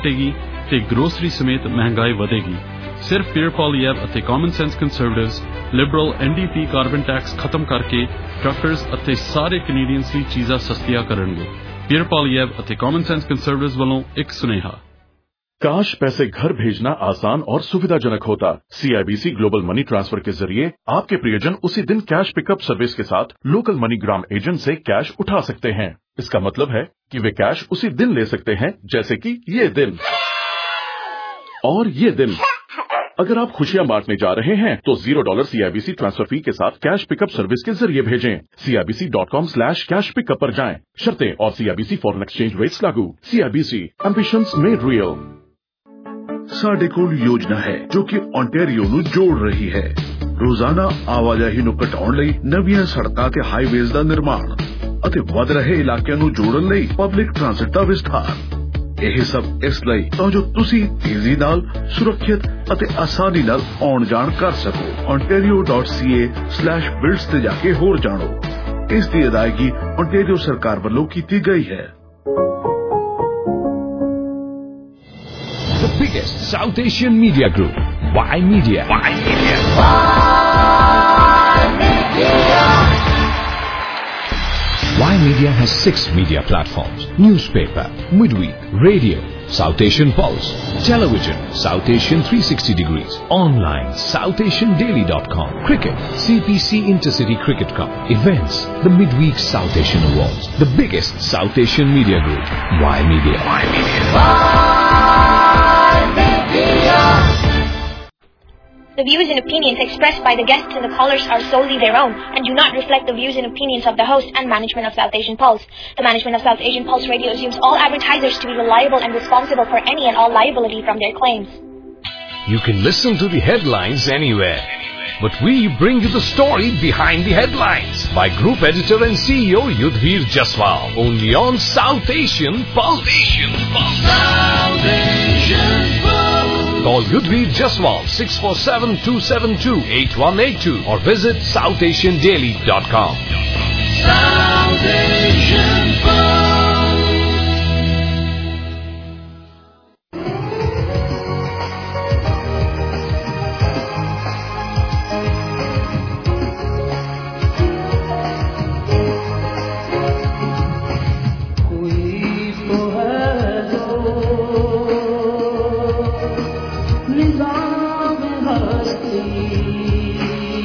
ਘਟੇਗੀ ਤੇ ਗਰੋਸਰੀ ਸਮੇਤ ਮਹਿੰਗਾਈ ਵਧੇਗੀ। ਸਿਰਫ ਪੀਅਰ ਪੋਲੀਐਵ ਅਤੇ common sense conservatives liberal NDP carbon tax ਖਤਮ ਕਰਕੇ ਟਰੱਕਰਸ ਅਤੇ ਸਾਰੇ ਕੈਨੇਡੀਅਨਸ ਲਈ ਚੀਜ਼ਾਂ ਸਸਤੀਆਂ ਕਰਨਗੇ। ਪੀਅਰ ਪੋਲੀਐਵ ਅਤੇ ਕਾਮਨ ਸੈਂਸ ਕੰਜ਼ਰਵੇਟਿਵਸ ਵੱਲੋਂ ਇੱਕ ਸੁਨੇਹਾ। काश पैसे घर भेजना आसान और सुविधाजनक होता। CIBC ग्लोबल मनी ट्रांसफर के जरिए आपके प्रियजन उसी दिन कैश पिकअप सर्विस के साथ लोकल मनीग्राम एजेंट से कैश उठा सकते हैं। इसका मतलब है कि वे कैश उसी दिन ले सकते हैं, जैसे कि ये दिन और ये दिन। अगर आप खुशियां बांटने जा रहे हैं तो $0 CIBC ट्रांसफर फी के साथ कैश पिकअप सर्विस के जरिए भेजें। CIBC.com/cash पिकअप पर जाएं। शर्तें और CIBC फॉरेन एक्सचेंज रेट्स लागू। CIBC ambitions made real. ਸਾਡੇ ਕੋਲ ਯੋਜਨਾ ਹੈ ਜੋ ਕਿ ਓਨਟਾਰੀਓ ਨੂੰ ਜੋੜ ਰਹੀ ਹੈ। ਰੋਜ਼ਾਨਾ ਆਵਾਜਾਈ ਨੂੰ ਘਟਾਉਣ ਲਈ ਨਵੀਆਂ ਸੜਕਾਂ ਤੇ ਹਾਈਵੇਜ਼ ਦਾ ਨਿਰਮਾਣ ਅਤੇ ਵਧ ਰਹੇ ਇਲਾਕਿਆਂ ਨੂੰ ਜੋੜਨ ਲਈ ਪਬਲਿਕ ਟ੍ਰਾਂਸਪੋਰਟ ਦਾ ਵਿਸਥਾਰ। ਇਹ ਸਭ ਇਸ ਲਈ ਤਾਂ ਜੋ ਤੁਸੀਂ ਤੇਜ਼ੀ ਨਾਲ, ਸੁਰੱਖਿਅਤ ਅਤੇ ਆਸਾਨੀ ਨਾਲ ਆਉਣ ਜਾਣ ਕਰ ਸਕੋ। ontario.ca/builds ਤੇ ਜਾ ਕੇ ਹੋਰ ਜਾਣੋ। ਇਸ ਦੀ ਅਦਾਇਗੀ ਓਨਟਾਰੀਓ ਸਰਕਾਰ ਵੱਲੋਂ ਕੀਤੀ ਗਈ ਹੈ। The biggest South Asian media group, Y Media. Y Media. Y Media has 6 media platforms: newspaper, midweek, radio, South Asian Pulse, television, South Asian 360 degrees, online, SouthAsianDaily.com, cricket, CPC Intercity Cricket Cup, events, the midweek South Asian Awards. The biggest South Asian media group, Y Media. Y Media. The views and opinions expressed by the guests and the callers are solely their own and do not reflect the views and opinions of the host and management of South Asian Pulse. The management of South Asian Pulse Radio assumes all advertisers to be reliable and responsible for any and all liability from their claims. You can listen to the headlines anywhere, but we bring you the story behind the headlines by Group Editor and CEO Yudhvir Jaswal, only on South Asian Pulse. South Asian Pulse. Call Yudhvir Jaswal 647-272-8182 or visit SouthAsianDaily.com. South Asian Pulse.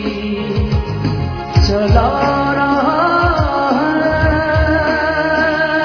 चला रहा है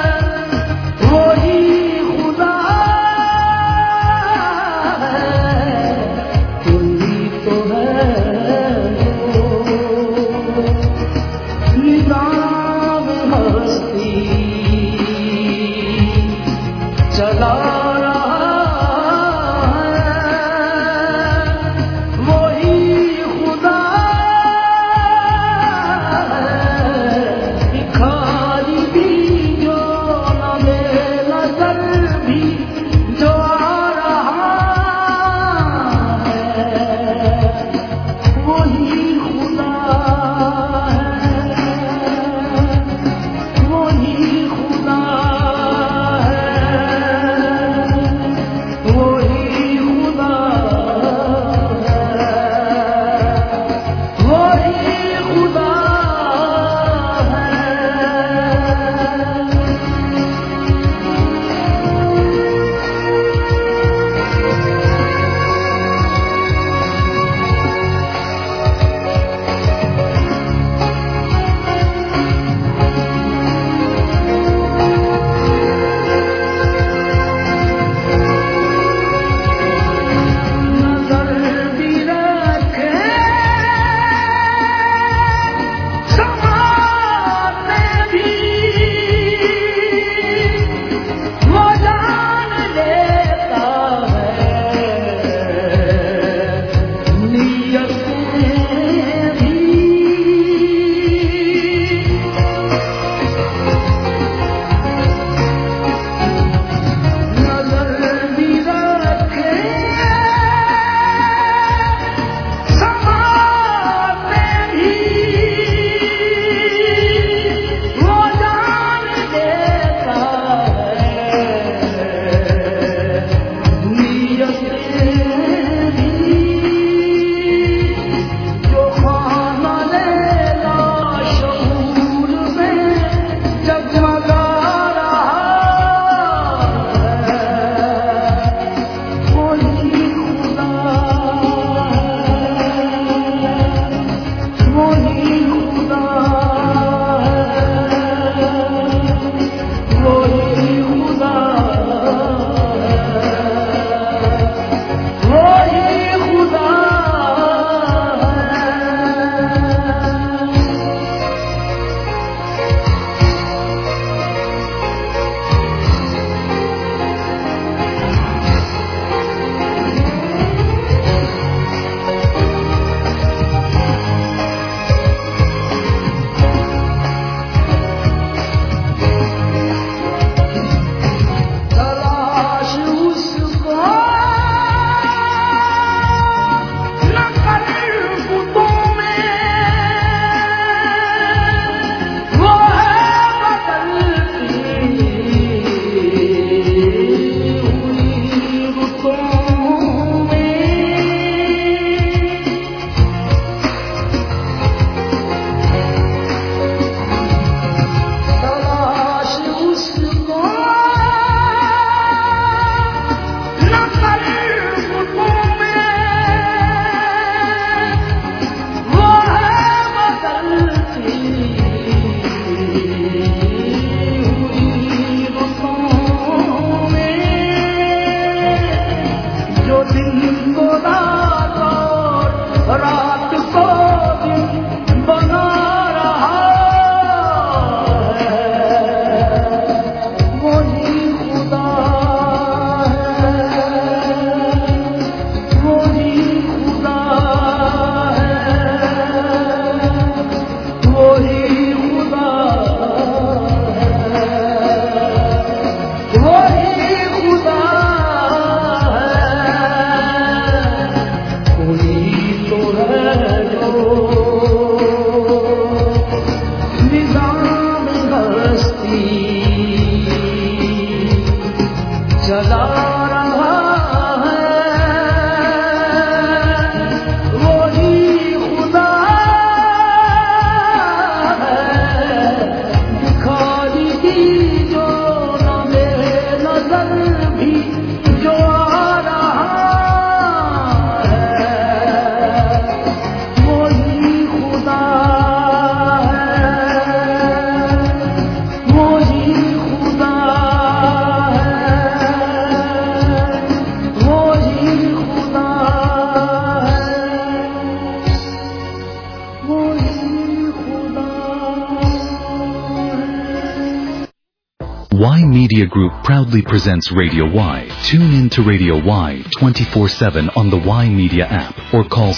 Y Media Group proudly presents Radio Y. Tune in to Radio Y 24/7 on the Y Media app or call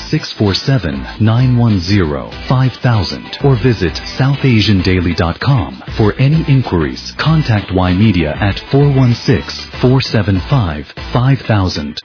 647-910-5000 or visit southasiandaily.com. For any inquiries, contact Y Media at 416-475-5000.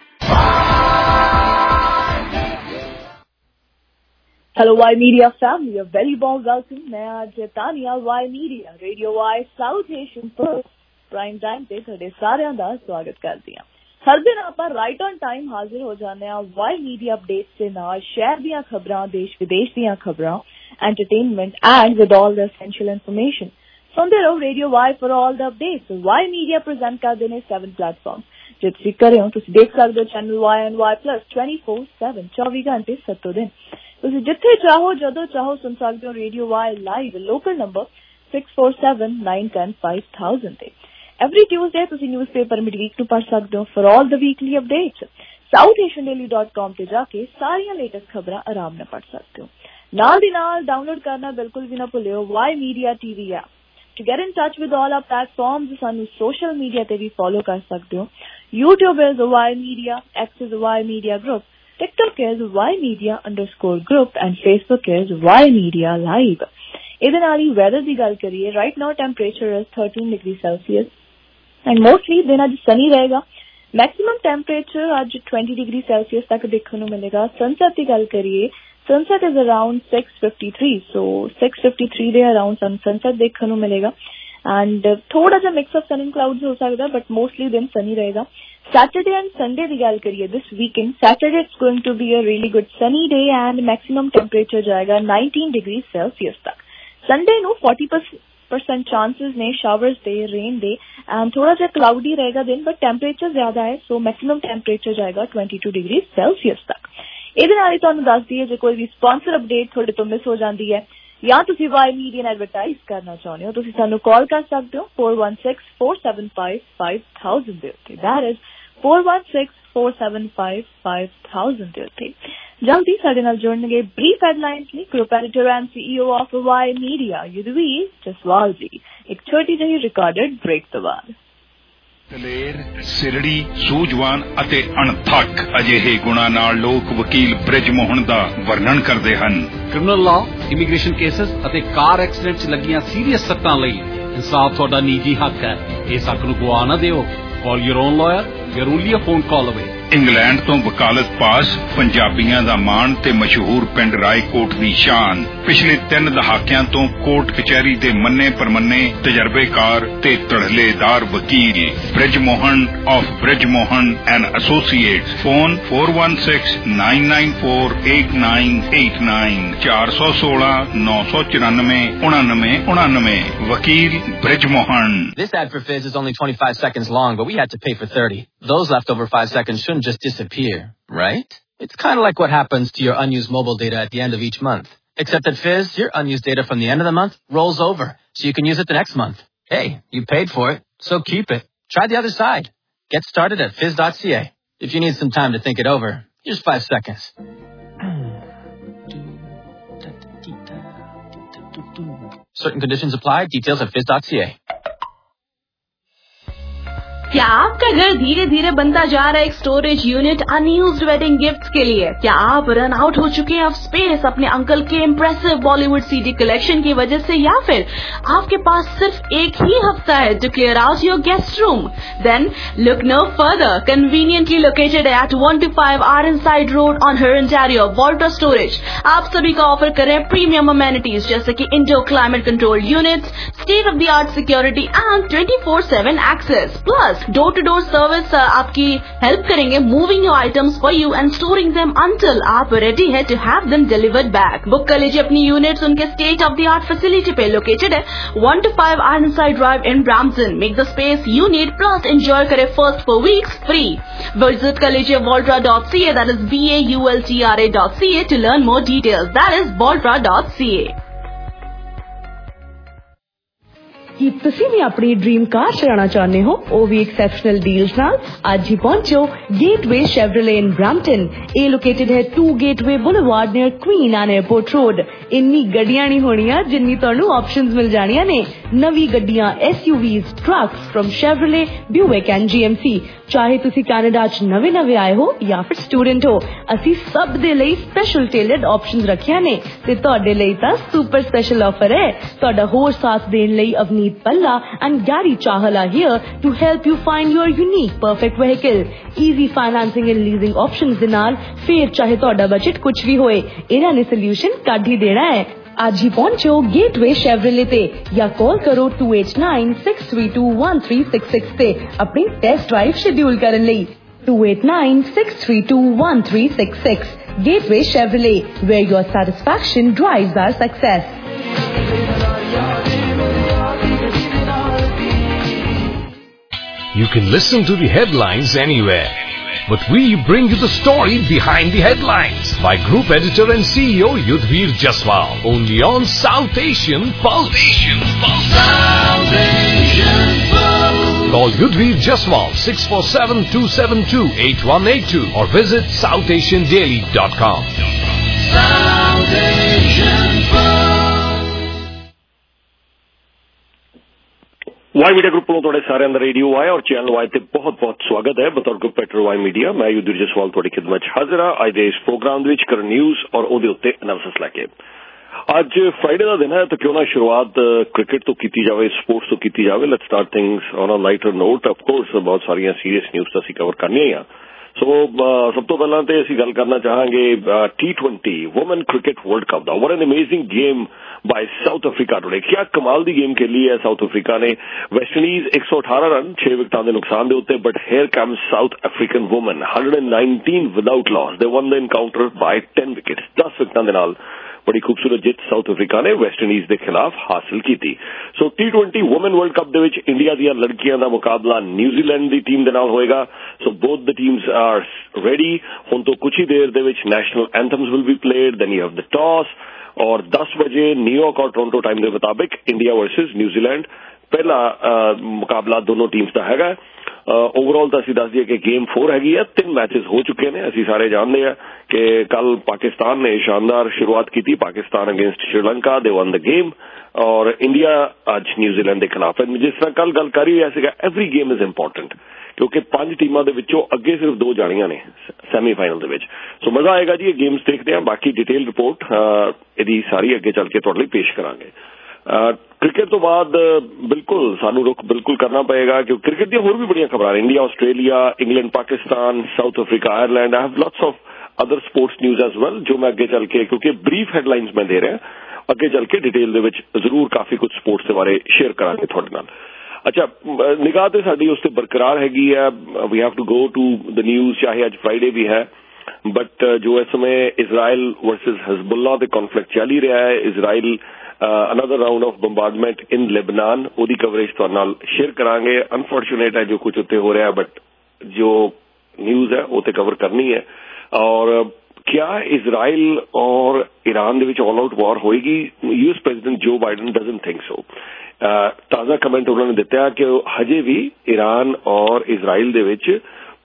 Hello Y Media family, a very warm welcome. मैं आज Tania Y Media, Radio Y South Asian पर prime time ਤੇ ਤੁਹਾਡੇ ਸਾਰਿਆਂ ਦਾ ਸਵਾਗਤ ਕਰਦੀ ਹਾਂ। ਹਰ ਦਿਨ ਆਪਾਂ ਰਾਈਟ ਔਨ ਟਾਈਮ ਹਾਜ਼ਰ ਹੋ ਜਾਂਦੇ ਹਾਂ Y Media ਅਪਡੇਟਸ ਦੇ ਨਾਲ, ਸ਼ਹਿਰ ਦੀਆਂ ਖਬਰਾਂ, ਦੇਸ਼ ਵਿਦੇਸ਼ ਦੀਆਂ ਖਬਰਾਂ, entertainment and with all the essential information. ਸੁਣਦੇ ਰਹੋ Radio Y for all the updates. Y Media present ਕਰਦੇ ਨੇ 7 ਪਲੇਟਫਾਰਮ ਜੇ ਤੁਸੀਂ ਕਰੇ ਹੋ ਤੁਸੀਂ ਦੇਖ ਸਕਦੇ ਹੋ channel Y and Y Plus 24/7 24 ਘੰਟੇ 7 ਦਿਨ। ਤੁਸੀਂ ਜਿੱਥੇ ਚਾਹੋ ਜਦੋਂ ਚਾਹੋ ਸੁਣ ਸਕਦੇ ਹੋ radio Y live local number 6479105000 ਤੇ। ਐਵਰੀ ਟਿਊਜ਼ਡੇ ਤੁਸੀਂ ਨਿਊਜ਼ਪੇਪਰ ਮਿਡਵੀਕ ਨੂੰ ਪੜ੍ਹ ਸਕਦੇ ਹੋ for all the weekly updates. southasiandaily.com ਤੇ ਜਾ ਕੇ ਸਾਰੀਆਂ ਲੇਟੈਸਟ ਖਬਰਾਂ ਆਰਾਮ ਨਾਲ ਪੜ੍ਹ ਸਕਦੇ ਹੋ। ਨਾਲ ਦੀ ਨਾਲ ਡਾਊਨਲੋਡ ਕਰਨਾ ਬਿਲਕੁਲ ਵੀ ਨਾ ਭੁੱਲਿਓ Y Media TV app. To get in touch with all our platforms, ਸਾਨੂੰ social media ਤੇ ਵੀ ਫੋਲੋ ਕਰ ਸਕਦੇ ਹੋ। YouTube is Y Media, X is Y Media Group, TikTok is Y Media_group and Facebook is Y Media Live. ਇਹਦੇ ਨਾਲ ਹੀ weather ਦੀ ਗੱਲ ਕਰੀਏ, right now temperature is 13 degrees Celsius and mostly ਦਿਨ ਅੱਜ sunny ਰਹੇਗਾ। maximum temperature ਅੱਜ 20 degrees Celsius ਤੱਕ ਦੇਖਣ ਨੂੰ ਮਿਲੇਗਾ। sunset ਦੀ ਗੱਲ ਕਰੀਏ, sunset is around 6:53, so 6:53 ਦੇ around sunset ਦੇਖਣ ਨੂੰ ਮਿਲੇਗਾ and ਥੋੜਾ ਜਿਹਾ mix of sun and clouds ਹੋ ਸਕਦਾ but mostly ਦਿਨ sunny ਰਹੇਗਾ। Saturday and Sunday ਦੀ ਗੱਲ ਕਰੀਏ, this weekend Saturday it's going to be a really good sunny day and maximum temperature ਜਾਏਗਾ 19 degrees Celsius ਤੱਕ। Sunday ਨੂੰ 40% chances ਨੇ showers ਦੇ, rain ਦੇ and ਥੋੜਾ ਜਿਹਾ cloudy ਰਹੇਗਾ ਦਿਨ but temperature ਜ਼ਿਆਦਾ ਹੈ so maximum temperature ਜਾਏਗਾ 22 degrees Celsius ਤੱਕ। ਇਹਦੇ ਨਾਲ ਹੀ ਤੁਹਾਨੂੰ ਦੱਸ ਦਈਏ ਜੇ ਕੋਈ ਵੀ sponsor update ਤੁਹਾਡੇ ਤੋਂ ਮਿਸ ਹੋ ਜਾਂਦੀ ਹੈ ਜਾਂ ਤੁਸੀਂ Y Media ਨੂੰ ਐਡਵਰਟਾਈਜ਼ ਕਰਨਾ ਚਾਹੁੰਦੇ ਹੋ ਤੁਸੀਂ ਸਾਨੂੰ ਕਾਲ ਕਰ ਸਕਦੇ ਹੋ 4164755000 ਦੇ ਉੱਤੇ। that is 4164755000 ਦੇ ਉੱਤੇ। ਜਲਦੀ ਸਾਡੇ ਨਾਲ ਜੁੜਨਗੇ ਬਰੀਫ ਹੈਡਲਾਈਨਸ ਲਈ group editor and CEO of Y Media Yudhveer Jaswal ji. ਇੱਕ ਛੋਟੀ ਜਿਹੀ ਰਿਕਾਰਡਡ ਬ੍ਰੇਕ ਤੋਂ ਬਾਅਦ ਦਲੇਰ, ਸਿਰੜੀ, ਸੂਝਵਾਨ ਅਤੇ ਅਣਥੱਕ ਅਜਿਹੇ ਗੁਣਾਂ ਨਾਲ ਲੋਕ ਵਕੀਲ ਬ੍ਰਿਜ ਮੋਹਨ ਦਾ ਵਰਣਨ ਕਰਦੇ ਹਨ। ਕ੍ਰਿਮੀਨਲ ਲਾਅ, ਇਮੀਗ੍ਰੇਸ਼ਨ ਕੇਸਸ ਅਤੇ ਕਾਰ ਐਕਸੀਡੈਂਟ 'ਚ ਲੱਗੀਆਂ ਸੀਰੀਅਸ ਸੱਟਾਂ ਲਈ ਇਨਸਾਫ ਤੁਹਾਡਾ ਨਿੱਜੀ ਹੱਕ ਹੈ। ਇਸ ਹੱਕ ਨੂੰ ਗਵਾ ਨਾ ਦਿਓ। Call your own lawyer. You're only a phone call away. England ਤੋਂ ਵਕਾਲਤ ਪਾਸ, ਪੰਜਾਬੀਆਂ ਦਾ ਮਾਣ ਤੇ ਮਸ਼ਹੂਰ ਪਿੰਡ ਰਾਏਕੋਟ ਦੀ ਸ਼ਾਨ। ਪਿਛਲੇ 3 ਦਹਾਕਿਆਂ ਤੋਂ ਕੋਰਟ ਕਚਹਿਰੀ ਦੇ ਮੰਨੇ ਪਰਮੰਨੇ ਤਜਰਬੇਕਾਰ ਤੇ ਧੜਲੇਦਾਰ ਵਕੀਲ Brij Mohan of Brij Mohan and associates. Phone 4169948989 416-994-9999 ਵਕੀਲ Brij Mohan. This ad for Fizz is only 25 seconds long, but we had to pay for 30. Those leftover 5 seconds shouldn't just disappear, right? It's kind of like what happens to your unused mobile data at the end of each month. Except at Fizz, your unused data from the end of the month rolls over, so you can use it the next month. Hey, you paid for it, so keep it. Try the other side. Get started at fizz.ca. If you need some time to think it over, here's 5 seconds. Certain conditions apply. Details at fizz.ca. क्या आपका घर धीरे धीरे बनता जा रहा है एक storage unit unused wedding gifts के लिए? क्या आप रन आउट हो चुके हैं ऑफ स्पेस अपने अंकल के इम्प्रेसिव बॉलीवुड सीडी कलेक्शन की वजह से, या फिर आपके पास सिर्फ एक ही हफ्ता है to clear out your guest room? Then look no further. Conveniently located at 125 Ironside Road on Her Ontario, Volta Storage आप सभी का ऑफर कर रहे हैं प्रीमियम अमेनिटीज जैसे कि indoor climate control units, state of the art security and 24/7 access. Plus door to door service आपकी help करेंगे moving your items for you and storing them until आप रेडी है to have them delivered back. Book कर लीजिए अपनी units उनके state of the art facility पे located है 125 Ironside Drive in Brampton. Make the space you need plus enjoy करें first 4 weeks free. Visit कर लीजिए voltra.ca, that is VAULTRA.ca to learn more details. That is voltra.ca. ਕੀ ਤੁਸੀਂ ਵੀ ਆਪਣੀ dream ਕਾਰ ਚਲਾਉਣਾ ਚਾਹੁੰਦੇ ਹੋ, ਉਹ ਵੀ ਐਕਸੈਪਸ਼ਨਲ ਡੀਲਸ ਨਾਲ? ਅੱਜ ਹੀ ਪਹੁੰਚੋ ਗੇਟਵੇ ਸ਼ੈਵਰਲੇ ਇਨ ਬ੍ਰੈਂਪਟਨ. ਇਹ ਲੋਕੇਟਡ ਹੈ 2 Gateway Boulevard near Queen and airport road. ਇੰਨੀ ਗੱਡੀਆਂ ਨਹੀਂ ਹੋਣੀਆਂ ਜਿੰਨੀ ਤੁਹਾਨੂੰ ਆਪਸ਼ਨਸ ਮਿਲ ਜਾਣੀਆਂ ਨੇ. ਨਵੀਂ ਗੱਡੀਆਂ, SUVs, trucks from Chevrolet, Buick and GMC. ਚਾਹੇ ਤੁਸੀਂ ਕੈਨੇਡਾ 'ਚ ਨਵੇਂ ਆਏ ਹੋ ਜਾਂ ਫਿਰ ਸਟੂਡੈਂਟ ਹੋ, ਅਸੀਂ ਸਭ ਦੇ ਲਈ ਸਪੈਸ਼ਲ ਟੇਲਰਡ ਆਪਸ਼ਨਸ ਰੱਖੀਆਂ ਨੇ ਤੇ ਤੁਹਾਡੇ ਲਈ ਤਾਂ ਸੁਪਰ ਸਪੈਸ਼ਲ ਆਫਰ ਹੈ. ਤੁਹਾਡਾ ਹੋਰ ਸਾਥ ਦੇਣ ਲਈ Avneet Palla and Gary Chahala here to help you find your unique perfect vehicle. Easy financing and leasing options ਦੇ ਨਾਲ ਫੇਰ ਚਾਹੇ ਤੁਹਾਡਾ ਬਜਟ ਕੁਝ ਵੀ ਹੋਏ, ਇਹਨਾਂ ਨੇ ਸੋਲੂਸ਼ਨ ਕੱਢ ਹੀ ਦੇਣਾ ਹੈ. ਅੱਜ ਹੀ ਪਹੁੰਚੋ ਗੇਟਵੇ ਸ਼ੈਵਰਲੇ ਤੇ ਜਾਂ ਕਾਲ ਕਰੋ 2896321366 ਤੇ ਆਪਣੀ ਟੈਸਟ ਡਰਾਈਵ ਸ਼ੈਡਿਊਲ ਕਰਨ ਲਈ. 2896321366. Gateway Chevrolet, where your satisfaction drives our success. You can listen to the headlines anywhere, but we bring you the story behind the headlines by Group Editor and CEO Yudhvir Jaswal, only on South Asian Pulse. South Asian Pulse. Call Yudhvir Jaswal 647-272-8182 or visit southasiandaily.com. South Asian Pulse. Y media group ਨੂੰ ਤੁਹਾਡੇ ਸਾਰਿਆਂ ਦਾ radio Y ਔਰ channel Y ਤੇ ਬਹੁਤ-ਬਹੁਤ ਸਵਾਗਤ ਹੈ. ਬਤੌਰ ਗਰੁੱਪ ਐਡੀਟਰ ਵਾਈ ਮੀਡੀਆ ਮੈਂ ਯੁਧਵੀਰ ਜਸਵਾਲ ਤੁਹਾਡੀ ਖਿਦਮਤ 'ਚ ਹਾਜ਼ਰ ਹਾਂ ਅੱਜ ਦੇ ਇਸ ਪ੍ਰੋਗਰਾਮ ਦੇ ਵਿੱਚ ਕਰਨ ਨਿਊਜ਼ ਔਰ ਉਹਦੇ ਉੱਤੇ ਐਨਾਲਿਸਿਸ ਲੈ ਕੇ. ਅੱਜ ਫਰਾਈਡੇ ਦਾ ਦਿਨ ਹੈ ਤਾਂ ਕਿਉਂ ਨਾ ਸ਼ੁਰੂਆਤ ਕ੍ਰਿਕਟ ਤੋਂ ਕੀਤੀ ਜਾਵੇ, ਸਪੋਰਟਸ ਤੋਂ ਕੀਤੀ ਜਾਵੇ. Let's start things on a lighter note. Of course ਬਹੁਤ ਸਾਰੀਆਂ ਸੀਰੀਅਸ ਨਿਊਜ਼ ਤਾਂ ਅਸੀਂ ਕਵਰ ਕਰਨੀਆਂ ਹੀ ਆ. ਸੋ ਸਭ ਤੋਂ ਪਹਿਲਾਂ ਤੇ ਅਸੀਂ ਗੱਲ ਕਰਨਾ ਚਾਹਾਂਗੇ T20 women cricket world cup ਦਾ. What an amazing game by South Africa today. क्या कमाल दी गेम खेली है साउथ अफ्रीका ने. वेस्ट इंडीज 118 रन 6 विकेटां दे नुकसान दे उत्ते, but here comes South African women 119 without loss. They won the encounter by 10 wickets. 10 विकेटां दे नाल बड़ी खूबसूरत जित साउथ अफ्रीका ने वेस्ट इंडीज के खिलाफ हासिल की थी. सो T20 वुमेन वर्ल्ड कप दे विच इंडिया दी लड़कियां दा मुकाबला न्यूजीलैंड दी टीम दे नाल होएगा. So both the teams are ready. हुण तो कुछ ही देर दे विच national anthems will be played. Then you have the toss और 10 बजे न्यूयॉर्क और टोरंटो टाइम के मुताबिक इंडिया वर्सेस न्यूजीलैंड पहला मुकाबला दोनों टीम्स का हैगा. ओवरऑल तो असीं दस दिए कि गेम 4 हैगी है. 3 मैचेस हो चुके हैं. असीं सारे जानते हैं कि कल पाकिस्तान ने शानदार शुरुआत की थी. Pakistan against Sri Lanka they won the game और इंडिया आज न्यूजीलैंड के खिलाफ है. जिस तरह कल गल करी ऐसे एवरी गेम इज इंपॉर्टेंट क्योंकि 5 टीमां दे विचों अगे सिर्फ 2 जाणियां ने सैमीफाइनल दे विच. सो मजा आएगा जी. ये गेम्स देखते हैं. बाकी डिटेल रिपोर्ट इहदी सारी अगे चल के तुहाडे लई पेश करांगे. क्रिकेट तो बाद बिल्कुल सानू रुख बिल्कुल करना पड़ेगा क्योंकि क्रिकेट दी होर भी बड़ियां खबरां ने. India Australia England Pakistan South Africa Ireland. I have lots of other sports news as well जो मैं अगे चल के क्योंकि ब्रीफ हेडलाइंस मैं दे रहा अगे चल के डिटेल दे विच जरूर काफी कुछ स्पोर्ट्स के बारे शेयर करांगे तुहाडे नाल. अच्छा निगाह तो साडी उस ते बरकरार हैगी है. We have to go to the news चाहे अज फ्राइडे भी है बट जो इस समय इजराइल वर्सेस हिजबुल्ला दे कॉन्फ्लिक्ट चल ही रहा है. Israel another round of bombardment in Lebanon ਉਹਦੀ कवरेज ਤੁਹਾਡੇ ਨਾਲ शेयर करांगे. अनफॉर्चुनेट है जो कुछ उत्ते हो रहा है बट जो न्यूज है वो तो कवर करनी है. और क्या इजराइल और ईरान दे विच ऑल आउट वॉर होएगी? US president Joe Biden doesn't think so. ताज़ा कमेंट उन्होंने दिता कि हजे भी ईरान और इजराइल दे विच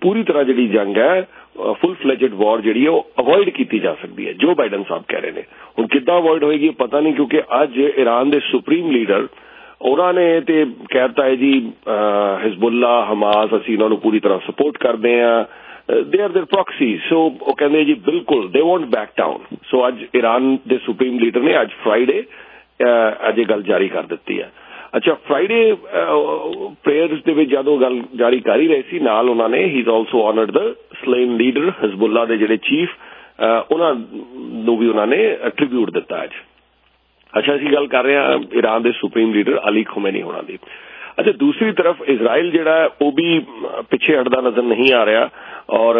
पूरी तरह जिहड़ी जंग है फुल फ्लैजेड वॉर जिहड़ी है अवॉइड की जा सकती है। जो बाइडन साहब कह रहे हैं हुण किद्दां अवॉइड होएगी पता नहीं, क्योंकि अज ईरान के सुप्रीम लीडर उन्होंने ते कहता है जी हिजबुल्ला हमास असीं इन्हां नूं पूरी तरह सपोर्ट करते हैं, they are their proxy. So वो कहते जी बिल्कुल they won't back down. So अज ईरान के सुप्रीम लीडर ने अज फ्राइडे अज ये गल जारी कर दी है। अच्छा फ्राइडे प्रेयर्स दे विच जदों गल जारी कर ही रहे सी नाल उन्होंने he is also honoured the slain leader Hezbollah दे जिहड़े चीफ उन्हां नूं भी उन्होंने ट्रिब्यूट दिता अज। अच्छा असीं गल कर रहे हैं ईरान के सुप्रीम लीडर अली खुमैनी होना दी। अच्छा दूसरी तरफ इजराइल जिहड़ा वो भी पिछे हटदा नजर नहीं आ रहा और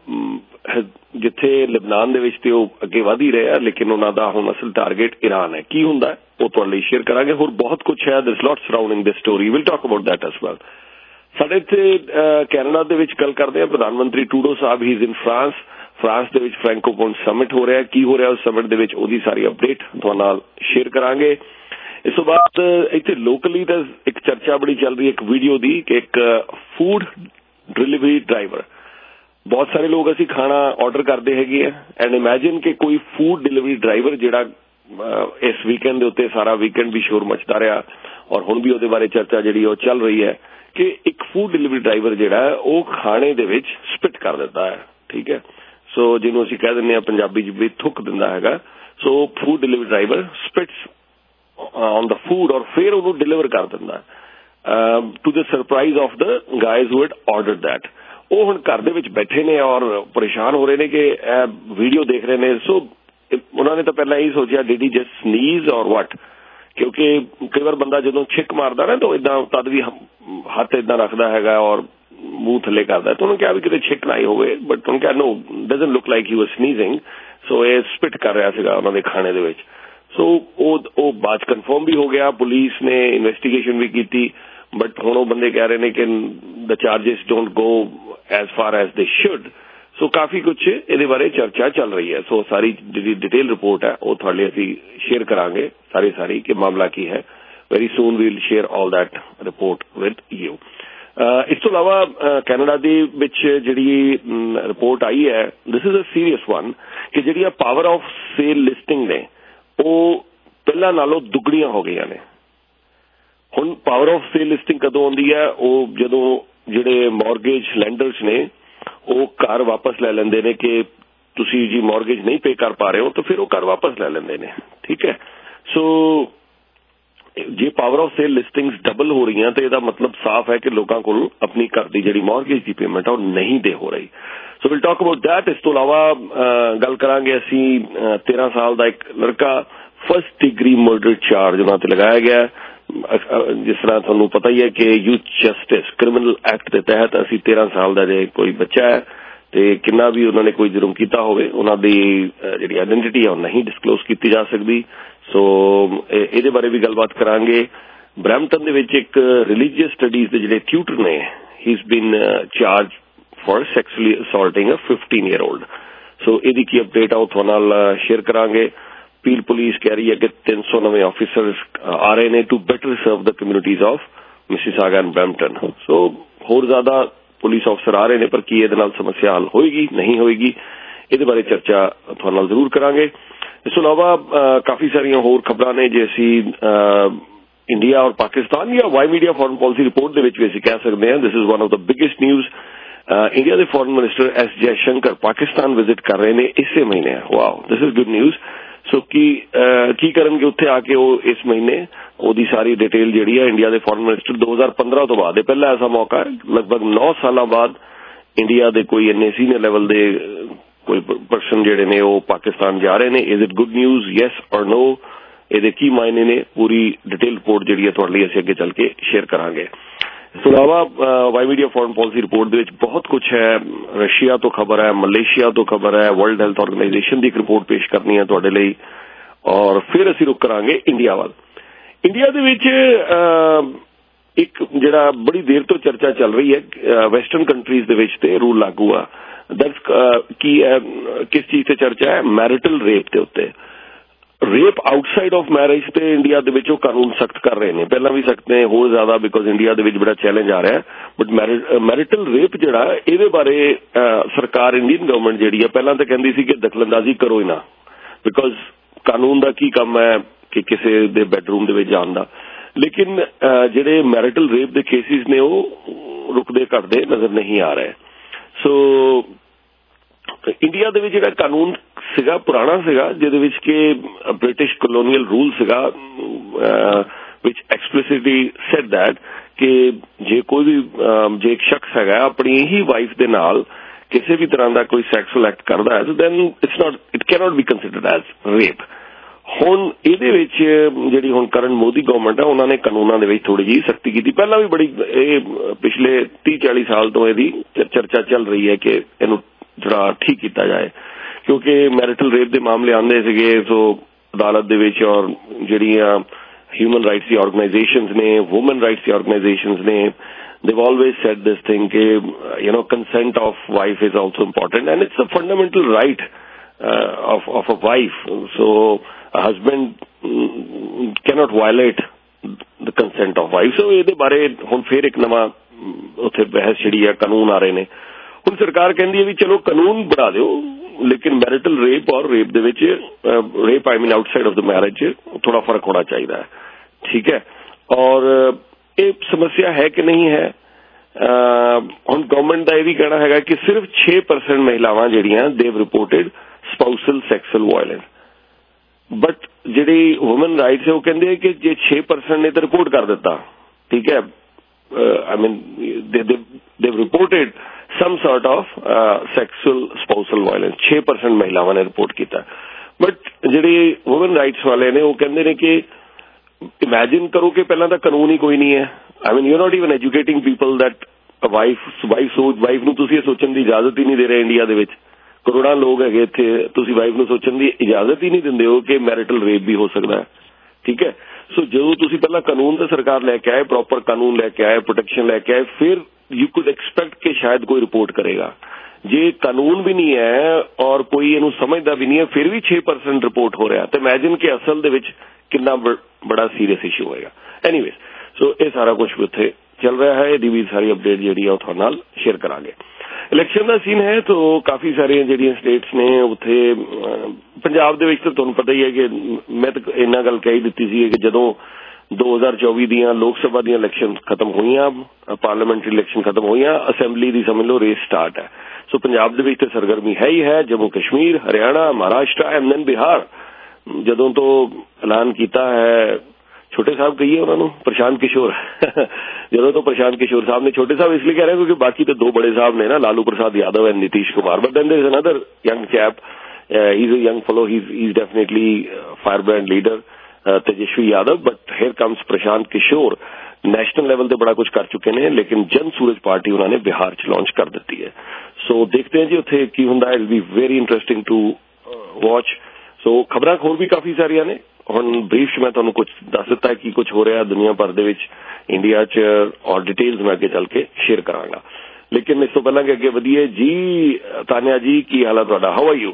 जिथे लिबनान दे विच ते ओह अगे वध ही रहे हैं, लेकिन उन्हां दा हुण असल टारगेट ईरान है। की हुंदा है वो तुहाडे लई शेयर करांगे। होर बहुत कुछ है, there is lot surrounding this story, will talk about that as well. साडे इत्थे कैनेडा दे विच गल करदे हैं प्रधानमंत्री ट्रूडो साहब ही इज इन फ्रांस दे विच फ्रैंकोफोन समिट हो रहा है। की हो रहा उस समिट दे विच ओहदी सारी अपडेट तुहाडे नाल शेयर करांगे। इस तो बाद इत्थे लोकली तो एक चर्चा बड़ी चल रही है एक वीडियो दी कि एक फूड डिलीवरी ड्राइवर, बहुत सारे लोग असी खाना ऑर्डर करते हैं एंड इमेजिन कि कोई फूड डिलीवरी ड्राइवर जिहड़ा इस वीकेंड के उत्ते सारा वीकेंड भी शोर मचता रहा और हुण भी उहदे बारे चर्चा जिहड़ी वो चल रही है कि एक फूड डिलीवरी ड्राइवर जिहड़ा है वो खाने दे विच स्पिट कर देता है। ठीक है, सो जिन्हों असीं कह दिंदे आ पंजाबी च भी थुक दिंदा हैगा। So food delivery driver spits on the food और फिर उन्होंने डिलीवर कर दिंदा to the surprise of the guys who had ordered that. वो हुण घर दे विच बैठे ने और परेशान हो रहे ने कि वीडियो देख रहे ने। सो उन्होंने तो पहला यही सोचा डिड ही जस्ट स्नीज और व्हाट, क्योंकि कई बार बंदा जदों छिक मारदा ना तो इदां तद भी हथ इदां रखदा हैगा और मुंह थले करदा है। तो उन्होंने कहा भी किते छिक ना ही होवे, बट उन्होंने कहा no doesn't look like he was sneezing. So ये स्पिट कर रहा सीगा उन्होंने खाने दे विच। सो वो बात कन्फर्म भी हो गया, पुलिस ने इन्वेस्टिगेशन भी की, बट हुण वो बंदे कह रहे हैं कि the charges don't go as far as they should. So काफी कुछ इहदे बारे चर्चा चल रही है। सो सारी जी डिटेल रिपोर्ट है वो थोड़े असीं शेयर करांगे सारी कि मामला की है। Very soon we'll share all that report with you. इस तो अलावा कैनेडा दे विच जिहड़ी रिपोर्ट आई है this is a serious one कि जिहड़ियां पावर ऑफ सेल लिस्टिंग ने वो पहला नालों दुगड़ियां हो गई ने। हुण पावर ऑफ सेल लिस्टिंग कदों आउंदी है वो जदों जिहड़े मॉर्गेज लैंडर्स ने वो घर वापस ले लेंदे ने कि तुसीं जी मॉर्गेज नहीं पे कर पा रहे हो तो फिर वो घर वापस ले लेंदे ने। ठीक है, सो जे power of sale listings double हो रही हैं तो इसका मतलब साफ है कि लोगों को अपनी घर की जिहड़ी मॉर्गेज की पेमेंट है वो नहीं दे हो रही। So will talk about that. इस तो अलावा गल करांगे असीं 13 साल का एक लड़का फर्स्ट डिग्री मर्डर चार्ज उन्हां ते लगाया गया। जिस तरह तुहानूं पता ही है कि यूथ जस्टिस क्रिमिनल एक्ट के तहत असीं 13 साल का जे कोई बच्चा है तो कितना भी उन्होंने कोई जुर्म किया होवे उन्हां दी जिहड़ी आइडेंटिटी है वो नहीं डिस्कलोज की जा सकती। सो इहदे बारे भी गलबात करांगे। ब्रैम्पटन दे विच एक रिलीजियस स्टडीज के जिहड़े ट्यूटर ने he is been charged for sexually assaulting a 15-year-old। So इहदी की अपडेट है वो तुहाडे नाल शेयर करांगे। पील पुलिस कह रही है कि 300 नवे ऑफिसर्स आ रहे हैं to better serve the communities of Mississauga and Brampton. So होर ज्यादा पुलिस ऑफिसर आ रहे हैं, पर की इहदे नाल समस्या हल होएगी नहीं होएगी इहदे बारे चर्चा तुहाडे नाल जरूर करांगे। इस तो अलावा काफी सारियां होर खबरां ने जैसी इंडिया और पाकिस्तान या Y media foreign policy report दे विच भी असीं कह सकते हैं this is one of the biggest news. India के foreign minister S Jaishankar Pakistan visit कर रहे हैं इसे महीने। Wow, this is good news. So की करनगे उत्थे आके वो इस महीने ओदी सारी डिटेल जिहड़ी है इंडिया के फॉरेन मिनिस्टर 2015 तो बाद पहला ऐसा मौका है लगभग 9 साल बाद इंडिया के कोई इन्ने सीनियर लेवल के कोई पर्सन जिहड़े ने वो पाकिस्तान जा रहे हैं। Is it good news yes और नो, इहदे की मायने ने पूरी डिटेल रिपोर्ट जिहड़ी है तुहाडे लई असीं अगे चल के शेयर करांगे। इस तो अलावा Y media foreign policy report दे विच बहुत कुछ है। रशिया तो खबर है, मलेशिया तो खबर है, वर्ल्ड हेल्थ ऑर्गेनाइजेशन की एक रिपोर्ट पेश करनी है तुहाडे लई और फिर असीं रुक करांगे इंडिया वाल। इंडिया दे विच एक जिहड़ा बड़ी देर तो चर्चा चल रही है वैसटर्न कंट्रीज दे विच ते रूल लागू आ दैट्स की किस चीज से चर्चा है मैरिटल रेप के उत्ते। ਰੇਪ ਆਊਟਸਾਈਡ ਆਫ ਮੈਰਿਜ ਤੇ ਇੰਡੀਆ ਦੇ ਵਿੱਚ ਉਹ ਕਾਨੂੰਨ ਸਖਤ ਕਰ ਰਹੇ ਨੇ, ਪਹਿਲਾਂ ਵੀ ਸਖਤ ਨੇ, ਹੋਰ ਜ਼ਿਆਦਾ, ਬਿਕੋਜ਼ ਇੰਡੀਆ ਦੇ ਵਿੱਚ ਬੜਾ ਚੈਲੰਜ ਆ ਰਿਹਾ। ਬਟ ਮੈਰਿਟਲ ਰੇਪ ਜਿਹੜਾ, ਇਹਦੇ ਬਾਰੇ ਸਰਕਾਰ, ਇੰਡੀਅਨ ਗਵਰਨਮੈਂਟ ਜਿਹੜੀ ਆ, ਪਹਿਲਾਂ ਤਾਂ ਕਹਿੰਦੀ ਸੀ ਕਿ ਦਖਲਅੰਦਾਜ਼ੀ ਕਰੋ ਹੀ ਨਾ, ਬਿਕੋਜ਼ ਕਾਨੂੰਨ ਦਾ ਕੀ ਕੰਮ ਹੈ ਕਿ ਕਿਸੇ ਦੇ ਬੈਡਰੂਮ ਦੇ ਵਿੱਚ ਜਾਣ ਦਾ। ਲੇਕਿਨ ਜਿਹੜੇ ਮੈਰਿਟਲ ਰੇਪ ਦੇ ਕੇਸਿਸ ਨੇ ਉਹ ਰੁਕਦੇ ਘਟਦੇ ਨਜ਼ਰ ਨਹੀਂ ਆ ਰਹੇ। ਸੋ ਇੰਡੀਆ ਦੇ ਵਿੱਚ ਜਿਹੜਾ ਕਾਨੂੰਨ ਸੀਗਾ ਪੁਰਾਣਾ ਸੀਗਾ, ਜਿਹਦੇ ਵਿੱਚ ਕਿ ਬ੍ਰਿਟਿਸ਼ ਕਲੋਨੀਅਲ ਰੂਲ ਸੀਗਾ, ਵਿਚ ਐਕਸਪਲਿਸਿਟਲੀ ਸੈਡ ਦੈਟ ਕਿ ਜੇ ਕੋਈ ਵੀ ਜੇ ਇੱਕ ਸ਼ਖਸ ਹੈਗਾ ਆਪਣੀ ਹੀ ਵਾਈਫ ਦੇ ਨਾਲ ਕਿਸੇ ਵੀ ਤਰ੍ਹਾਂ ਦਾ ਕੋਈ ਸੈਕਸੁਅਲ ਐਕਟ ਕਰਦਾ ਹੈ, then it cannot be considered as rape. ਹੁਣ ਇਹਦੇ ਵਿੱਚ ਜਿਹੜੀ ਹੁਣ ਕਰੰਟ ਮੋਦੀ ਗਵਰਨਮੈਂਟ ਹੈ, ਉਹਨਾਂ ਨੇ ਕਾਨੂੰਨਾਂ ਦੇ ਵਿੱਚ ਥੋੜੀ ਜਿਹੀ ਸਖਤੀ ਕੀਤੀ। ਪਹਿਲਾਂ ਵੀ ਬੜੀ ਇਹ ਪਿਛਲੇ 30-40 ਸਾਲ ਤੋਂ ਇਹਦੀ ਚਰਚਾ ਚੱਲ ਰਹੀ ਹੈ ਕਿ ਇਹਨੂੰ ਥੋੜਾ ਠੀਕ ਕੀਤਾ ਜਾਏ, ਕਿਉਂਕਿ ਮੈਰਿਟਲ ਰੇਪ ਦੇ ਮਾਮਲੇ ਆਉਂਦੇ ਸੀਗੇ ਸੋ ਅਦਾਲਤ ਦੇ ਵਿੱਚ, ਔਰ ਜਿਹੜੀਆਂ ਹਿਊਮਨ ਰਾਈਟਸ ਦੀ ਆਰਗੇਨਾਈਜੇਸ਼ਨਸ ਨੇ, ਵੂਮਨ ਰਾਈਟਸ ਦੀ ਆਰਗੇਨਾਈਜੇਸ਼ਨਸ ਨੇ, they've always said this thing कि consent of wife is also important and it's a fundamental right of a wife, so a husband cannot violate the consent of wife। so ਇਹਦੇ ਬਾਰੇ ਹੁਣ ਫਿਰ ਇੱਕ ਨਵਾਂ ਉੱਥੇ ਬਹਿਸ ਜਿਹੜੀ ਹੈ, ਕਾਨੂੰਨ ਆ ਰਹੇ ਨੇ। ਹੁਣ ਸਰਕਾਰ ਕਹਿੰਦੀ ਹੈ ਵੀ ਚਲੋ ਕਾਨੂੰਨ ਬਣਾ ਦਿਓ, ਲੇਕਿਨ ਮੈਰਿਟਲ ਰੇਪ ਔਰ ਰੇਪ ਦੇ ਵਿੱਚ rape I mean outside of the marriage ਥੋੜਾ ਫਰਕ ਹੋਣਾ ਚਾਹੀਦਾ ਹੈ, ਠੀਕ ਹੈ। ਔਰ ਇਹ ਸਮੱਸਿਆ ਹੈ ਕਿ ਨਹੀਂ ਹੈ। ਹੁਣ ਗਵਰਨਮੈਂਟ ਦਾ ਇਹ ਵੀ ਕਹਿਣਾ ਹੈਗਾ ਕਿ ਸਿਰਫ 6% ਮਹਿਲਾਵਾਂ ਜਿਹੜੀਆਂ they've reported spousal sexual violence, but ਜਿਹੜੀ ਵੂਮਨ ਰਾਈਟਸ ਹੈ ਉਹ ਕਹਿੰਦੇ ਕਿ ਜੇ 6% ਨੇ ਤਾਂ ਰਿਪੋਰਟ ਕਰ ਦਿੱਤਾ, ਠੀਕ ਹੈ, I mean they've reported some sort of sexual spousal violence, 6% ਮਹਿਲਾਵਾਂ ਨੇ ਰਿਪੋਰਟ ਕੀਤਾ। ਬਟ ਜਿਹੜੇ ਵੂਮਨ ਰਾਈਟਸ ਵਾਲੇ ਨੇ ਉਹ ਕਹਿੰਦੇ ਨੇ ਕਿ ਇਮੈਜਿਨ ਕਰੋ ਕਿ ਪਹਿਲਾਂ ਤਾਂ ਕਾਨੂੰਨ ਹੀ ਕੋਈ ਨਹੀਂ ਹੈ। I mean you not even educating people that wife ਨੂੰ ਤੁਸੀਂ ਇਹ ਸੋਚਣ ਦੀ ਇਜਾਜ਼ਤ ਹੀ ਨਹੀਂ ਦੇ ਰਹੇ। ਇੰਡੀਆ ਦੇ ਵਿੱਚ ਕਰੋੜਾਂ ਲੋਕ ਹੈਗੇ ਇੱਥੇ, ਤੁਸੀਂ ਵਾਈਫ ਨੂੰ ਸੋਚਣ ਦੀ ਇਜਾਜ਼ਤ ਹੀ ਨਹੀਂ ਦਿੰਦੇ ਹੋ ਕਿ ਮੈਰਿਟਲ ਰੇਪ ਵੀ ਹੋ ਸਕਦਾ ਹੈ, ਠੀਕ ਹੈ। ਸੋ ਜਦੋਂ ਤੁਸੀਂ ਪਹਿਲਾਂ ਕਾਨੂੰਨ ਤਾਂ ਸਰਕਾਰ ਲੈ ਕੇ ਆਏ, ਪ੍ਰੋਪਰ ਕਾਨੂੰਨ ਲੈ ਕੇ ਆਏ, ਪ੍ਰੋਟੈਕਸ਼ਨ ਲੈ ਕੇ ਆਏ, ਫਿਰ ਯੂ ਕੁਡ ਐਕਸਪੈਕਟ ਕਿ ਸ਼ਾਇਦ ਕੋਈ ਰਿਪੋਰਟ ਕਰੇਗਾ। ਜੇ ਕਾਨੂੰਨ ਵੀ ਨਹੀਂ ਹੈ ਔਰ ਕੋਈ ਇਹਨੂੰ ਸਮਝਦਾ ਵੀ ਨਹੀਂ ਹੈ, ਫਿਰ ਵੀ 6% ਰਿਪੋਰਟ ਹੋ ਰਿਹਾ, ਤਾਂ ਇਮੈਜਿਨ ਕਿ ਅਸਲ ਦੇ ਵਿੱਚ ਕਿੰਨਾ ਬੜਾ ਸੀਰੀਅਸ ਇਸ਼ੂ ਹੋਏਗਾ। ਐਨੀਵੇਜ਼, ਸੋ ਇਹ ਸਾਰਾ ਕੁਝ ਉੱਥੇ ਚੱਲ ਰਿਹਾ ਹੈ। ਇਹਦੀ ਵੀ ਸਾਰੀ ਅਪਡੇਟ ਜਿਹੜੀ ਆ ਉਹ ਤੁਹਾਡੇ ਨਾਲ ਸ਼ੇਅਰ ਕਰਾਂਗੇ। ਇਲੈਕਸ਼ਨ ਦਾ ਸੀਨ ਹੈ ਤਾਂ ਕਾਫੀ ਸਾਰੀਆਂ ਜਿਹੜੀਆਂ ਸਟੇਟਸ ਨੇ ਉੱਥੇ, ਪੰਜਾਬ ਦੇ ਵਿੱਚ ਤਾਂ ਤੁਹਾਨੂੰ ਪਤਾ ਹੀ ਹੈ ਕਿ ਮੈਂ ਤਾਂ ਇੰਨਾ ਗੱਲ ਕਹਿ ਦਿੱਤੀ ਸੀ ਕਿ ਜਦੋਂ 2024 ਦੀਆਂ ਲੋਕ ਸਭਾ ਦੀਆਂ ਇਲੈਕਸ਼ਨ ਖਤਮ ਹੋਈਆਂ, ਪਾਰਲੀਮੈਂਟਰੀ ਇਲੈਕਸ਼ਨ ਖਤਮ ਹੋਈਆਂ, ਅਸੈਂਬਲੀ ਦੀ ਸਮਝ ਲਓ ਰੇਸ ਸਟਾਰਟ ਹੈ। ਸੋ ਪੰਜਾਬ ਦੇ ਵਿੱਚ ਤਾਂ ਸਰਗਰਮੀ ਹੈ ਹੀ ਹੈ। ਜੰਮੂ ਕਸ਼ਮੀਰ, ਹਰਿਆਣਾ, ਮਹਾਰਾਸ਼ਟਰ ਐਂਡ ਦੈਨ ਬਿਹਾਰ, ਜਦੋਂ ਤੋਂ ਐਲਾਨ ਕੀਤਾ ਹੈ ਛੋਟੇ ਸਾਹਿਬ ਕਹੀਏ ਉਹਨਾਂ ਨੂੰ, ਪ੍ਰਸ਼ਾਂਤ ਕਿਸ਼ੋਰ ਜਦੋਂ ਤੋਂ ਪ੍ਰਸ਼ਾਂਤ ਕਿਸ਼ੋਰ ਸਾਹਿਬ ਨੇ, ਛੋਟੇ ਸਾਹਿਬ ਇਸ ਲਈ ਕਹਿ ਰਹੇ ਕਿਉਂਕਿ ਬਾਕੀ ਤਾਂ ਦੋ ਬੜੇ ਸਾਹਿਬ ਨੇ ਨਾ, Lalu Prasad Yadav and Nitish Kumar, but then there is another young chap, he's a young fellow, he's definitely firebrand leader, Tejashwi Yadav, but here comes Prashant Kishor, national level ਤੇ ਬੜਾ ਕੁਝ ਕਰ ਚੁੱਕੇ ਨੇ, ਲੇਕਿਨ ਜਨ ਸੂਰਜ ਪਾਰਟੀ ਉਹਨਾਂ ਨੇ ਬਿਹਾਰ ਚ ਲਾਂਚ ਕਰ ਦਿੱਤੀ ਹੈ। ਸੋ ਦੇਖਦੇ ਹਾਂ ਜੀ ਉੱਥੇ ਕੀ ਹੁੰਦਾ ਹੈ। It will be very interesting to watch. So ਖਬਰਾਂ ਹੋਰ ਵੀ ਕਾਫੀ ਸਾਰੀਆਂ ਨੇ। ਹੁਣ ਬਰੀਫ ਚ ਮੈਂ ਤੁਹਾਨੂੰ ਕੁਝ ਦੱਸ ਦਿੱਤਾ ਹੈ ਕੀ ਕੁਝ ਹੋ ਰਿਹਾ ਦੁਨੀਆ ਭਰ ਦੇ ਵਿੱਚ, ਇੰਡੀਆ ਚ, ਔਰ ਡਿਟੇਲਸ ਮੈਂ ਅੱਗੇ ਚੱਲ ਕੇ ਸ਼ੇਅਰ ਕਰਾਂਗਾ। ਲੇਕਿਨ ਇਸ ਤੋਂ ਪਹਿਲਾਂ ਕਿ ਅੱਗੇ ਵਧੀਏ ਜੀ, ਤਾਨਿਆ ਜੀ ਕੀ ਹਾਲ ਹੈ ਤੁਹਾਡਾ? How are you?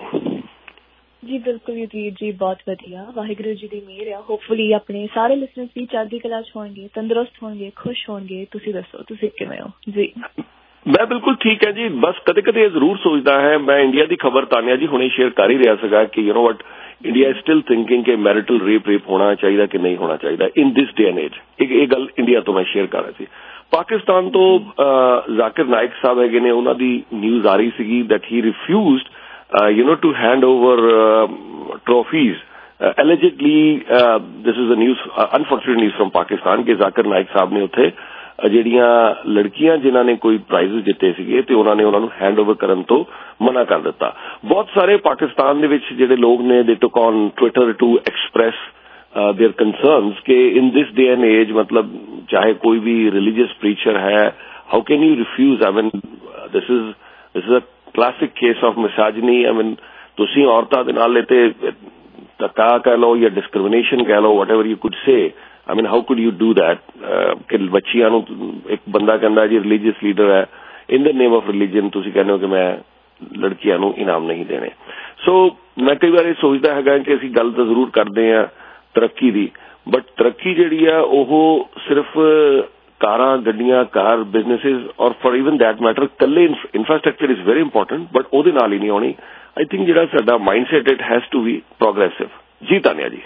ਜੀ ਬਿਲਕੁਲ ਯੂਦੀਪ ਜੀ, ਬਹੁਤ ਵਧੀਆ, ਵਾਹਿਗੁਰੂ ਜੀ ਦੀ ਮਿਹਰ ਆ। ਹੋਪਫੁਲੀ ਆਪਣੇ ਸਾਰੇ ਲਿਸਨਰਸ ਵੀ ਚੜ੍ਹਦੀ ਕਲਾ ਚ ਹੋਣਗੇ, ਤੰਦਰੁਸਤ ਹੋਣਗੇ, ਖੁਸ਼ ਹੋਣਗੇ। ਤੁਸੀਂ ਦੱਸੋ ਤੁਸੀਂ ਕਿਵੇਂ ਹੋ ਜੀ? ਮੈਂ ਬਿਲਕੁਲ ਠੀਕ ਹੈ ਜੀ। ਬਸ ਕਦੇ ਕਦੇ ਇਹ ਜ਼ਰੂਰ ਸੋਚਦਾ ਹੈ, ਮੈਂ ਇੰਡੀਆ ਦੀ ਖਬਰ ਤਾਨਿਆ ਜੀ ਹੁਣੇ ਸ਼ੇਅਰ ਕਰ ਹੀ ਰਿਹਾ ਸੀਗਾ ਕਿ you know what, India is still thinking ਕਿ ਮੈਰਿਟਲ ਰੇਪ ਹੋਣਾ ਚਾਹੀਦਾ ਕਿ ਨਹੀਂ ਹੋਣਾ ਚਾਹੀਦਾ ਇਨ ਦਿਸ ਡੇ ਐਂਡ ਏਜ। ਇਹ ਗੱਲ ਇੰਡੀਆ ਤੋਂ ਮੈਂ ਸ਼ੇਅਰ ਕਰ ਰਿਹਾ ਸੀ। ਪਾਕਿਸਤਾਨ ਤੋਂ ਜ਼ਾਕਿਰ ਨਾਇਕ ਸਾਹਿਬ ਹੈਗੇ ਨੇ, ਉਹਨਾਂ ਦੀ ਨਿਊਜ਼ ਆ ਰਹੀ ਸੀਗੀ that he refused to hand over trophies. Allegedly, this is the news, unfortunate news from Pakistan ਕਿ ਜ਼ਾਕਿਰ ਨਾਇਕ ਸਾਹਿਬ ਨੇ ਉੱਥੇ ਜਿਹੜੀਆਂ ਲੜਕੀਆਂ ਜਿਨ੍ਹਾਂ ਨੇ ਕੋਈ ਪ੍ਰਾਈਜ਼ ਜਿੱਤੇ ਸੀਗੇ ਤੇ ਉਹਨਾਂ ਨੇ ਉਹਨਾਂ ਨੂੰ ਹੈਂਡ ਓਵਰ ਕਰਨ ਤੋਂ ਮਨਾ ਕਰ ਦਿੱਤਾ। ਬਹੁਤ ਸਾਰੇ ਪਾਕਿਸਤਾਨ ਦੇ ਵਿੱਚ ਜਿਹੜੇ ਲੋਕ ਨੇ ਦੇ took on Twitter to express their concerns ਕਿ in this day and age, मतलब चाहे कोई भी religious preacher है, how can you refuse? I mean, this is a classic case of misogyny. I mean, ਤੁਸੀਂ ਔਰਤਾਂ ਦੇ ਨਾਲ ਤੇ ਧੱਕਾ ਕਹਿ ਲਓ ਜਾਂ discrimination ਕਹਿ ਲਓ, whatever you could say. I mean, how could you do that? ਕਿ ਬੱਚੀਆਂ ਨੂੰ ਇੱਕ ਬੰਦਾ ਕਹਿੰਦਾ ਜੀ religious leader ਹੈ, in the name of religion ਤੁਸੀਂ ਕਹਿੰਦੇ ਹੋ ਕਿ ਮੈਂ ਲੜਕੀਆਂ ਨੂੰ ਇਨਾਮ ਨਹੀਂ ਦੇਣੇ। ਸੋ ਮੈਂ ਕਈ ਵਾਰ ਇਹ ਸੋਚਦਾ ਹੈਗਾ ਕਿ ਅਸੀਂ ਗੱਲ ਤਾਂ ਜ਼ਰੂਰ ਕਰਦੇ ਹਾਂ ਤਰੱਕੀ ਦੀ, ਬਟ ਤਰੱਕੀ ਜਿਹੜੀ ਆ ਉਹ ਸਿਰਫ ਕਾਰਾਂ, ਗੱਡੀਆਂ, ਕਾਰ ਬਿਜ਼ਨਸਿਸ ਔਰ ਫॉर ਇਵਨ ਦੈਟ ਮੈਟਰ ਇਕੱਲੇ infrastructure is very important, but ਉਹਦੇ ਨਾਲ ਹੀ ਨਹੀਂ ਆਉਣੀ। ਆਈ ਥਿੰਕ ਜਿਹੜਾ ਸਾਡਾ mindset it has to be progressive. ਜੀ ਤਾਨੀਆ ਜੀ।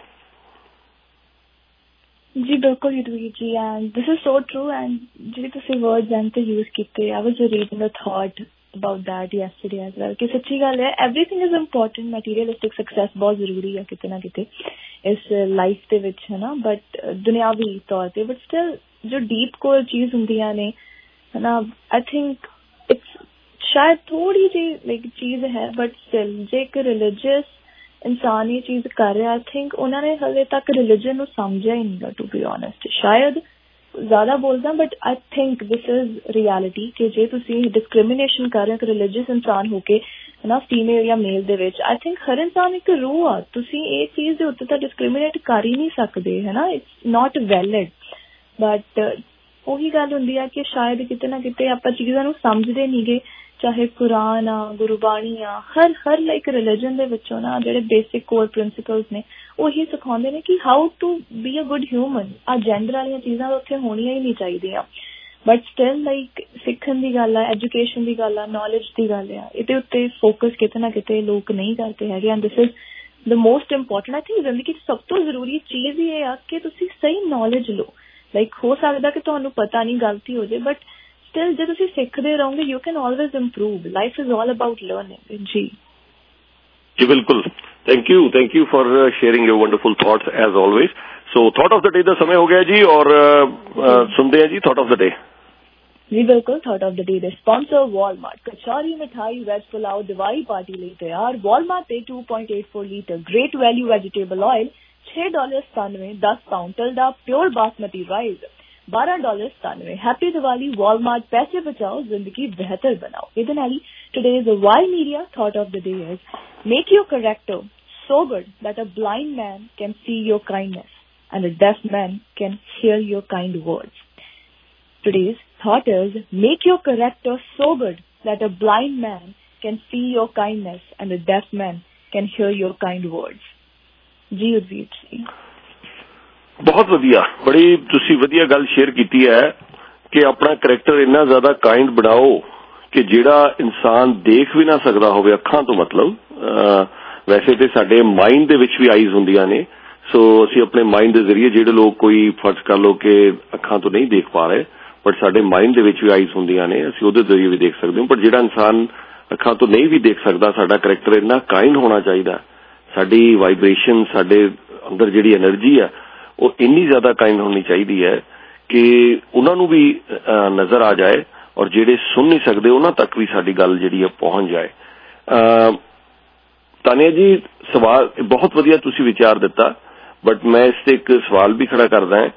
जी बिल्कुल Yudhvir ji, and this is so true. And ਜਿਹੜੇ ਤੁਸੀਂ ਵਰਡਸ ਐਂਡ ਤੇ ਯੂਜ਼ ਕੀਤੇ, I was reading a thought about that yesterday as well ਕਿ ਸੱਚੀ ਗੱਲ ਹੈ everything is important, materialistic success ਬਹੁਤ ਜ਼ਰੂਰੀ ਹੈ ਕਿਤੇ ਨਾ ਕਿਤੇ ਇਸ ਲਾਈਫ ਦੇ ਵਿੱਚ, ਹੈ ਨਾ, ਬਟ ਦੁਨਿਆਵੀ ਤੌਰ ਤੇ, ਬਟ ਸਟਿਲ ਜੋ ਡੀਪ ਕੋਰ ਚੀਜ਼ ਹੁੰਦੀਆਂ ਨੇ, ਹੈ ਨਾ, I think it's ਸ਼ਾਇਦ ਥੋੜੀ ਜਿਹੀ ਲਾਈਕ ਚੀਜ਼ ਹੈ, ਬਟ ਸਟਿਲ ਜੇ ਇੱਕ ਰਿਲੀਜੀਅਸ ਇਨਸਾਨ ਇਹ ਚੀਜ਼ ਕਰ ਰਿਹਾ, ਆਈ ਥਿੰਕ ਉਹਨਾਂ ਨੇ ਹਲੇ ਤੱਕ ਰਿਲੀਜਨ ਨੂੰ ਸਮਝਿਆ ਹੀ ਨਹੀਂ, ਟੂ ਬੀ ਓਨੈਸਟ। ਸ਼ਾਇਦ ਜ਼ਿਆਦਾ ਬੋਲਦਾ, but I think this is reality ਕਿ ਜੇ ਤੁਸੀਂ ਡਿਸਕ੍ਰਿਮੀਨੇਸ਼ਨ ਕਰ ਰਹੇ ਹੋ ਇੱਕ ਰਿਲੀਜੀਅਸ ਇਨਸਾਨ ਹੋ ਕੇ, ਹੈ ਨਾ, ਫੀਮੇਲ ਜਾਂ ਮੇਲ ਦੇ ਵਿੱਚ, ਆਈ ਥਿੰਕ ਹਰ ਇਨਸਾਨ ਇੱਕ ਰੂਹ ਆ, ਤੁਸੀਂ ਇਹ ਚੀਜ਼ ਦੇ ਉੱਤੇ ਤਾਂ ਡਿਸਕ੍ਰਿਮੀਨੇਟ ਕਰ ਹੀ ਨਹੀਂ ਸਕਦੇ, ਹੈ ਨਾ, ਇਟਸ ਨॉट ਵੈਲਿਡ। ਬਟ ਉਹੀ ਗੱਲ ਹੁੰਦੀ ਆ ਕਿ ਸ਼ਾਇਦ ਕਿਤੇ ਨਾ ਕਿਤੇ ਆਪਾਂ ਚੀਜ਼ਾਂ ਨੂੰ ਸਮਝਦੇ ਨਹੀਂ ਗੇ, ਚਾਹੇ ਕੁਰਾਨ ਆ, ਗੁਰਬਾਣੀ ਆ, ਹਰ ਲਾਈਕ ਰਿਲੀਜਨ ਦੇ ਵਿੱਚੋਂ ਨਾ ਜਿਹੜੇ ਬੇਸਿਕ ਕੋਰ ਪ੍ਰਿੰਸੀਪਲਸ ਨੇ ਉਹੀ ਸਿਖਾਉਂਦੇ ਨੇ ਕਿ how to be a good human. ਆ ਜੈਂਡਰ ਵਾਲੀਆਂ ਚੀਜ਼ਾਂ ਉੱਥੇ ਹੋਣੀਆਂ ਹੀ ਨਹੀਂ ਚਾਹੀਦੀਆਂ, ਬਟ ਸਟਿਲ ਲਾਈਕ ਸਿੱਖਣ ਦੀ ਗੱਲ ਆ, ਐਜੂਕੇਸ਼ਨ ਦੀ ਗੱਲ ਆ, ਨੌਲੇਜ ਦੀ ਗੱਲ ਆ, ਇਹਦੇ ਉੱਤੇ ਫੋਕਸ ਕਿਤੇ ਨਾ ਕਿਤੇ ਲੋਕ ਨਹੀਂ ਕਰਦੇ ਹੈਗੇ। And this is the most important. I think ਜ਼ਿੰਦਗੀ 'ਚ ਸਭ ਤੋਂ ਜ਼ਰੂਰੀ ਚੀਜ਼ ਇਹ ਆ ਕਿ ਤੁਸੀਂ ਸਹੀ ਨੌਲੇਜ ਲਓ। ਲਾਈਕ ਹੋ ਸਕਦਾ ਕਿ ਤੁਹਾਨੂੰ ਪਤਾ ਨਹੀਂ, ਗਲਤੀ ਹੋ ਜਾਏ, ਬਟ still ਜੇ ਤੁਸੀਂ ਸਿੱਖਦੇ ਰਹੋਗੇ you can always improve. Life is all about learning. ਜੀ ਬਿਲਕੁਲ। Thank you for sharing your wonderful thoughts as always. So thought of the day ਦਾ ਸਮੇਂ ਹੋ ਗਿਆ ਜੀ, ਔਰ ਸੁਣਦੇ ਹਾਂ ਜੀ thought of the day। ਜੀ ਬਿਲਕੁਲ। thought of the day ਦੇ sponsor Walmart. Kachori, mithai, veg pulao Diwali party ਲਈ ਤਿਆਰ। ਵਾਲਮਾਰਟ ਤੇ 2.84 litre great value vegetable oil $6.97, 10 pound Tilda pure basmati rice $12.97। Happy Diwali Walmart. पैसे बचाओ, जिंदगी बेहतर बनाओ। ਇਹਦੇ ਨਾਲ ਹੀ today's why media thought of the day is make your character so good that a blind man can see your kindness and a deaf man can hear your kind words. Today's thought is make your character so good that a blind man can see your kindness and a deaf man can hear your kind words. ਜੀ ਉਰਵੀਰ ਜੀ, ਬਹੁਤ ਵਧੀਆ, ਬੜੀ ਤੁਸੀਂ ਵਧੀਆ ਗੱਲ share ਕੀਤੀ ਹੈ ਕਿ ਆਪਣਾ ਕਰੈਕਟਰ ਇੰਨਾ ਜ਼ਿਆਦਾ ਕਾਇੰਡ ਬਣਾਓ ਕਿ ਜਿਹੜਾ ਇਨਸਾਨ ਦੇਖ ਵੀ ਨਾ ਸਕਦਾ ਹੋਵੇ ਅੱਖਾਂ ਤੋਂ, ਮਤਲਬ ਵੈਸੇ ਤੇ ਸਾਡੇ ਮਾਈਂਡ ਦੇ ਵਿੱਚ ਵੀ ਆਈਜ਼ ਹੁੰਦੀਆਂ ਨੇ। ਸੋ ਅਸੀਂ ਆਪਣੇ ਮਾਈਂਡ ਦੇ ਜ਼ਰੀਏ, ਜਿਹੜੇ ਲੋਕ ਕੋਈ ਫਰਜ਼ ਕਰ ਲਓ ਕਿ ਅੱਖਾਂ ਤੋਂ ਨਹੀਂ ਦੇਖ ਪਾ ਰਹੇ, ਬਟ ਸਾਡੇ ਮਾਈਂਡ ਦੇ ਵਿੱਚ ਵੀ ਆਈਜ਼ ਹੁੰਦੀਆਂ ਨੇ, ਅਸੀਂ ਉਹਦੇ ਜ਼ਰੀਏ ਵੀ ਦੇਖ ਸਕਦੇ ਹਾਂ। ਪਰ ਜਿਹੜਾ ਇਨਸਾਨ ਅੱਖਾਂ ਤੋਂ ਨਹੀਂ ਵੀ ਦੇਖ ਸਕਦਾ, ਸਾਡਾ ਕਰੈਕਟਰ ਇੰਨਾ ਕਾਇੰਡ ਹੋਣਾ ਚਾਹੀਦਾ, ਸਾਡੀ ਵਾਈਬ੍ਰੇਸ਼ਨ, ਸਾਡੇ ਅੰਦਰ ਜਿਹੜੀ ਐਨਰਜੀ ਆ ਉਹ ਇੰਨੀ ਜ਼ਿਆਦਾ ਕਾਇੰਡ ਹੋਣੀ ਚਾਹੀਦੀ ਹੈ ਕਿ ਉਹਨਾਂ ਨੂੰ ਵੀ ਨਜ਼ਰ ਆ ਜਾਏ, ਔਰ ਜਿਹੜੇ ਸੁਣ ਨਹੀਂ ਸਕਦੇ ਉਹਨਾਂ ਤੱਕ ਵੀ ਸਾਡੀ ਗੱਲ ਜਿਹੜੀ ਹੈ ਪਹੁੰਚ ਜਾਏ। ਤਾਨੀਆ ਜੀ, ਸਵਾਲ ਬਹੁਤ ਵਧੀਆ ਤੁਸੀਂ ਵਿਚਾਰ ਦਿੱਤਾ, ਬਟ ਮੈਂ ਇਸ ਤੇ ਇੱਕ ਸਵਾਲ ਵੀ ਖੜਾ ਕਰਦਾ ਹਾਂ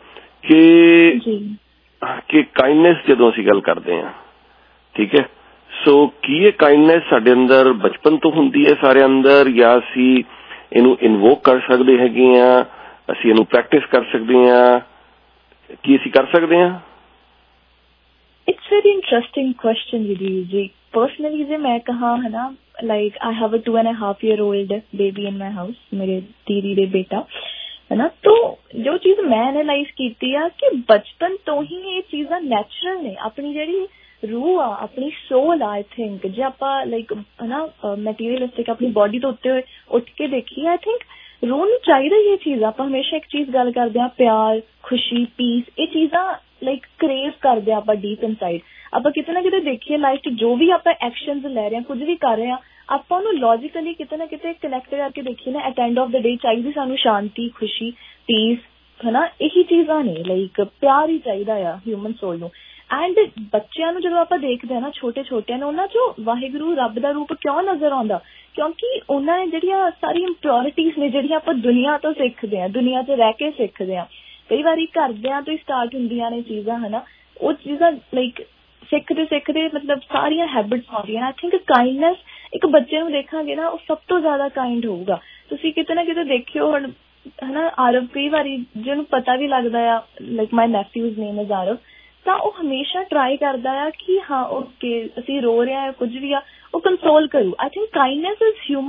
ਕਿ ਕਾਇੰਡਨੈਸ ਜਦੋਂ ਅਸੀਂ ਗੱਲ ਕਰਦੇ ਹਾਂ, ਠੀਕ ਹੈ, ਸੋ ਕੀ ਇਹ ਕਾਇੰਡਨੈਸ ਸਾਡੇ ਅੰਦਰ ਬਚਪਨ ਤੋਂ ਹੁੰਦੀ ਹੈ ਸਾਰਿਆਂ ਅੰਦਰ, ਜਾਂ ਅਸੀਂ ਇਹਨੂੰ ਇਨਵੋਕ ਕਰ ਸਕਦੇ ਹੈਗੇ ਹਾਂ, ਅਸੀਂ ਇਹਨੂੰ ਪ੍ਰੈਕਟਿਸ ਕਰ ਸਕਦੇ ਹਾਂ, ਕੀ ਅਸੀਂ ਕਰ ਸਕਦੇ ਹਾਂ? ਇਟਸ ਵੈਰੀ ਇੰਟਰਸਟਿੰਗ ਕੁਐਸਚਨ ਜੀ। ਪਰਸਨਲੀ ਜੇ ਮੈਂ ਕਹਾਂ, ਹੈ ਨਾ, like I have a 2.5 year old baby in my house, ਮੇਰੇ ਦੀਦੀ ਦੇ ਬੇਟਾ, ਹੈ ਨਾ। ਤੋ ਜੋ ਚੀਜ਼ ਮੈਂ ਐਨਾਲਾਈਜ਼ ਕੀਤੀ ਆ ਕਿ ਬਚਪਨ ਤੋਂ ਹੀ ਇਹ ਚੀਜ਼ਾਂ ਨੈਚੁਰਲ ਨੇ, ਆਪਣੀ ਜਿਹੜੀ ਰੂਹ ਆ, ਆਪਣੀ ਸੋਲ ਆ। ਆਈ ਥਿੰਕ ਜੇ ਆਪਾਂ ਲਾਈਕ, ਹੈ ਨਾ, ਮੈਟੀਰੀਅਲਿਸਟਿਕ ਆਪਣੀ ਬੋਡੀ ਤੋਂ ਉੱਤੇ ਉੱਠ ਕੇ ਦੇਖੀਏ, ਆਈ ਥਿੰਕ ਰੂਹ ਨੂੰ ਚਾਹੀਦਾ ਹੀ ਇਹ ਚੀਜ਼। ਆਪਾਂ ਹਮੇਸ਼ਾ ਇੱਕ ਚੀਜ਼ ਗੱਲ ਕਰਦੇ ਹਾਂ, ਪਿਆਰ, ਖੁਸ਼ੀ, ਪੀਸ, ਇਹ ਚੀਜ਼ਾਂ ਲਾਈਕ ਕਰੇਵ ਕਰਦੇ ਹਾਂ ਆਪਾਂ ਡੀਪ ਇਨਸਾਈਡ। ਆਪਾਂ ਕਿਤੇ ਨਾ ਕਿਤੇ ਦੇਖੀਏ ਲਾਈਫ 'ਚ ਜੋ ਵੀ ਆਪਾਂ ਐਕਸ਼ਨਸ ਲੈ ਰਹੇ ਹਾਂ, ਕੁਝ ਵੀ ਕਰ ਰਹੇ ਹਾਂ, ਆਪਾਂ ਉਹਨੂੰ ਲੌਜੀਕਲੀ ਕਿਤੇ ਨਾ ਕਿਤੇ ਕਨੈਕਟ ਕਰਕੇ ਦੇਖੀਏ ਨਾ, at end of the day ਚਾਹੀਦੀ ਸਾਨੂੰ ਸ਼ਾਂਤੀ, ਖੁਸ਼ੀ, ਪੀਸ, ਹੈ ਨਾ, ਇਹੀ ਚੀਜ਼ਾਂ ਨੇ। ਲਾਈਕ ਪਿਆਰ ਹੀ ਚਾਹੀਦਾ ਆ ਹਿਊਮਨ ਸੋਲ ਨੂੰ। ਐਂਡ ਬੱਚਿਆਂ ਨੂੰ ਜਦੋਂ ਆਪਾਂ ਦੇਖਦੇ ਹਾਂ ਨਾ, ਛੋਟੇ ਛੋਟਿਆਂ ਨੂੰ, ਉਹਨਾਂ 'ਚੋਂ ਵਾਹਿਗੁਰੂ ਰੱਬ ਦਾ ਰੂਪ ਕਿਉਂ ਨਜ਼ਰ ਆਉਂਦਾ? ਕਿਉਂਕਿ ਉਹਨਾਂ ਨੇ ਜਿਹੜੀਆਂ ਸਾਰੀਆਂ ਇੰਪਿਓਰਿਟੀਜ਼ ਨੇ, ਜਿਹੜੀਆਂ ਆਪਾਂ ਦੁਨੀਆ ਤੋਂ ਸਿੱਖਦੇ ਹਾਂ, ਦੁਨੀਆ 'ਚ ਰਹਿ ਕੇ ਸਿੱਖਦੇ ਹਾਂ, ਕਈ ਵਾਰੀ ਘਰਦਿਆਂ ਤੋਂ ਹੀ ਸਟਾਰਟ ਹੁੰਦੀਆਂ ਨੇ ਚੀਜ਼ਾਂ, ਹੈ ਨਾ, ਉਹ ਚੀਜ਼ਾਂ ਲਾਈਕ ਸਿੱਖਦੇ ਮਤਲਬ ਸਾਰੀਆਂ ਹੈਬਿਟਸ ਆਉਂਦੀਆਂ। ਆਈ ਥਿੰਕ ਕਾਇੰਡਨੈਸ, ਇੱਕ ਬੱਚੇ ਨੂੰ ਦੇਖਾਂਗੇ ਨਾ, ਉਹ ਸਭ ਤੋਂ ਜ਼ਿਆਦਾ ਕਾਇੰਡ ਹੋਊਗਾ। ਤੁਸੀਂ ਕਿਤੇ ਨਾ ਕਿਤੇ ਦੇਖਿਓ ਹੁਣ, ਹੈ ਨਾ, ਆਰਵ ਕਈ ਵਾਰੀ ਜਿਹਨੂੰ ਪਤਾ ਵੀ ਲੱਗਦਾ ਆ, like my nephew's name is Aarav, ਤਾਂ ਉਹ ਹਮੇਸ਼ਾ ਟਰਾਈ ਕਰਦਾ ਆ ਕਿ ਹਾਂ ਓਕੇ ਅਸੀਂ ਰੋ ਰਹੇ ਹਾਂ ਕੁਝ ਵੀ ਆ, ਉਹ ਕੰਸੋਲ ਕਰੂ। I think kindness is human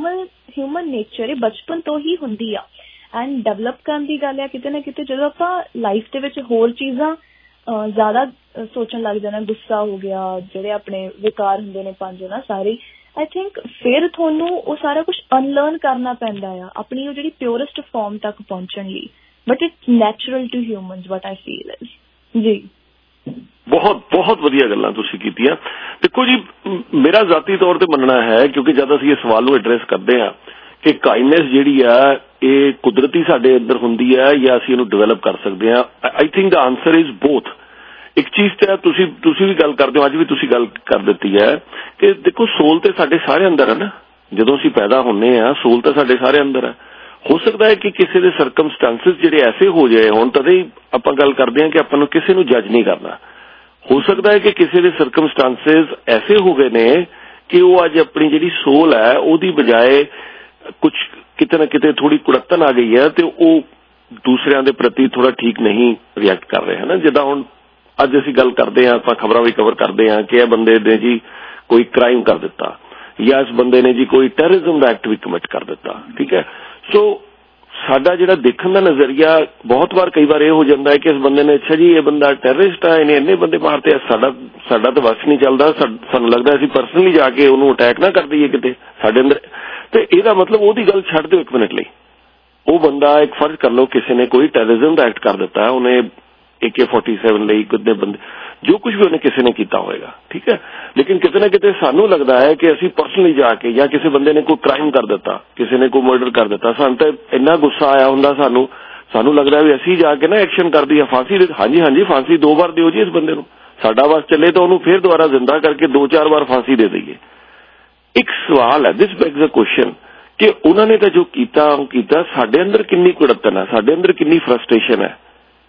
human nature ਇਹ ਬਚਪਨ ਤੋਂ ਹੀ ਹੁੰਦੀ ਆ ਐਂਡ ਡਿਵੈਲਪ ਕਰਨ ਦੀ ਗੱਲ ਆ ਕਿਤੇ ਨਾ ਕਿਤੇ ਜਦੋਂ ਆਪਾਂ ਲਾਈਫ ਦੇ ਵਿੱਚ ਹੋਰ ਚੀਜ਼ਾਂ ਜ਼ਿਆਦਾ ਸੋਚਣ ਲੱਗ ਜਾਣਾ, ਗੁੱਸਾ ਹੋ ਗਿਆ, ਜਿਹੜੇ ਆਪਣੇ ਵਿਕਾਰ ਹੁੰਦੇ ਨੇ ਪੰਜ ਨਾ ਸਾਰੇ, ਆਈ ਥਿੰਕ ਫਿਰ ਤੁਹਾਨੂੰ ਉਹ ਸਾਰਾ ਕੁਛ ਅਨਲਰਨ ਕਰਨਾ ਪੈਂਦਾ ਆ ਆਪਣੀ ਉਹ ਜਿਹੜੀ ਪਿਓਰੈਸਟ ਫਾਰਮ ਤੱਕ ਪਹੁੰਚਣ ਲਈ, but it's natural to humans what I feel is. ਜੀ ਬਹੁਤ ਬਹੁਤ ਵਧੀਆ ਗੱਲਾਂ ਤੁਸੀਂ ਕੀਤੀਆਂ। ਦੇਖੋ ਜੀ, ਮੇਰਾ ਜ਼ਾਤੀ ਤੌਰ ਤੇ ਮੰਨਣਾ ਹੈ, ਕਿਉਂਕਿ ਜਦ ਅਸੀਂ ਇਹ ਸਵਾਲ ਨੂੰ ਐਡਰੈਸ ਕਰਦੇ ਹਾਂ ਕਿ ਕਾਈਂਡਨੈਸ ਜਿਹੜੀ ਆ ਇਹ ਕੁਦਰਤੀ ਸਾਡੇ ਅੰਦਰ ਹੁੰਦੀ ਹੈ ਜਾਂ ਅਸੀਂ ਇਹਨੂੰ ਡਿਵੈਲਪ ਕਰ ਸਕਦੇ ਹਾਂ, I think the answer is both. ਇੱਕ ਚੀਜ਼ ਤੇ ਤੁਸੀਂ ਵੀ ਗੱਲ ਕਰਦੇ ਹੋ, ਅੱਜ ਵੀ ਤੁਸੀਂ ਗੱਲ ਕਰ ਦਿੱਤੀ ਹੈ ਕਿ ਦੇਖੋ ਸੋਲ ਤੇ ਸਾਡੇ ਸਾਰੇ ਅੰਦਰ ਹੈ ਨਾ, ਜਦੋਂ ਅਸੀਂ ਪੈਦਾ ਹੁੰਦੇ ਹਾਂ ਸੋਲ ਤਾਂ ਸਾਡੇ ਸਾਰੇ ਅੰਦਰ ਹੈ। ਹੋ ਸਕਦਾ ਹੈ ਕਿ ਕਿਸੇ ਦੇ ਸਰਕਮਸਟੈਂਸਿਸ ਜਿਹੜੇ ਐਸੇ ਹੋ ਜਾਏ ਹੁਣ, ਤਦੇ ਹੀ ਆਪਾਂ ਗੱਲ ਕਰਦੇ ਹਾਂ ਕਿ ਆਪਾਂ ਨੂੰ ਕਿਸੇ ਨੂੰ ਜੱਜ ਨਹੀਂ ਕਰਨਾ। ਹੋ ਸਕਦਾ ਹੈ ਕਿ ਕਿਸੇ ਦੇ ਸਰਕਮਸਟੈਂਸਿਸ ਐਸੇ ਹੋ ਗਏ ਨੇ ਕਿ ਉਹ ਅੱਜ ਆਪਣੀ ਜਿਹੜੀ ਸੋਲ ਹੈ ਉਹਦੀ ਬਜਾਏ ਕੁਝ ਕਿਤੇ ਨਾ ਕਿਤੇ ਥੋੜੀ ਕੁੜੱਤਨ ਆ ਗਈ ਹੈ ਤੇ ਉਹ ਦੂਸਰਿਆਂ ਦੇ ਪ੍ਰਤੀ ਥੋੜਾ ਠੀਕ ਨਹੀਂ ਰਿਐਕਟ ਕਰ ਰਹੇ ਹਨ। ਜਿੱਦਾਂ ਹੁਣ ਅੱਜ ਅਸੀਂ ਗੱਲ ਕਰਦੇ ਹਾਂ, ਆਪਾਂ ਖਬਰਾਂ ਵੀ ਕਵਰ ਕਰਦੇ ਹਾਂ ਕਿ ਇਹ ਬੰਦੇ ਨੇ ਜੀ ਕੋਈ ਕ੍ਰਾਈਮ ਕਰ ਦਿੱਤਾ ਜਾਂ ਇਸ ਬੰਦੇ ਨੇ ਜੀ ਕੋਈ ਟੈਰਰਿਜ਼ਮ ਦਾ ਐਕਟ ਵੀ ਕਮਿਟ ਕਰ ਦਿੱਤਾ, ਠੀਕ ਹੈ। ਸੋ ਸਾਡਾ ਜਿਹੜਾ ਦੇਖਣ ਦਾ ਨਜ਼ਰੀਆ ਬਹੁਤ ਵਾਰ ਕਈ ਵਾਰ ਇਹ ਹੋ ਜਾਂਦਾ ਹੈ ਕਿ ਇਸ ਬੰਦੇ ਨੇ, ਅੱਛਾ ਜੀ ਇਹ ਬੰਦਾ ਟੈਰਰਿਸਟ ਆ, ਇਹਨੇ ਇੰਨੇ ਬੰਦੇ ਮਾਰਤੇ, ਸਾਡਾ ਤਾਂ ਵਸ ਨਹੀਂ ਚੱਲਦਾ, ਸਾਨੂੰ ਲੱਗਦਾ ਅਸੀਂ ਪਰਸਨਲੀ ਜਾ ਕੇ ਉਹਨੂੰ ਅਟੈਕ ਨਾ ਕਰ ਦਈਏ ਕਿਤੇ ਸਾਡੇ ਅੰਦਰ। ਤੇ ਇਹਦਾ ਮਤਲਬ ਉਹਦੀ ਗੱਲ ਛੱਡ ਦਿਓ ਇੱਕ ਮਿੰਟ ਲਈ, ਉਹ ਬੰਦਾ ਇੱਕ ਫਰਜ਼ ਕਰ ਲਓ ਕਿਸੇ ਨੇ ਕੋਈ ਟੈਰਰਿਜ਼ਮ ਦਾ ਐਕਟ ਕਰ ਦਿੱਤਾ, ਉਹਨੇ AK-47 ਲਈ ਕਿੰਨੇ ਬੰਦੇ, ਜੋ ਕੁਝ ਵੀ ਉਹਨੇ ਕਿਸੇ ਨੇ ਕੀਤਾ ਹੋਏਗਾ, ਠੀਕ ਹੈ। ਲੇਕਿਨ ਕਿਤੇ ਨਾ ਕਿਤੇ ਸਾਨੂੰ ਲੱਗਦਾ ਹੈ ਕਿ ਅਸੀਂ ਪਰਸਨਲੀ ਜਾ ਕੇ ਜਾਂ ਕਿਸੇ ਬੰਦੇ ਨੇ ਕੋਈ ਕ੍ਰਾਈਮ ਕਰ ਦਿੱਤਾ, ਕਿਸੇ ਨੇ ਕੋਈ ਮਰਡਰ ਕਰ ਦਿੱਤਾ, ਸਾਨੂੰ ਤਾਂ ਇੰਨਾ ਗੁੱਸਾ ਆਇਆ ਹੁੰਦਾ, ਸਾਨੂੰ ਲੱਗਦਾ ਵੀ ਅਸੀਂ ਜਾ ਕੇ ਨਾ ਐਕਸ਼ਨ ਕਰ ਦਈਏ, ਫਾਂਸੀ ਦੇ, ਹਾਂਜੀ ਫਾਂਸੀ 2 ਵਾਰ ਦਿਓ ਜੀ ਇਸ ਬੰਦੇ ਨੂੰ, ਸਾਡਾ ਬਸ ਚੱਲੇ ਤਾਂ ਉਹਨੂੰ ਫਿਰ ਦੁਬਾਰਾ ਜ਼ਿੰਦਾ ਕਰਕੇ 2-4 ਵਾਰ ਫਾਂਸੀ ਦੇ ਦਈਏ। ਇੱਕ ਸਵਾਲ ਹੈ, ਦਿਸ ਬੈਗਸ ਅ ਕੁਐਸਚਨ, ਕਿ ਉਹਨਾਂ ਨੇ ਤਾਂ ਜੋ ਕੀਤਾ ਉਹ ਕੀਤਾ, ਸਾਡੇ ਅੰਦਰ ਕਿੰਨੀ ਕੁੜੱਤਨ ਹੈ, ਸਾਡੇ ਅੰਦਰ ਕਿੰਨੀ ਫਰਸਟ੍ਰੇਸ਼ਨ ਹੈ,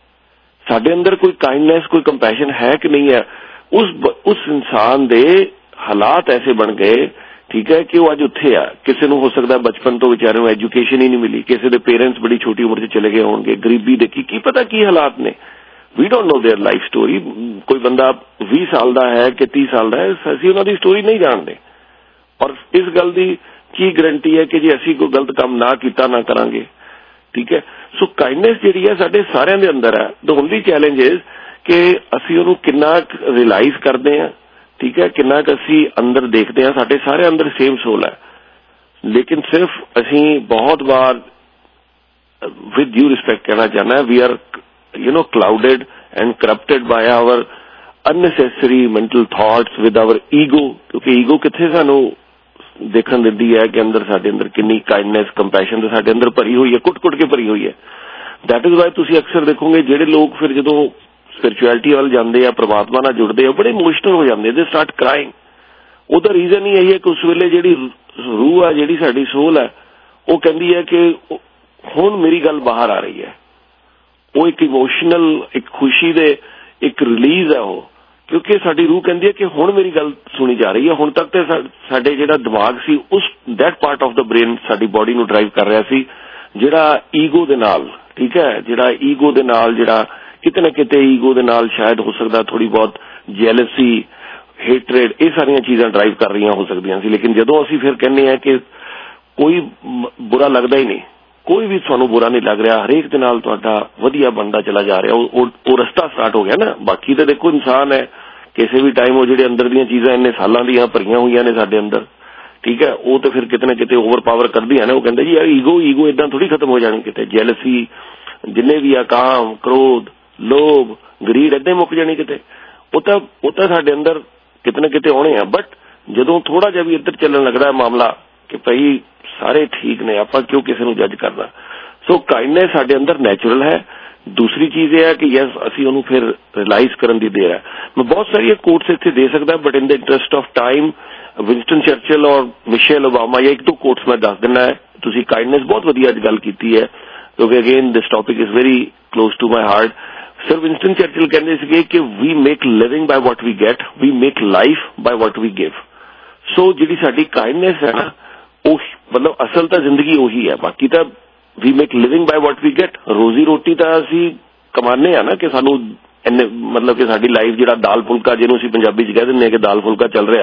ਸਾਡੇ ਅੰਦਰ ਕੋਈ ਕਾਈਂਡਨੈਸ ਕੋਈ ਕੰਪੈਸ਼ਨ ਹੈ ਕਿ ਨਹੀਂ ਹੈ। ਉਸ ਇਨਸਾਨ ਦੇ ਹਾਲਾਤ ਐਸੇ ਬਣ ਗਏ, ਠੀਕ ਹੈ, ਕਿ ਉਹ ਅੱਜ ਉੱਥੇ ਆ। ਕਿਸੇ ਨੂੰ ਹੋ ਸਕਦਾ ਬਚਪਨ ਤੋਂ ਵਿਚਾਰੇ ਨੂੰ ਐਜੂਕੇਸ਼ਨ ਹੀ ਨਹੀਂ ਮਿਲੀ, ਕਿਸੇ ਦੇ ਪੇਰੈਂਟਸ ਬੜੀ ਛੋਟੀ ਉਮਰ 'ਚ ਚਲੇ ਗਏ ਹੋਣਗੇ, ਗਰੀਬੀ ਦੇਖੀ, ਕੀ ਪਤਾ ਕੀ ਹਾਲਾਤ ਨੇ, we don't know their life story. ਕੋਈ ਬੰਦਾ 20 ਸਾਲ ਦਾ ਹੈ ਕਿ 30 ਸਾਲ ਦਾ ਹੈ, ਅਸੀਂ ਉਹਨਾਂ ਦੀ ਸਟੋਰੀ ਨਹੀਂ ਜਾਣਦੇ, ਔਰ ਇਸ ਗੱਲ ਦੀ ਕੀ ਗਰੰਟੀ ਹੈ ਕਿ ਜੇ ਅਸੀਂ ਕੋਈ ਗਲਤ ਕੰਮ ਨਾ ਕੀਤਾ ਨਾ ਕਰਾਂਗੇ, ਠੀਕ ਹੈ। ਸੋ ਕਾਈਂਡਨੈਸ ਜਿਹੜੀ ਹੈ ਸਾਡੇ ਸਾਰਿਆਂ ਦੇ ਅੰਦਰ ਹੈ। ਦ ਓਨਲੀ ਚੈਲੰਜ ਇਜ਼ ਕਿ ਅਸੀਂ ਉਹਨੂੰ ਕਿੰਨਾ ਰਿਅਲਾਈਜ਼ ਕਰਦੇ ਹਾਂ, ਠੀਕ ਹੈ, ਕਿੰਨਾ ਕੁ ਅਸੀਂ ਅੰਦਰ ਦੇਖਦੇ ਹਾਂ। ਸਾਡੇ ਸਾਰੇ ਅੰਦਰ ਸੇਮ ਸੋਲ ਹੈ, ਲੇਕਿਨ ਸਿਰਫ ਅਸੀਂ ਬਹੁਤ ਵਾਰ ਵਿਦ ਡਿਊ ਰਿਸਪੈਕਟ ਕਹਿਣਾ ਚਾਹੁੰਦਾ, we are clouded and corrupted by our unnecessary mental thoughts with our ego, ਕਿਉਂਕਿ ਈਗੋ ਕਿੱਥੇ ਸਾਨੂੰ ਦੇਖਣ ਦਿੰਦੀ ਹੈ ਕਿ ਅੰਦਰ ਸਾਡੇ ਅੰਦਰ ਕਿੰਨੀ ਕਾਈਂਡਨੈਸ ਕੰਪੈਸ਼ਨ ਤੇ ਸਾਡੇ ਅੰਦਰ ਭਰੀ ਹੋਈ ਹੈ, ਕੁੱਟ-ਕੁੱਟ ਕੇ ਭਰੀ ਹੋਈ ਹੈ। ਦੈਟ ਇਜ਼ ਵਾਈ ਤੁਸੀਂ ਅਕਸਰ ਦੇਖੋਗੇ ਜਿਹੜੇ ਲੋਕ ਫਿਰ ਜਦੋਂ ਸਪਿਰਿਚੁਅਲਿਟੀ ਵੱਲ ਜਾਂਦੇ ਆ, ਪ੍ਰਮਾਤਮਾ ਨਾਲ ਜੁੜਦੇ ਆ, ਬੜੇ ਇਮੋਸ਼ਨਲ ਹੋ ਜਾਂਦੇ, ਦੇ ਸਟਾਰਟ ਕ੍ਰਾਈਂਗ। ਉਹਦਾ ਰੀਜ਼ਨ ਹੀ ਇਹੀ ਹੈ ਕਿ ਉਸ ਵੇਲੇ ਜਿਹੜੀ ਰੂਹ ਆ, ਜਿਹੜੀ ਸਾਡੀ ਸੋਲ ਹੈ, ਉਹ ਕਹਿੰਦੀ ਹੈ ਕਿ ਹੁਣ ਮੇਰੀ ਗੱਲ ਬਾਹਰ ਆ ਰਹੀ ਹੈ। ਉਹ ਇੱਕ ਇਮੋਸ਼ਨਲ, ਇੱਕ ਖੁਸ਼ੀ ਦੇ ਇੱਕ ਰਿਲੀਜ਼ ਹੈ ਉਹ, ਕਿਉਂਕਿ ਸਾਡੀ ਰੂਹ ਕਹਿੰਦੀ ਹੈ ਕਿ ਹੁਣ ਮੇਰੀ ਗੱਲ ਸੁਣੀ ਜਾ ਰਹੀ ਹੈ। ਹੁਣ ਤੱਕ ਤੇ ਸਾਡੇ ਜਿਹੜਾ ਦਿਮਾਗ ਸੀ, ਉਸ that part of the brain ਸਾਡੀ ਬੋਡੀ ਨੂੰ ਡਰਾਈਵ ਕਰ ਰਿਹਾ ਸੀ, ਜਿਹੜਾ ਈਗੋ ਦੇ ਨਾਲ, ਠੀਕ ਹੈ, ਜਿਹੜਾ ਈਗੋ ਦੇ ਨਾਲ, ਜਿਹੜਾ ਕਿਤੇ ਨਾ ਕਿਤੇ ਈਗੋ ਦੇ ਨਾਲ ਸ਼ਾਇਦ ਹੋ ਸਕਦਾ ਥੋੜੀ ਬਹੁਤ ਜੈਲਸੀ, ਹੇਟਰੇਡ, ਇਹ ਸਾਰੀਆਂ ਚੀਜ਼ਾਂ ਡਰਾਈਵ ਕਰ ਰਹੀਆਂ ਹੋ ਸਕਦੀਆਂ ਸੀ। ਲੇਕਿਨ ਜਦੋਂ ਅਸੀਂ ਫਿਰ ਕਹਿੰਦੇ ਹਾਂ ਕਿ ਕੋਈ ਬੁਰਾ ਲੱਗਦਾ ਹੀ ਨਹੀਂ, ਕੋਈ ਵੀ ਤੁਹਾਨੂੰ ਬੁਰਾ ਨਹੀਂ ਲੱਗ ਰਿਹਾ, ਹਰੇਕ ਦੇ ਨਾਲ ਤੁਹਾਡਾ ਵਧੀਆ ਬਣਦਾ ਚਲਾ ਜਾ ਰਿਹਾ, ਉਹ ਰਸਤਾ ਸਟਾਰਟ ਹੋ ਗਿਆ ਨਾ। ਬਾਕੀ ਤਾਂ ਦੇਖੋ ਇਨਸਾਨ ਹੈ, ਕਿਸੇ ਵੀ ਟਾਈਮ ਉਹ ਜਿਹੜੇ ਅੰਦਰ ਦੀਆਂ ਚੀਜ਼ਾਂ ਇੰਨੇ ਸਾਲਾਂ ਦੀਆਂ ਭਰੀਆਂ ਹੋਈਆਂ ਨੇ ਸਾਡੇ ਅੰਦਰ, ਠੀਕ ਹੈ, ਉਹ ਤਾਂ ਫਿਰ ਕਿਤੇ ਨਾ ਕਿਤੇ ਓਵਰ ਪਾਵਰ ਕਰਦੀਆਂ ਨੇ। ਉਹ ਕਹਿੰਦੇ ਜੀ ਯਾਰ ਈਗੋ ਇਦਾਂ ਥੋੜੀ ਖਤਮ ਹੋ ਜਾਣੀ, ਕਿਤੇ ਜੈਲਸੀ, ਜਿੰਨੇ ਵੀ ਆ ਕਾਮ, ਕ੍ਰੋਧ, ਲੋਭ, ਗਰੀਡ ਏਦਾਂ ਮੁੱਕ ਜਾਣੀ ਕਿਤੇ। ਉਹ ਤਾਂ ਸਾਡੇ ਅੰਦਰ ਕਿਤੇ ਨਾ ਕਿਤੇ ਆਉਣੇ ਆ, ਬਟ ਜਦੋਂ ਥੋੜਾ ਜਿਹਾ ਵੀ ਇੱਧਰ ਚੱਲਣ ਲੱਗਦਾ ਮਾਮਲਾ ਕਿ ਭਾਈ ਸਾਰੇ ਠੀਕ ਨੇ, ਆਪਾਂ ਕਿਉਂ ਕਿਸੇ ਨੂੰ ਜੱਜ ਕਰਨਾ। ਸੋ ਕਾਈਂਡਨੈਸ ਸਾਡੇ ਅੰਦਰ ਨੈਚੁਰਲ ਹੈ। ਦੂਸਰੀ ਚੀਜ਼ ਇਹ ਹੈ ਕਿ ਯੈਸ, ਅਸੀਂ ਉਹਨੂੰ ਫਿਰ ਰਿਅਲਾਈਜ਼ ਕਰਨ ਦੀ ਦੇਰ ਹੈ। ਮੈਂ ਬਹੁਤ ਸਾਰੀਆਂ ਕੋਟਸ ਇੱਥੇ ਦੇ ਸਕਦਾ, but in the interest of time Winston Churchill ਔਰ ਮਿਸ਼ੇਲ ਓਬਾਮਾ, ਜਾਂ 1-2 ਕੋਟਸ ਮੈਂ ਦੱਸ ਦਿੰਦਾ ਹੈ। ਤੁਸੀਂ ਕਾਈਂਡਨੈਸ ਬਹੁਤ ਵਧੀਆ ਅੱਜ ਗੱਲ ਕੀਤੀ ਹੈ, ਕਿਉਂਕਿ again this topic is very close to my heart. Sir Winston Churchill ਕਹਿੰਦੇ ਸੀਗੇ ਕਿ we make living by what we get, we make life by what we give. So ਜਿਹੜੀ ਸਾਡੀ ਕਾਈਂਡਨੈਸ ਹੈ ਨਾ, ਉਹ ਮਤਲਬ ਅਸਲ ਤਾਂ ਜ਼ਿੰਦਗੀ ਉਹੀ ਹੈ, ਬਾਕੀ ਤਾਂ we make living by what we get. ਰੋਜ਼ੀ ਰੋਟੀ ਤਾਂ ਅਸੀਂ ਕਮਾਉਂਦੇ ਆ ਨਾ, ਕਿ ਸਾਨੂੰ ਇੰਨੇ ਮਤਲਬ ਕਿ ਸਾਡੀ ਲਾਈਫ ਜਿਹੜਾ ਦਾਲ ਫੁਲਕਾ, ਜਿਹਨੂੰ ਅਸੀਂ ਪੰਜਾਬੀ 'ਚ ਕਹਿ ਦਿੰਦੇ ਹਾਂ ਕਿ ਦਾਲ ਫੁਲਕਾ ਚੱਲ ਰਿਹਾ,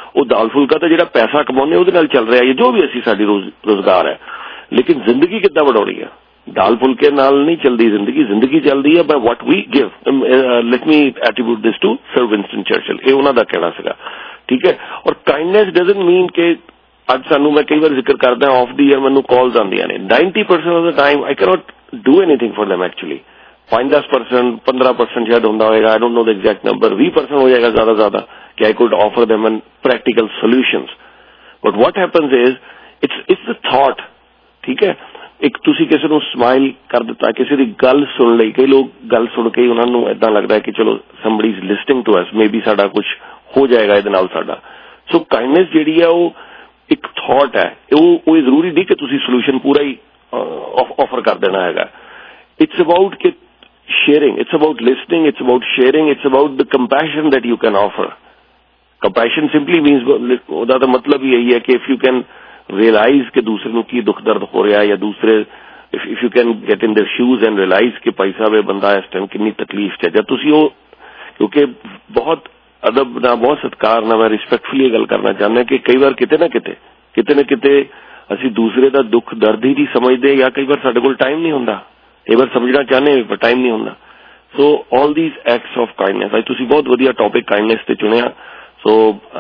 ਉਹ ਦਾਲ ਫੁਲਕਾ ਤਾਂ ਜਿਹੜਾ ਪੈਸਾ ਕਮਾਉਂਦੇ ਉਹਦੇ ਨਾਲ ਚੱਲ ਰਿਹਾ ਹੈ, ਜੋ ਵੀ ਅਸੀਂ ਸਾਡੀ ਰੋਜ਼ਗਾਰ ਹੈ, ਲੇਕਿਨ ਜ਼ਿੰਦਗੀ ਕਿੱਦਾਂ ਬਣਾਉਣੀ ਹੈ? ਦਾਲ ਫੁਲਕੇ ਨਾਲ ਨਹੀਂ ਚੱਲਦੀ ਜ਼ਿੰਦਗੀ। ਜ਼ਿੰਦਗੀ ਚੱਲਦੀ ਹੈ by what we give. Let me attribute this to sir Winston Churchill, ਇਹ ਉਹਨਾਂ ਦਾ ਕਹਿਣਾ ਸੀਗਾ, ਠੀਕ ਹੈ। ਔਰ ਕਾਈਂਡਨੈਸ ਡਜ਼ਨਟ ਮੀਨ ਕਿ ਅੱਜ ਸਾਨੂੰ, ਮੈਂ ਕਈ ਵਾਰ ਜ਼ਿਕਰ ਕਰਦਾ ਆਫ ਦੀ ਈਅਰ ਮੈਨੂੰ ਕਾਲਸ ਆਉਂਦੀਆਂ ਨੇ, 90% of the time I cannot do anything for them actually. 5-10%, 15% ਸ਼ਾਇਦ ਹੁੰਦਾ ਹੋਏਗਾ, I don't know the exact number, 20% ਹੋ ਜਾਏਗਾ ਜ਼ਿਆਦਾ ਕਿ I could offer them an practical solutions. But what happens is it's the thought, ਠੀਕ ਹੈ। ਇੱਕ ਤੁਸੀਂ ਕਿਸੇ ਨੂੰ ਸਮਾਈਲ ਕਰ ਦਿੱਤਾ, ਕਿਸੇ ਦੀ ਗੱਲ ਸੁਣ ਲਈ, ਕਈ ਲੋਕ ਗੱਲ ਸੁਣ ਕੇ ਉਹਨਾਂ ਨੂੰ ਏਦਾਂ ਲੱਗਦਾ ਕਿ ਚਲੋ somebody is listening to us, maybe ਸਾਡਾ ਕੁਝ ਹੋ ਜਾਏਗਾ ਇਹਦੇ ਨਾਲ ਸਾਡਾ। ਸੋ ਕਾਈਂਡਨੈਸ ਜਿਹੜੀ ਹੈ ਉਹ ਇੱਕ ਥਾਟ ਹੈ, ਉਹ ਜ਼ਰੂਰੀ ਨਹੀਂ ਕਿ ਤੁਸੀਂ ਸੋਲੂਸ਼ਨ ਪੂਰਾ ਹੀ ਆਫਰ ਕਰ ਦੇਣਾ ਹੈਗਾ। ਇਟਸ ਅਬਾਊਟ ਕਿ sharing, it's about listening, it's about sharing, it's about the compassion that you can offer. Compassion simply means, ਉਹਦਾ ਤਾਂ ਮਤਲਬ ਹੀ ਇਹੀ ਹੈ ਕਿ if you can realize ਕਿ ਦੂਸਰੇ ਨੂੰ ਕੀ ਦੁੱਖ ਦਰਦ ਹੋ ਰਿਹਾ, ਜਾਂ ਦੂਸਰੇ if you can get in their shoes and realize ਕਿ ਭਾਈ ਸਾਹਿਬ ਇਹ ਬੰਦਾ ਇਸ ਟਾਈਮ ਕਿੰਨੀ ਤਕਲੀਫ 'ਚ ਹੈ, ਜਦ ਤੁਸੀਂ ਉਹ, ਕਿਉਂਕਿ ਬਹੁਤ ਅਦਬ ਨਾਲ, ਬਹੁਤ ਸਤਿਕਾਰ ਨਾਲ, ਮੈਂ ਰਿਸਪੈਕਟਫੁਲੀ ਇਹ ਗੱਲ ਕਰਨਾ ਚਾਹੁੰਦਾ ਕਿ ਕਈ ਵਾਰ ਕਿਤੇ ਨਾ ਕਿਤੇ ਅਸੀਂ ਦੂਸਰੇ ਦਾ ਦੁੱਖ ਦਰਦ ਹੀ ਨਹੀਂ ਸਮਝਦੇ, ਜਾਂ ਕਈ ਵਾਰ ਸਾਡੇ ਕੋਲ ਟਾਈਮ ਨਹੀਂ ਹੁੰਦਾ, ਕਈ ਵਾਰ ਸਮਝਣਾ ਚਾਹੁੰਦੇ ਪਰ ਟਾਈਮ ਨਹੀਂ ਹੁੰਦਾ। So all these acts of kindness, ਅੱਜ ਤੁਸੀਂ ਬਹੁਤ ਵਧੀਆ ਟੌਪਿਕ ਕਾਈਂਡਨੈਸ ਤੇ ਚੁਣਿਆ। ਸੋ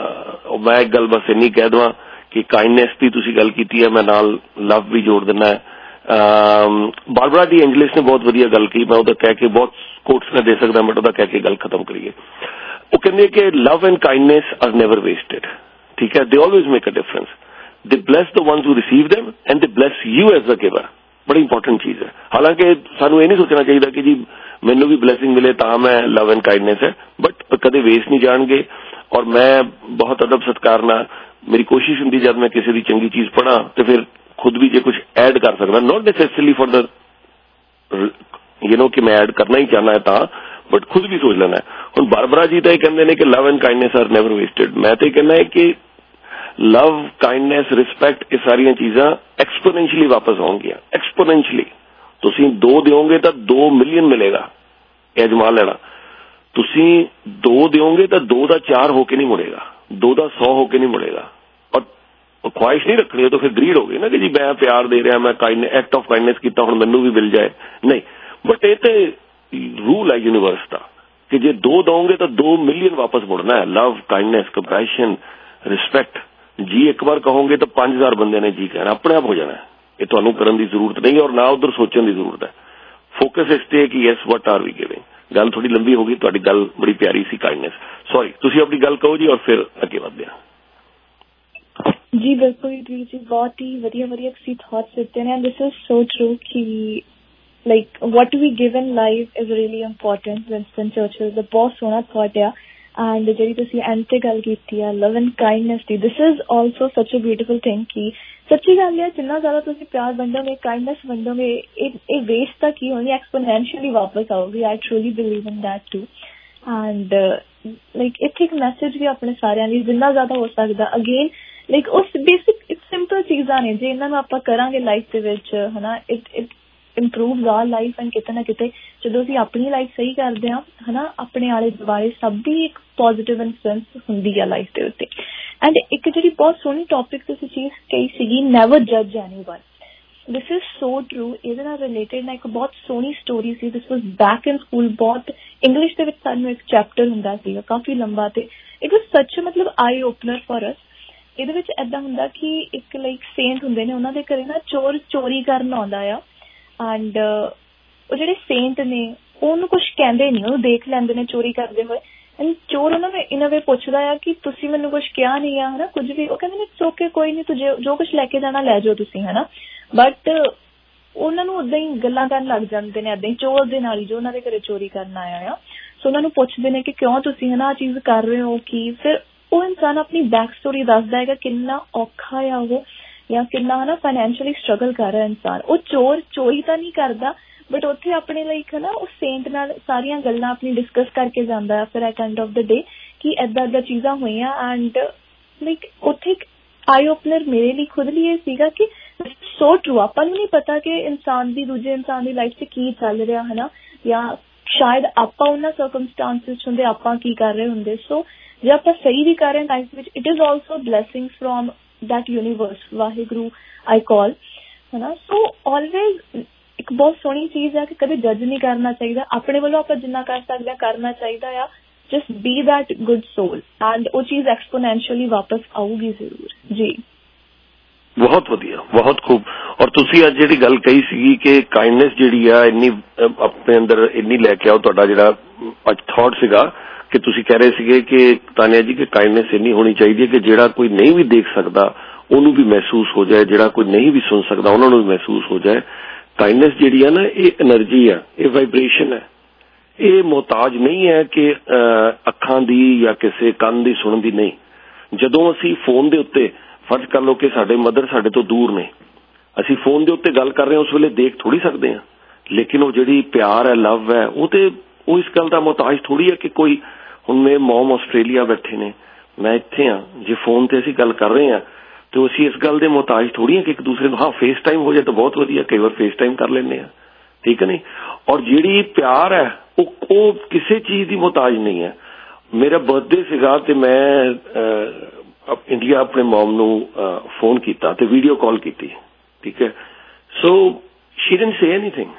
ਮੈਂ ਇੱਕ ਗੱਲ ਬਸ ਇੰਨੀ ਕਹਿ ਦੇਵਾਂ ਕਿ ਕਾਈਂਡਨੈਸ ਦੀ ਤੁਸੀਂ ਗੱਲ ਕੀਤੀ ਹੈ, ਮੈਂ ਨਾਲ ਲਵ ਵੀ ਜੋੜ ਦਿੰਦਾ ਹੈ। ਬਾਰਬਰਾ ਡੀ ਐਂਜਲਿਸ ਨੇ ਬਹੁਤ ਵਧੀਆ ਗੱਲ ਕੀ, ਮੈਂ ਉਹਦਾ ਕਹਿ ਕੇ ਬਹੁਤ ਕੋਟਸ ਮੈਂ ਦੇ ਸਕਦਾ, ਬਟ ਉਹਦਾ ਕਹਿ ਕੇ ਗੱਲ ਖਤਮ ਕਰੀਏ। ਉਹ ਕਹਿੰਦੇ ਕਿ love and kindness are never wasted, ਠੀਕ ਹੈ। They always make a difference. They bless the ones who receive them and they bless you as the giver। ਬੜੀ ਇੰਪੋਰਟੈਂਟ ਚੀਜ਼ ਹੈ। ਹਾਲਾਂਕਿ ਸਾਨੂੰ ਇਹ ਨਹੀਂ ਸੋਚਣਾ ਚਾਹੀਦਾ ਕਿ ਜੀ ਮੈਨੂੰ ਵੀ ਬਲੈਸਿੰਗ ਮਿਲੇ ਤਾਂ ਮੈਂ ਲਵ ਐਂਡ ਕਾਈਂਡਨੈਸ ਹੈ, ਬਟ ਕਦੇ ਵੇਸਟ ਨਹੀਂ ਜਾਣਗੇ। ਔਰ ਮੈਂ ਬਹੁਤ ਅਦਬ ਸਤਿਕਾਰ ਨਾਲ, ਮੇਰੀ ਕੋਸ਼ਿਸ਼ ਹੁੰਦੀ ਜਦ ਮੈਂ ਕਿਸੇ ਦੀ ਚੰਗੀ ਚੀਜ਼ ਪੜ੍ਹਾਂ ਤੇ ਫਿਰ ਖੁਦ ਵੀ ਜੇ ਕੁਝ ਐਡ ਕਰ ਸਕਦਾ, ਨੋਟ ਨੈਸੈਸਰੀ ਫॉर द ਕਿ ਮੈਂ ਐਡ ਕਰਨਾ ਹੀ ਚਾਹਨਾ ਹੈ ਤਾਂ, ਬਟ ਖੁਦ ਵੀ ਸੋਚ ਲੈਣਾ। ਹੁਣ ਬਾਰਬਰਾ ਜੀ ਤਾਂ ਇਹ ਕਹਿੰਦੇ ਨੇ ਕਿ love and kindness are never wasted. ਮੈਂ ਤਾਂ ਇਹ ਕਹਿੰਦਾ ਹੈ ਕਿ ਲਵ, ਕਾਈਂਡਨੈਸ, ਰਿਸਪੈਕਟ, ਇਹ ਸਾਰੀਆਂ ਚੀਜ਼ਾਂ ਐਕਸਪੋਨੈਂਸ਼ੀਅਲੀ ਵਾਪਸ ਆਉਣਗੀਆਂ। ਐਕਸਪੋਨੈਂਸ਼ੀਅਲੀ ਤੁਸੀਂ 2 ਦਿਓਗੇ ਤਾਂ 2 ਮਿਲੀਅਨ ਮਿਲੇਗਾ, ਇਹ ਅਜਮਾ ਲੈਣਾ। ਤੁਸੀਂ 2 ਦਿਓਗੇ ਤਾਂ 2 ਦਾ 4 ਹੋ ਕੇ ਨਹੀਂ ਮੁੜੇਗਾ, 2 ਦਾ 100 ਹੋ ਕੇ ਨਹੀਂ ਮੁੜੇਗਾ। ਔਰ ਖੁਆਇਸ਼ ਨਹੀਂ ਰੱਖਣੀ, ਉਹ ਤਾਂ ਫਿਰ ਗਰੀਡ ਹੋ ਗਈ ਨਾ ਕਿ ਜੀ ਮੈਂ ਪਿਆਰ ਦੇ ਰਿਹਾ, ਮੈਂ ਐਕਟ ਆਫ ਕਾਈਂਡਨੈਸ ਕੀਤਾ, ਹੁਣ ਮੈਨੂੰ ਵੀ ਮਿਲ ਜਾਏ, ਨਹੀਂ। ਬਟ ਇਹ ਤੇ ਰੂਲ ਹੈ ਯੂਨੀਵਰਸ ਦਾ ਕਿ ਜੇ 2 ਦਓਗੇ ਤਾਂ 2 ਮਿਲੀਅਨ ਵਾਪਸ ਮੁੜਨਾ ਹੈ। Love, kindness, compassion, respect. ਜੀ ਇੱਕ ਵਾਰ ਕਹੋਗੇ ਤਾਂ 5000 ਬੰਦਿਆਂ ਨੇ ਜੀ ਕਹਿਣਾ, ਆਪਣੇ ਆਪ ਹੋ ਜਾਣਾ। ਇਹ ਤੁਹਾਨੂੰ ਕਰਨ ਦੀ ਜ਼ਰੂਰਤ ਨਹੀਂ, ਔਰ ਨਾ ਉਧਰ ਸੋਚਣ ਦੀ ਜ਼ਰੂਰਤ ਹੈ। ਫੋਕਸ ਇਸ ਤੇ ਕਿ yes what are we giving. ਗੱਲ ਥੋੜੀ ਲੰਬੀ ਹੋ ਗਈ, ਤੁਹਾਡੀ ਗੱਲ ਬੜੀ ਪਿਆਰੀ ਸੀ ਕਾਈਂਡਨੈਸ। ਸੌਰੀ, ਤੁਸੀਂ ਆਪਣੀ ਗੱਲ ਕਹੋ ਜੀ ਔਰ ਫਿਰ ਅੱਗੇ ਵਧਦੇ ਹਾਂ। ਜੀ ਬਿਲਕੁਲ ਜੀ, ਬਹੁਤ ਹੀ ਵਧੀਆ ਤੁਸੀਂ ਥਾਟਸ ਦਿੱਤੇ ਨੇ। ਦਿਸ ਇਜ਼ ਸੋ ਟਰੂ ਕਿ like what we give in life is really important। Winston Churchill ਦਾ ਬਹੁਤ ਸੋਹਣਾ ਥਾਟ ਆ। ਐਂਡ ਜਿਹੜੀ ਤੁਸੀਂ ਐਂਡ ਤੇ ਗੱਲ ਕੀਤੀ ਆ ਲਵ ਐਂਡ ਕਾਈਂਡਨੈਸ ਦੀ, this is also such a beautiful thing ਕਿ ਸੱਚੀ ਗੱਲ ਹੈ, ਜਿੰਨਾ ਜ਼ਿਆਦਾ ਤੁਸੀਂ ਪਿਆਰ ਵੰਡੋਗੇ, ਕਾਈਂਡਨੈਸ ਵੰਡੋਗੇ, ਇਹ ਵੇਸਟ ਤਾਂ ਕੀ ਹੋਣੀ, ਐਕਸਪੋਨੈਂਸ਼ੀਅਲੀ ਵਾਪਸ ਆਉਗੀ। I truly believe in that too. And like ਇੱਥੇ ਇੱਕ ਮੈਸੇਜ ਵੀ ਆਪਣੇ ਸਾਰਿਆਂ ਲਈ, ਜਿੰਨਾ ਜ਼ਿਆਦਾ ਹੋ ਸਕਦਾ, ਅਗੇਨ ਲਾਈਕ ਉਸ ਬੇਸਿਕ ਸਿੰਪਲ ਚੀਜ਼ਾਂ ਨੇ, ਜੇ ਇਹਨਾਂ ਨੂੰ ਆਪਾਂ ਕਰਾਂਗੇ ਲਾਈਫ ਦੇ ਵਿੱਚ, ਹਨਾ, it improves our life. And ਕਿਤੇ ਨਾ ਕਿਤੇ ਜਦੋਂ ਅਸੀਂ ਆਪਣੀ ਲਾਈਫ ਸਹੀ ਕਰਦੇ ਹਾਂ, ਹਨਾ, ਆਪਣੇ ਆਲੇ ਦੁਆਲੇ ਸਭ ਦੀ ਇੱਕ ਪੋਜ਼ੀਟਿਵ ਇਨਫਲੂਐਂਸ ਹੁੰਦੀ ਆ ਲਾਈਫ ਦੇ ਉੱਤੇ। ਐਂਡ ਇੱਕ ਜਿਹੜੀ ਬਹੁਤ ਸੋਹਣੀ ਟੌਪਿਕ ਤੁਸੀਂ ਚੀਜ਼ ਕਹੀ ਸੀਗੀ, ਨੈਵਰ ਜੱਜ anyone. This is so true. ਇਹਦੇ ਨਾਲ ਰਿਲੇਟਡ ਨਾ ਇੱਕ ਬਹੁਤ ਸੋਹਣੀ ਸਟੋਰੀ ਸੀ। This was back in school. ਬਹੁਤ ਇੰਗਲਿਸ਼ ਦੇ ਵਿੱਚ ਸਾਨੂੰ ਇੱਕ ਚੈਪਟਰ ਹੁੰਦਾ ਸੀਗਾ, ਕਾਫੀ ਲੰਬਾ, ਤੇ ਇਟ ਵਾਜ਼ ਸੱਚ ਮਤਲਬ ਆਈ ਓਪਨਰ ਫॉर ਅਸ। ਇਹਦੇ ਵਿੱਚ ਏਦਾਂ ਹੁੰਦਾ ਕਿ ਇੱਕ ਲਾਈਕ ਸੇਂਟ ਹੁੰਦੇ ਨੇ, ਉਹਨਾਂ ਦੇ ਘਰੇ ਨਾ ਚੋਰ ਚੋਰੀ ਕਰਨ ਆਉਂਦਾ ਆ। ਐਂਡ ਉਹ ਜਿਹੜੇ ਸੇਂਟ ਨੇ ਉਹਨੂੰ ਕੁਛ ਕਹਿੰਦੇ ਨਹੀਂ, ਉਹਨੂੰ ਦੇਖ ਲੈਂਦੇ ਨੇ ਚੋਰੀ ਕਰਦੇ ਹੋਏ। ਐਂਡ ਚੋਰ ਉਹਨਾਂ ਨੂੰ ਇਨ ਅ ਵੇ ਪੁੱਛਦਾ ਆ ਕਿ ਤੁਸੀਂ ਮੈਨੂੰ ਕੁਛ ਕਿਹਾ ਨਹੀਂ ਆ, ਹਨਾ, ਕੁਝ ਵੀ। ਉਹ ਕਹਿੰਦੇ ਨੇ ਚੋਕੇ ਕੋਈ ਨਹੀਂ, ਤੂੰ ਜੋ ਕੁਛ ਲੈ ਕੇ ਜਾਣਾ ਲੈ ਜਾਓ ਤੁਸੀਂ, ਹਨਾ। ਬਟ ਉਹਨਾਂ ਨੂੰ ਓਦਾਂ ਹੀ ਗੱਲਾਂ ਕਰਨ ਲੱਗ ਜਾਂਦੇ ਨੇ, ਏਦਾਂ ਹੀ ਚੋਰ ਦੇ ਨਾਲ ਹੀ, ਜੋ ਉਹਨਾਂ ਦੇ ਘਰੇ ਚੋਰੀ ਕਰਨ ਆਇਆ ਆ। ਸੋ ਉਹਨਾਂ ਨੂੰ ਪੁੱਛਦੇ ਨੇ ਕਿ ਕਿਉਂ ਤੁਸੀਂ ਹਨਾ ਚੀਜ਼ ਕਰ ਰਹੇ ਹੋ, ਕੀ। ਫਿਰ ਉਹ ਇਨਸਾਨ ਆਪਣੀ ਬੈਕ ਸਟੋਰੀ ਦੱਸਦਾ ਹੈਗਾ, ਕਿੰਨਾ ਔਖਾ ਆ ਉਹ, ਜਾਂ ਕਿੰਨਾ ਹਨਾ ਫਾਈਨੈਂਸ਼ੀਅਲੀ ਸਟਰਗਲ ਕਰ ਰਿਹਾ ਇਨਸਾਨ। ਉਹ ਚੋਰੀ ਤਾਂ ਨਹੀਂ ਕਰਦਾ, ਬਟ ਉੱਥੇ ਆਪਣੇ ਲਈ ਹਨਾ ਉਹ ਸੇਂਟ ਨਾਲ ਸਾਰੀਆਂ ਗੱਲਾਂ ਆਪਣੀ ਡਿਸਕਸ ਕਰਕੇ ਜਾਂਦਾ ਫਿਰ at end of the day ਕਿ ਏਦਾਂ ਚੀਜ਼ਾਂ ਹੋਈਆਂ। ਐਂਡ ਲਾਈਕ ਉੱਥੇ ਇੱਕ ਆਈ ਓਪਨਰ ਮੇਰੇ ਲਈ ਖੁਦ ਲਈ ਇਹ ਸੀਗਾ ਕਿ ਸੋ ਟਰੂ। ਆਪਾਂ ਨੂੰ ਨਹੀਂ ਪਤਾ ਕਿ ਇਨਸਾਨ ਦੀ ਦੂਜੇ ਇਨਸਾਨ ਦੀ ਲਾਈਫ 'ਚ ਕੀ ਚੱਲ ਰਿਹਾ, ਹਨਾ, ਜਾਂ ਸ਼ਾਇਦ ਆਪਾਂ ਉਹਨਾਂ ਸਰਕਮਸਟਾਂਸਿਸ ਹੁੰਦੇ ਆਪਾਂ ਕੀ ਕਰ ਰਹੇ ਹੁੰਦੇ। ਸੋ ਜੇ ਆਪਾਂ ਸਹੀ ਵੀ ਕਰ ਰਹੇ ਹਾਂ ਲਾਈਫ ਵਿੱਚ, it is also blessings from that universe, Waheguru I call, है ना। So always ਇੱਕ ਬਹੁਤ ਸੋਹਣੀ ਚੀਜ਼ ਹੈ ਕਿ ਕਦੇ ਜੱਜ ਨਹੀਂ ਕਰਨਾ ਚਾਹੀਦਾ, ਆਪਣੇ ਵੱਲੋਂ ਆਪਾਂ ਜਿੰਨਾ ਕਰ ਸਕਦੇ ਹਾਂ ਕਰਨਾ ਚਾਹੀਦਾ ਆ। just be that good soul and ਉਹ ਚੀਜ਼ ਐਕਸਪੋਨੈਂਸ਼ੀਅਲੀ ਵਾਪਸ ਆਊਗੀ ਜ਼ਰੂਰ ਜੀ। ਬਹੁਤ ਵਧੀਆ, ਬਹੁਤ ਖੂਬ। ਔਰ ਤੁਸੀਂ ਅੱਜ ਜਿਹੜੀ ਗੱਲ ਕਹੀ ਸੀਗੀ ਕਿ ਕਾਈਂਡਨੈਸ ਜਿਹੜੀ ਆ ਇੰਨੀ ਆਪਣੇ ਅੰਦਰ ਇੰਨੀ ਲੈ ਕੇ ਆਓ, ਤੁਹਾਡਾ ਜਿਹੜਾ ਅੱਜ ਥਾਟ ਸੀਗਾ ਕਿ ਤੁਸੀਂ ਕਹਿ ਰਹੇ ਸੀਗੇ ਕਿ ਤਾਨੀਆ ਜੀ ਕਿ ਕਾਈਂਡਨੈਸ ਇੰਨੀ ਹੋਣੀ ਚਾਹੀਦੀ ਹੈ ਕਿ ਜਿਹੜਾ ਕੋਈ ਨਹੀਂ ਵੀ ਦੇਖ ਸਕਦਾ ਉਹਨੂੰ ਵੀ ਮਹਿਸੂਸ ਹੋ ਜਾਏ, ਜਿਹੜਾ ਕੋਈ ਨਹੀਂ ਵੀ ਸੁਣ ਸਕਦਾ ਉਹਨਾਂ ਨੂੰ ਵੀ ਮਹਿਸੂਸ ਹੋ ਜਾਏ। ਕਾਈਂਡਨੈਸ ਜਿਹੜੀ ਹੈ ਨਾ, ਇਹ એનર્ਜੀ ਹੈ, ਇਹ ਵਾਈਬ੍ਰੇਸ਼ਨ ਹੈ, ਇਹ ਮੁਹਤਾਜ ਨਹੀਂ ਹੈ ਕਿ ਅੱਖਾਂ ਦੀ ਜਾਂ ਕਿਸੇ ਕੰਨ ਦੀ ਸੁਣਨ ਦੀ ਨਹੀਂ। ਜਦੋਂ ਅਸੀਂ ਫੋਨ ਦੇ ਉੱਤੇ ਫਰਜ਼ ਕਰ ਲਓ ਕਿ ਸਾਡੇ ਮਦਰ ਸਾਡੇ ਤੋਂ ਦੂਰ ਨੇ, ਅਸੀਂ ਫੋਨ ਦੇ ਉੱਤੇ ਗੱਲ ਕਰ ਰਹੇ ਹਾਂ, ਉਸ ਵੇਲੇ ਦੇਖ ਥੋੜੀ ਸਕਦੇ ਹਾਂ, ਲੇਕਿਨ ਉਹ ਜਿਹੜੀ ਪਿਆਰ ਹੈ, ਲਵ ਹੈ, ਉਹ ਇਸ ਗੱਲ ਦਾ ਮੁਹਤਾਜ ਥੋੜੀ ਹੈ ਕਿ ਕੋਈ ਹੁਣ ਮੇਰੇ ਮਮ ਆਸਟ੍ਰੇਲੀਆ ਬੈਠੇ ਨੇ, ਮੈਂ ਇੱਥੇ ਹਾਂ, ਜੇ ਫੋਨ ਤੇ ਅਸੀਂ ਗੱਲ ਕਰ ਰਹੇ ਹਾਂ ਤੇ ਅਸੀਂ ਇਸ ਗੱਲ ਦੇ ਮੁਹਤਾਜ ਥੋੜੀ ਹਾਂ ਕਿ ਇੱਕ ਦੂਸਰੇ ਨੂੰ, ਹਾਂ ਫੇਸ ਟਾਈਮ ਹੋ ਜਾਏ ਤਾਂ ਬਹੁਤ ਵਧੀਆ, ਕਈ ਵਾਰ ਫੇਸ ਟਾਈਮ ਕਰ ਲੈਂਦੇ ਹਾਂ, ਠੀਕ ਹੈ ਨਹੀਂ। ਔਰ ਜਿਹੜੀ ਪਿਆਰ ਹੈ ਉਹ ਕਿਸੇ ਚੀਜ਼ ਦੀ ਮੁਹਤਾਜ ਨਹੀਂ ਹੈ। ਮੇਰਾ ਬਰਥਡੇ ਸੀਗਾ ਤੇ ਮੈਂ ਇੰਡੀਆ ਆਪਣੇ ਮਮ ਨੂੰ ਫੋਨ ਕੀਤਾ ਤੇ ਵੀਡੀਓ ਕਾਲ ਕੀਤੀ, ਠੀਕ ਹੈ। So she didn't say anything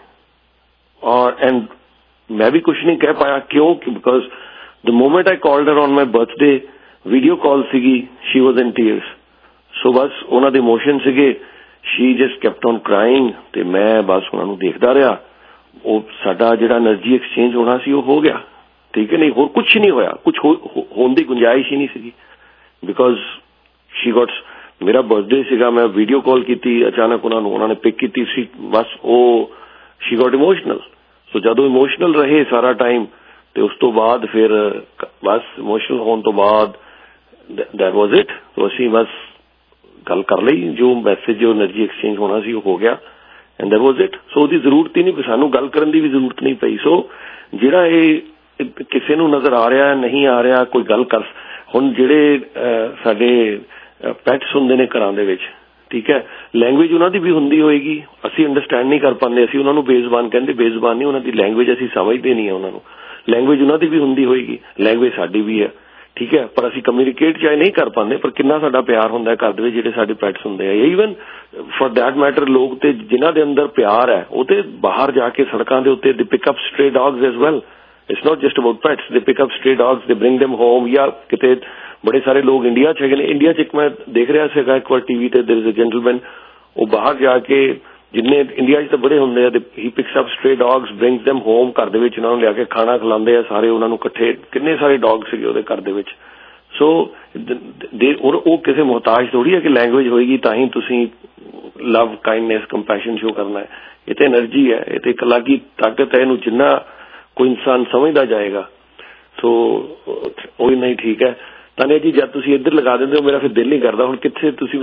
ਔਰ ਐਂਡ ਮੈਂ ਵੀ ਕੁਛ ਨਹੀਂ ਕਹਿ ਪਾਇਆ, ਕਿਉਂ? Because the moment I called her on my birthday, video call ਸੀਗੀ, ਸ਼ੀ ਵਾਜ਼ ਇਨ ਟੀਅਰਸ। ਸੋ ਬਸ ਉਹਨਾਂ ਦੇ ਇਮੋਸ਼ਨ ਸੀਗੇ, she just kept on crying ਤੇ ਮੈਂ ਬਸ ਉਹਨਾਂ ਨੂੰ ਦੇਖਦਾ ਰਿਹਾ। ਉਹ ਸਾਡਾ ਜਿਹੜਾ એનર્ਜੀ ਐਕਸਚੇਂਜ ਹੋਣਾ ਸੀ ਉਹ ਹੋ ਗਿਆ, ਠੀਕ ਹੈ ਨਹੀਂ, ਹੋਰ ਕੁਛ ਨਹੀਂ ਹੋਇਆ, ਕੁਛ ਹੋਣ ਦੀ ਗੁੰਜਾਇਸ਼ ਹੀ ਨਹੀਂ ਸੀਗੀ। ਬਿਕੋਜ਼ ਸ਼ੀ ਗॉट, ਮੇਰਾ ਬਰਥਡੇ ਸੀਗਾ, ਮੈਂ ਵੀਡੀਓ ਕਾਲ ਕੀਤੀ, ਅਚਾਨਕ ਉਹਨਾਂ ਨੇ ਪਿਕ ਕੀਤੀ ਸੀ, ਬਸ ਉਹ ਸ਼ੀ ਗॉट ਇਮੋਸ਼ਨਲ। ਸੋ ਜਦੋਂ ਇਮੋਸ਼ਨਲ ਰਹੇ ਸਾਰਾ ਟਾਈਮ ਤੇ ਉਸ ਤੋਂ ਬਾਅਦ ਫਿਰ ਬਸ ਇਮੋਸ਼ਨਲ ਹੋਣ ਤੋਂ ਬਾਅਦ ਦੈਟ ਵਾਜ਼ ਇਟ। ਸੋ ਅਸੀਂ ਬਸ ਗੱਲ ਕਰ ਲਈ, ਜੋ ਮੈਸੇਜ ਜੋ એનર્ਜੀ ਐਕਸਚੇਂਜ ਹੋਣਾ ਸੀ ਉਹ ਹੋ ਗਿਆ and that was it. So ਉਹਦੀ ਜ਼ਰੂਰਤ ਹੀ ਨਹੀਂ, ਸਾਨੂੰ ਗੱਲ ਕਰਨ ਦੀ ਵੀ ਜ਼ਰੂਰਤ ਨਹੀਂ ਪਈ। ਸੋ ਜਿਹੜਾ ਇਹ ਕਿਸੇ ਨੂੰ ਨਜ਼ਰ ਆ ਰਿਹਾ ਨਹੀਂ ਆ ਰਿਹਾ, ਕੋਈ ਗੱਲ ਕਰ, ਹੁਣ ਜਿਹੜੇ ਸਾਡੇ ਪੈਟਸ ਹੁੰਦੇ ਨੇ ਘਰਾਂ ਦੇ ਵਿੱਚ, ਠੀਕ ਹੈ, ਲੈਂਗੁਏਜ ਉਹਨਾਂ ਦੀ ਵੀ ਹੁੰਦੀ ਹੋਏਗੀ, ਅਸੀਂ ਅੰਡਰਸਟੈਂਡ ਨਹੀਂ ਕਰ ਪਾਉਂਦੇ, ਅਸੀਂ ਉਹਨਾਂ ਨੂੰ ਬੇਜ਼ਬਾਨ ਕਹਿੰਦੇ, ਬੇਜ਼ਬਾਨ ਨਹੀਂ, ਉਹਨਾਂ ਦੀ ਲੈਂਗੁਏਜ ਅਸੀਂ ਸਮਝਦੇ ਨਹੀਂ ਹੈ ਉਹਨਾਂ ਨੂੰ, ਲੈਂਗੁਏਜ ਉਹਨਾਂ ਦੀ ਵੀ ਹੁੰਦੀ ਹੋਏਗੀ, ਲੈਂਗੁਏਜ ਸਾਡੀ ਵੀ ਹੈ, ਠੀਕ ਹੈ, ਪਰ ਅਸੀਂ ਕਮਿਊਨੀਕੇਟ ਚਾਹੇ ਨਹੀਂ ਕਰ ਪਾਉਂਦੇ, ਪਰ ਕਿੰਨਾ ਸਾਡਾ ਪਿਆਰ ਹੁੰਦਾ ਘਰ ਦੇ ਵਿੱਚ ਜਿਹੜੇ ਸਾਡੇ ਪੈਟਸ ਹੁੰਦੇ ਆ। ਈਵਨ ਫॉर दैट ਮੈਟਰ ਲੋਕ ਤੇ ਜਿਨ੍ਹਾਂ ਦੇ ਅੰਦਰ ਪਿਆਰ ਹੈ ਉਹ ਤੇ ਬਾਹਰ ਜਾ ਕੇ ਸੜਕਾਂ ਦੇ ਉੱਤੇ they pick up stray dogs as well, it's not just about pets, they pick up stray dogs, they bring them home। ਜਾਂ ਕਿਤੇ ਬੜੇ ਸਾਰੇ ਲੋਕ ਇੰਡੀਆ 'ਚ ਹੈਗੇ ਨੇ, ਇੰਡੀਆ 'ਚ ਇੱਕ ਮੈਂ ਦੇਖ ਰਿਹਾ ਸੀਗਾ ਇੱਕ ਵਾਰ ਟੀਵੀ ਤੇ, there is a gentleman, ਉਹ ਬਾਹਰ ਜਾ ਕੇ, ਜਿੰਨੇ ਇੰਡੀਆ 'ਚ ਤਾਂ ਬੜੇ ਹੁੰਦੇ ਆ, he picks up stray dogs, brings them home, ਘਰ ਦੇ ਵਿੱਚ ਉਹਨਾਂ ਨੂੰ ਲਿਆ ਕੇ ਖਾਣਾ ਖਿਲਾਉਂਦੇ ਆ ਸਾਰੇ, ਉਹਨਾਂ ਨੂੰ ਇਕੱਠੇ, ਕਿੰਨੇ ਸਾਰੇ ਡੌਗ ਸੀਗੇ ਉਹਦੇ ਘਰ ਦੇ ਵਿੱਚ। ਸੋ ਉਹ ਕਿਸੇ ਮੁਹਤਾਜ ਥੋੜੀ ਹੈ ਕਿ ਲੈਂਗੁਏਜ ਹੋਏਗੀ ਤਾਂ ਹੀ ਤੁਸੀਂ ਲਵ, ਕਾਈਂਡਨੈਸ, ਕੰਪੈਸ਼ਨ ਸ਼ੋ ਕਰਨਾ ਹੈ। ਇਹ ਤਾਂ એનર્ਜੀ ਹੈ, ਇਹ ਤਾਂ ਇੱਕ ਅਲੱਗ ਹੀ ਤਾਕਤ ਹੈ, ਇਹਨੂੰ ਜਿੰਨਾ ਕੋਈ ਇਨਸਾਨ ਸਮਝਦਾ ਜਾਏਗਾ ਸੋ ਉਹ ਨਹੀਂ ਠੀਕ ਹੈ। ਤਾਨੀਆ ਜੀ ਜਦ ਤੁਸੀਂ ਇੱਧਰ ਲਗਾ ਦਿੰਦੇ ਹੋ ਮੇਰਾ ਫਿਰ ਦਿਲ ਨਹੀਂ ਕਰਦਾ, ਹੁਣ ਕਿੱਥੇ ਤੁਸੀਂ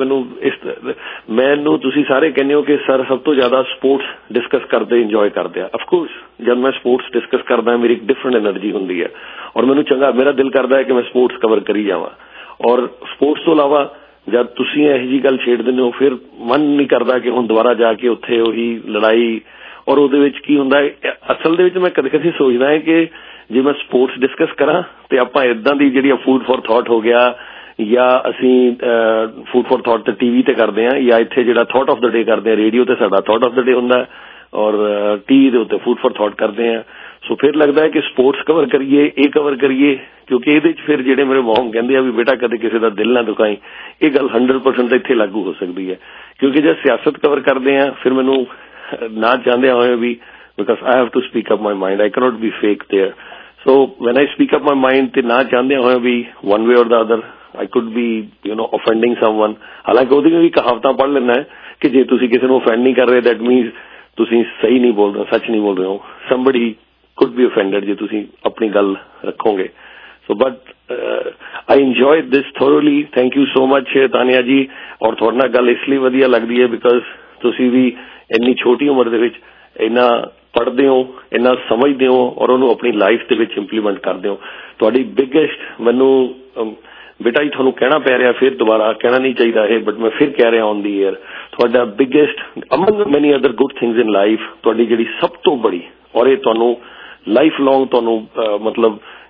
ਮੈਨੂੰ ਤੁਸੀਂ ਸਾਰੇ ਕਹਿੰਦੇ ਹੋ ਕਿ ਸਰ ਸਭ ਤੋਂ ਜ਼ਿਆਦਾ ਸਪੋਰਟਸ ਡਿਸਕਸ ਕਰਦੇ, ਇੰਜੋਏ ਕਰਦੇ ਆ। ਅਫਕੋਰਸ ਜਦ ਮੈਂ ਸਪੋਰਟਸ ਡਿਸਕਸ ਕਰਦਾ ਮੇਰੀ ਇੱਕ ਡਿਫਰੈਂਟ એનર્ਜੀ ਹੁੰਦੀ ਹੈ ਔਰ ਮੈਨੂੰ ਚੰਗਾ, ਮੇਰਾ ਦਿਲ ਕਰਦਾ ਹੈ ਕਿ ਮੈਂ ਸਪੋਰਟਸ ਕਵਰ ਕਰੀ ਜਾਵਾਂ। ਔਰ ਸਪੋਰਟਸ ਤੋਂ ਇਲਾਵਾ ਜਦ ਤੁਸੀਂ ਇਹੋ ਜਿਹੀ ਗੱਲ ਛੇੜ ਦਿੰਦੇ ਹੋ ਫਿਰ ਮਨ ਨਹੀਂ ਕਰਦਾ ਕਿ ਹੁਣ ਦੁਬਾਰਾ ਜਾ ਕੇ ਉੱਥੇ ਉਹੀ ਲੜਾਈ। ਔਰ ਉਹਦੇ ਵਿੱਚ ਕੀ ਹੁੰਦਾ ਹੈ, ਅਸਲ ਦੇ ਵਿੱਚ ਮੈਂ ਕਦੇ ਕਦੇ ਸੋਚਦਾ ਹੈ ਕਿ ਜੇ ਮੈਂ ਸਪੋਰਟਸ ਡਿਸਕਸ ਕਰਾਂ ਤੇ ਆਪਾਂ ਇਦਾਂ ਦੀ ਜਿਹੜੀ ਫੂਡ ਫॉर ਥਾਟ ਹੋ ਗਿਆ, ਜਾਂ ਅਸੀਂ ਫੂਡ ਫॉर ਥਾਟ ਤੇ ਟੀਵੀ ਤੇ ਕਰਦੇ ਹਾਂ, ਜਾਂ ਇੱਥੇ ਜਿਹੜਾ ਥਾਟ ਆਫ ਦ ਡੇ ਕਰਦੇ ਹਾਂ, ਰੇਡੀਓ ਤੇ ਸਾਡਾ ਥਾਟ ਆਫ ਦ ਡੇ ਹੁੰਦਾ ਔਰ ਟੀਵੀ ਦੇ ਉੱਤੇ ਫੂਡ ਫॉर ਥਾਟ ਕਰਦੇ ਹਾਂ। ਸੋ ਫਿਰ ਲੱਗਦਾ ਹੈ ਕਿ ਸਪੋਰਟਸ ਕਵਰ ਕਰੀਏ, ਇਹ ਕਵਰ ਕਰੀਏ, ਕਿਉਂਕਿ ਇਹਦੇ 'ਚ ਫਿਰ ਜਿਹੜੇ ਮੇਰੇ ਮੌਮ ਕਹਿੰਦੇ ਆ ਵੀ ਬੇਟਾ ਕਦੇ ਕਿਸੇ ਦਾ ਦਿਲ ਨਾ ਦੁਖਾਈ, ਇਹ ਗੱਲ 100% ਇੱਥੇ ਲਾਗੂ ਹੋ ਸਕਦੀ ਹੈ। ਕਿਉਂਕਿ ਜੇ ਸਿਆਸਤ ਕਵਰ ਕਰਦੇ ਹਾਂ ਫਿਰ ਮੈਨੂੰ ਨਾ ਚਾਹੁੰਦੇ ਹੋਏ ਵੀ, because I have to speak up my mind, I cannot be fake there. So when I speak up my mind ਤੇ ਨਾ ਚਾਹੁੰਦੇ ਹੋਏ ਵੀ one way or the other I could be offending someone। ਹਾਲਾਂਕਿ ਉਹਦੀ ਵੀ ਕਹਾਵਤਾਂ ਪੜ੍ਹ ਲੈਣਾ ਹੈ ਕਿ ਜੇ ਤੁਸੀਂ ਕਿਸੇ ਨੂੰ offend ਨਹੀਂ ਕਰ ਰਹੇ that means ਤੁਸੀਂ ਸਹੀ ਨਹੀਂ ਬੋਲ ਰਹੇ, ਸੱਚ ਨਹੀਂ ਬੋਲ ਰਹੇ ਹੋ। somebody could be offended ਜੇ ਤੁਸੀਂ ਆਪਣੀ ਗੱਲ ਰੱਖੋਗੇ। So but I enjoyed this thoroughly, thank you so much Tania ਜੀ। ਔਰ ਤੁਹਾਡੇ ਨਾਲ ਗੱਲ ਇਸ ਲਈ ਵਧੀਆ ਲੱਗਦੀ ਹੈ ਬਿਕੋਜ਼ ਤੁਸੀਂ ਵੀ ਇੰਨੀ ਛੋਟੀ ਉਮਰ ਦੇ ਵਿੱਚ ਇੰਨਾ ਪੜ੍ਹਦੇ ਹੋ, ਇੰਨਾ ਸਮਝਦੇ ਹੋ ਔਰ ਉਹਨੂੰ ਆਪਣੀ ਲਾਈਫ ਦੇ ਵਿੱਚ ਇੰਪਲੀਮੈਂਟ ਕਰਦੇ ਹੋ। ਤੁਹਾਡੀ ਬਿਗੇਸਟ, ਮੈਨੂੰ ਬੇਟਾ ਜੀ ਤੁਹਾਨੂੰ ਕਹਿਣਾ ਪੈ ਰਿਹਾ, ਫਿਰ ਦੁਬਾਰਾ ਕਹਿਣਾ ਨਹੀਂ ਚਾਹੀਦਾ ਇਹ, ਬਟ ਮੈਂ ਫਿਰ ਕਹਿ ਰਿਹਾ ਔਨ ਦੀ ਏਅਰ, ਤੁਹਾਡਾ biggest among many other good things in life, ਤੁਹਾਡੀ ਜਿਹੜੀ ਸਭ ਤੋਂ ਬੜੀ ਔਰ ਇਹ ਤੁਹਾਨੂੰ ਲਾਈਫ ਲੌਂਗ ਤੁਹਾਨੂੰ ਮਤਲਬ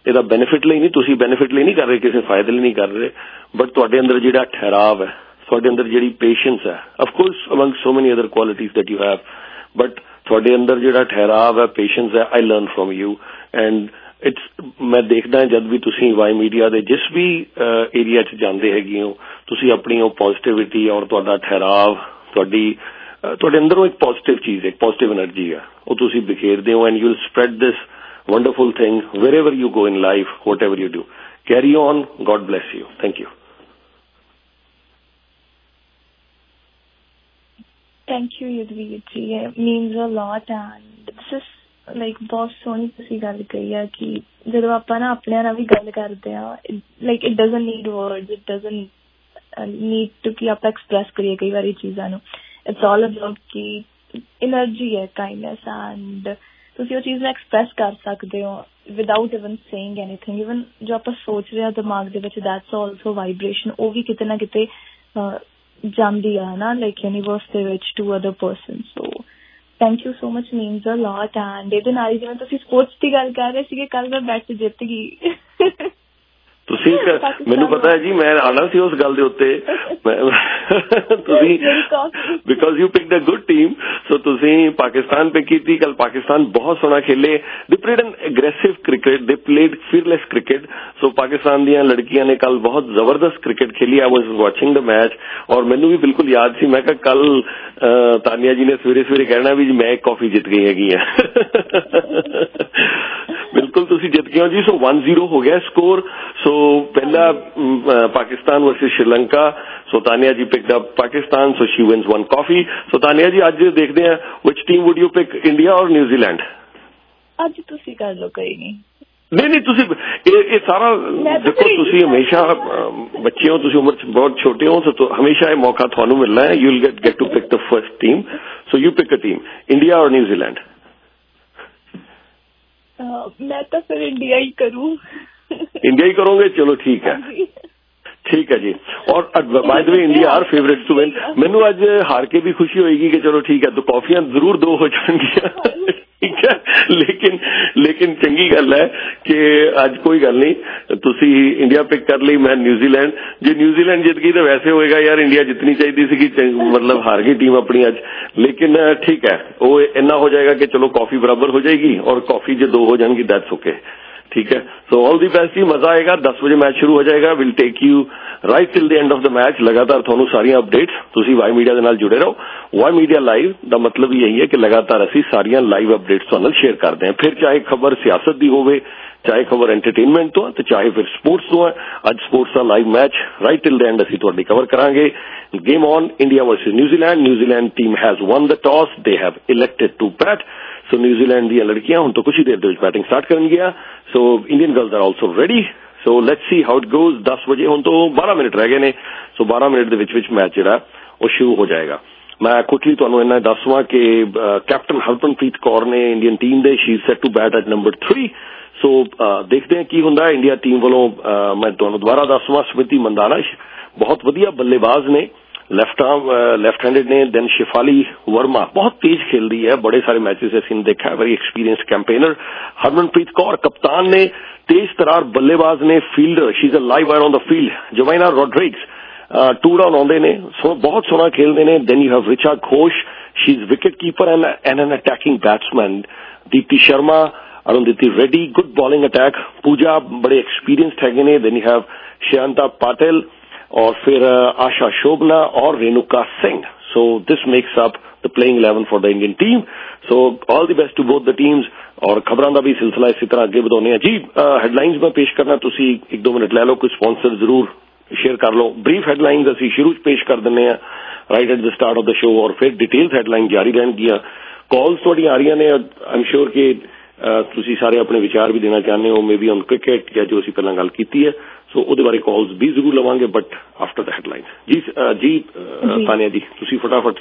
ਇਹਦਾ ਬੈਨੀਫਿਟ ਲਈ ਨਹੀਂ, ਤੁਸੀਂ ਬੈਨੀਫਿਟ ਲਈ ਨਹੀਂ ਕਰ ਰਹੇ, ਕਿਸੇ ਫਾਇਦੇ ਲਈ ਨਹੀਂ ਕਰ ਰਹੇ, ਬਟ ਤੁਹਾਡੇ ਅੰਦਰ ਜਿਹੜਾ ਠਹਿਰਾਵ ਹੈ, ਤੁਹਾਡੇ ਅੰਦਰ ਜਿਹੜੀ ਪੇਸ਼ੈਂਸ ਹੈ, of course among so many other qualities that you have, but ਤੁਹਾਡੇ ਅੰਦਰ ਜਿਹੜਾ ਠਹਿਰਾਵ ਹੈ, ਪੇਸ਼ੈਂਸ ਹੈ, I learn from you and ਮੈਂ ਦੇਖਦਾ ਜਦ ਵੀ ਤੁਸੀਂ ਵਾਈ ਮੀਡੀਆ ਦੇ ਜਿਸ ਵੀ ਏਰੀਆ 'ਚ ਜਾਂਦੇ ਹੈਗੇ ਹੋ, ਤੁਸੀਂ ਆਪਣੀ ਉਹ ਪੋਜ਼ਿਟਿਵਿਟੀ ਔਰ ਤੁਹਾਡਾ ਠਹਿਰਾਵ, ਤੁਹਾਡੇ ਅੰਦਰੋਂ ਇੱਕ ਪੋਜ਼ਿਟਿਵ ਚੀਜ਼, ਇੱਕ ਪੋਜ਼ਿਟਿਵ એનર્ਜੀ ਹੈ, ਉਹ ਤੁਸੀਂ ਬਿਖੇਰਦੇ ਹੋ and you will spread this wonderful thing wherever you go in life, whatever you do. Carry on. God bless you. Thank you. Thank you, Yudhvir ji. It means a lot and this is like बहुत सोहनी तुसी गल कही है कि ਜਦੋਂ ਆਪਾਂ ਨਾ ਆਪਣੇ ਨਾਲ ਵੀ ਗੱਲ ਕਰਦੇ ਆ, like it doesn't need words, it doesn't need to ਕਿ ਆਪਾਂ express ਕਰੀਏ ਕਈ ਵਾਰੀ ਚੀਜ਼ਾਂ ਨੂੰ. It's all about ਕਿ energy ਹੈ, kindness and ਤੁਸੀਂ ਉਹ ਚੀਜ਼ ਨੂੰ ਐਕਸਪ੍ਰੈਸ ਕਰ ਸਕਦੇ ਹੋ without even saying anything. Even ਜੋ ਆਪਾਂ ਸੋਚ ਰਹੇ ਹਾਂ ਦਿਮਾਗ ਦੇ ਵਿੱਚ, ਦੈਟਸ ਆਲਸੋ ਵਾਈਬ੍ਰੇਸ਼ਨ, ਉਹ ਵੀ ਕਿਤੇ ਨਾ ਕਿਤੇ ਜਾਂਦੀ ਆ ਨਾ, ਲਾਈਕ ਯੂਨੀਵਰਸ ਦੇ ਵਿੱਚ to other person. So thank you so much, means a lot. And ਇਹਦੇ ਨਾਲ ਹੀ ਜਿਵੇਂ ਤੁਸੀਂ ਸਪੋਰਟਸ ਦੀ ਗੱਲ ਕਰ ਰਹੇ ਸੀਗੇ, ਕੱਲ ਮੈਂ ਬੈਟ ਜਿੱਤ ਗਈ. ਤੁਸੀਂ ਮੈਨੂੰ ਪਤਾ ਹੈ ਜੀ, ਮੈਂ ਆਣਾ ਸੀ ਉਸ ਗੱਲ ਦੇ ਉੱਤੇ, ਤੁਸੀਂ because you picked a good team, so ਤੁਸੀਂ ਪਾਕਿਸਤਾਨ ਪਿਕ ਕੀਤੀ ਕੱਲ. ਪਾਕਿਸਤਾਨ ਬਹੁਤ ਸੋਹਣਾ ਖੇਲੇ, they played an aggressive cricket, they played fearless cricket. So Pakistan ਦੀਆਂ ਲੜਕੀਆਂ ਨੇ ਕੱਲ ਬਹੁਤ ਜ਼ਬਰਦਸਤ ਕ੍ਰਿਕਟ ਖੇਲੀ. I was watching the match ਔਰ ਮੈਨੂੰ ਵੀ ਬਿਲਕੁਲ ਯਾਦ ਸੀ, ਮੈਂ ਕਿਹਾ ਕੱਲ ਤਾਨੀਆ ਜੀ ਨੇ ਸਵੇਰੇ ਸਵੇਰੇ ਕਹਿਣਾ ਵੀ ਮੈਂ ਇੱਕ ਕਾਫੀ ਜਿੱਤ ਗਈ ਹੈਗੀ ਆ. ਬਿਲਕੁਲ ਤੁਸੀਂ ਜਿੱਤ ਗਏ ਹੋ ਜੀ. ਸੋ 1-0 ਹੋ ਗਿਆ ਸਕੋਰ. ਸੋ ਪਹਿਲਾ Pakistan versus Sri Lanka. So Tania ji picked up Pakistan, so she wins 1 coffee. So Tania ji ਅੱਜ ਦੇਖਦੇ ਹਾਂ which team would you pick, India ਔਰ ਨਿਊਜ਼ੀਲੈਂਡ? ਅੱਜ ਤੁਸੀਂ ਕਰ ਲਓ, ਕੋਈ ਨਹੀਂ. ਨਹੀਂ ਤੁਸੀਂ ਇਹ ਸਾਰਾ ਦੇਖੋ, ਤੁਸੀਂ ਹਮੇਸ਼ਾ ਬੱਚੇ ਹੋ, ਤੁਸੀਂ ਉਮਰ 'ਚ ਬਹੁਤ ਛੋਟੇ ਹੋ, ਸੋ ਹਮੇਸ਼ਾ ਇਹ ਮੌਕਾ ਤੁਹਾਨੂੰ ਮਿਲਣਾ ਹੈ. You will get to pick the first team. So you pick a team, India ਔਰ ਨਿਊਜ਼ੀਲੈਂਡ? ਮੈਂ ਤਾਂ ਫਿਰ ਇੰਡੀਆ ਹੀ ਕਰੂੰ. इंडिया ही करोगे? चलो ठीक है जी. और by the way India are favourites to win. मैनू आज हार के भी खुशी होगी कि चलो ठीक है, तो कॉफियां जरूर 2 हो जाएंगी, ठीक है, लेकिन चंगी गल है कि आज कोई गल नहीं, तुसी इंडिया पिक कर ली, मैं न्यूजीलैंड. जो न्यूजीलैंड जित गई तो वैसे होएगा यार इंडिया जितनी चाहिए सी, मतलब हार गई टीम अपनी आज, लेकिन ठीक है, वो इन्ना हो जाएगा कि चलो कॉफी बराबर हो जाएगी और कॉफी जो 2 हो जाएंगी, दैट्स ओके, ठीक है. सो ऑल दी बेस्ट जी, मजा आएगा. 10 बजे मैच शुरू हो जाएगा. Will take you right till the end of the match. लगातार ਤੁਹਾਨੂੰ ਸਾਰੀਆਂ ਅਪਡੇਟਸ, ਤੁਸੀਂ ਵਾਈ ਮੀਡੀਆ ਦੇ ਨਾਲ ਜੁੜੇ ਰਹੋ. ਵਾਈ ਮੀਡੀਆ ਲਾਈਵ ਦਾ ਮਤਲਬ ਇਹੀ ਹੈ ਕਿ ਲਗਾਤਾਰ ਅਸੀਂ ਸਾਰੀਆਂ ਲਾਈਵ ਅਪਡੇਟਸ ਤੁਹਾਨੂੰ ਸ਼ੇਅਰ ਕਰਦੇ ਹਾਂ. ਫਿਰ ਚਾਹੇ ਖਬਰ ਸਿਆਸਤ ਦੀ ਹੋਵੇ, ਚਾਹੇ ਖਬਰ ਐਂਟਰਟੇਨਮੈਂਟ ਤੋਂ, ਤੇ ਚਾਹੇ ਫਿਰ ਸਪੋਰਟਸ ਤੋਂ ਹੈ. ਅੱਜ ਸਪੋਰਟਸ ਦਾ live match right till the end ਅਸੀਂ ਤੁਹਾਡੀ ਕਵਰ ਕਰਾਂਗੇ. Game on, India versus New Zealand. New Zealand team has won the toss, they have elected to bat. So New Zealand ਦੀਆਂ ਲੜਕੀਆਂ ਹੁਣ ਤੋਂ ਕੁਝ ਹੀ ਦੇਰ ਦੇ ਵਿੱਚ ਬੈਟਿੰਗ ਸਟਾਰਟ ਕਰਨਗੀਆਂ. So Indian girls are also ready. So let's see how it goes. 10 ਵਜੇ ਹੁਣ ਤੋਂ 12 ਮਿੰਟ ਰਹਿ ਗਏ ਨੇ. ਸੋ 12 ਮਿੰਟ ਦੇ ਵਿੱਚ ਮੈਚ ਜਿਹੜਾ ਉਹ ਸ਼ੁਰੂ ਹੋ ਜਾਏਗਾ. ਮੈਂ ਕੁਇਕਲੀ ਤੁਹਾਨੂੰ ਇਹਨਾਂ ਦੱਸਵਾਂ ਕਿ ਕੈਪਟਨ ਹਰਮਨਪ੍ਰੀਤ ਕੌਰ ਨੇ ਇੰਡੀਅਨ ਟੀਮ ਦੇ, she is set to bat at number 3. So ਦੇਖਦੇ ਹਾਂ ਕੀ ਹੁੰਦਾ ਇੰਡੀਆ ਟੀਮ ਵੱਲੋਂ. ਮੈਂ ਤੁਹਾਨੂੰ ਦੁਬਾਰਾ ਦੱਸਵਾਂ, ਸਮਿਤੀ ਮੰਦਾਨਾ ਬਹੁਤ ਵਧੀਆ ਬੱਲੇਬਾਜ਼ ਨੇ, लेफ्ट हैंडेड ने. देन शिफाली वर्मा बहुत तेज खेल रही है, बड़े सारे मैचेस ऐसे देखा है, very experience campaigner. Harmanpreet Kaur कप्तान ने, तेज तरार बल्लेबाज ने, fielder, she is a live wire on the field. Jemimah Rodrigues 2 down आते ने, बहुत सोहना खेलते ने. Then you have Richa Ghosh, she is wicket keeper and an attacking batsman. Deepti Sharma, Arundhati Reddy, good bowling attack. Pooja बड़े एक्सपीरियंस्ड है ने. Then you have Shreyanka Patil और फिर आशा शोभना और Renuka Singh. So this makes up the playing 11 for the Indian team. So all the best to both the teams. और खबरों का भी सिलसिला इसी तरह अगे बढ़ाने जी. हेडलाइंस में पेश करना, तुसी 1-2 मिनट ले लो, कोई स्पॉन्सर जरूर शेयर कर लो. ब्रीफ हेडलाइंस असी शुरू पेश कर देने right at the start of the show, और फिर डिटेल्स हेडलाइन जारी रहनगियां. कॉल्स थोड़ी आ रही ने, आई एम श्योर कि तुसी सारे अपने विचार भी देना चाहते हो, मे बी ऑन क्रिकेट या जो असी पहला गल की है. सो ਉਹਦੇ ਬਾਰੇ ਕਾਲਸ ਵੀ ਜ਼ਰੂਰ ਲਵਾਂਗੇ, ਬਟ ਆਫਟਰ ਦ ਹੈਡਲਾਈਨਸ. ਜੀ ਤਾਨੀਆ ਜੀ, ਤੁਸੀਂ ਫਟਾਫਟ.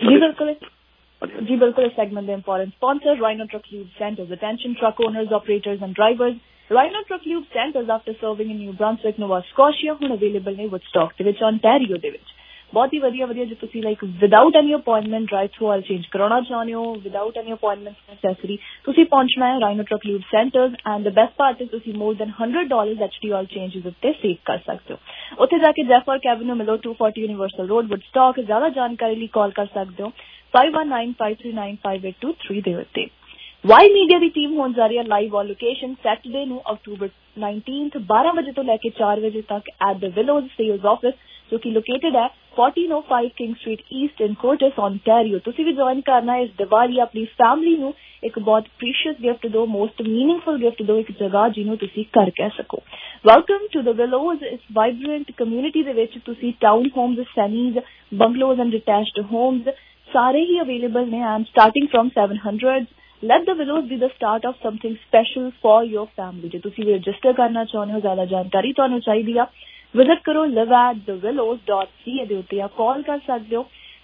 जी बिल्कुल. इस सेगमेंट ਦੇ important sponsor Rhino Truck Lube Centers. Attention truck owners, operators and drivers. Rhino Truck Lube Centers, after serving in New Brunswick, Nova Scotia, ਹੁਣ ਅਵੇਲੇਬਲ ਨੇ Woodstock ਦੇ ਵਿੱਚ, Ontario ਦੇ ਵਿੱਚ. बहुत ही वधिया वधिया जो तुसी like without any appointment drive through oil change कराना चाहते हो विदाउट एनी अपॉइंटमेंट नेसेसरी तुसी पहुंचना है Rhino Truck Lube centres and the best part is तुसी more than $100 HD oil changes उत्ते सेव कर सकते हो उत्थे जाके जेफर्क एवेन्यू मिलो 240 यूनिवर्सल रोड वुडस्टॉक ज्यादा जानकारी लिए कॉल कर सकते हो 5195395823 ਦੇ ਉੱਤੇ वाई मीडिया की टीम होने जा रही है लाइव ऑन लोकेशन सैटरडे ਨੂੰ अक्टूबर 19 12 बजे तो लेके 4 बजे तक at the Willows sales office जो कि लोकेटेड है 1405 King Street East in Courtice Ontario तुसी भी ज्वाइन करना है इस दिवाली अपनी फैमिली ਨੂੰ एक बहुत प्रीशियस गिफ्ट दो मोस्ट मीनिंगफुल गिफ्ट दो एक जगह ਜਿਹਨੂੰ ਤੁਸੀਂ ਕਰ ਕਹਿ ਸਕੋ वेलकम टू द विलोज इस वाइब्रेंट कम्युनिटी ਦੇ ਵਿੱਚ ਤੁਸੀਂ town homes semis bungalows and detached homes सारे ही अवेलेबल ने and starting from 700 Let the Willows be the start of something special for your family. जो तुसी रजिस्टर करना चाहते हो ज्यादा जानकारी ਤੁਹਾਨੂੰ ਚਾਹੀਦੀ ਆ विजिट करो live@thewillows.ca ਦੇ ਉੱਤੇ ਜਾਂ ਕਾਲ ਕਰ ਸਕਦੇ ਹੋ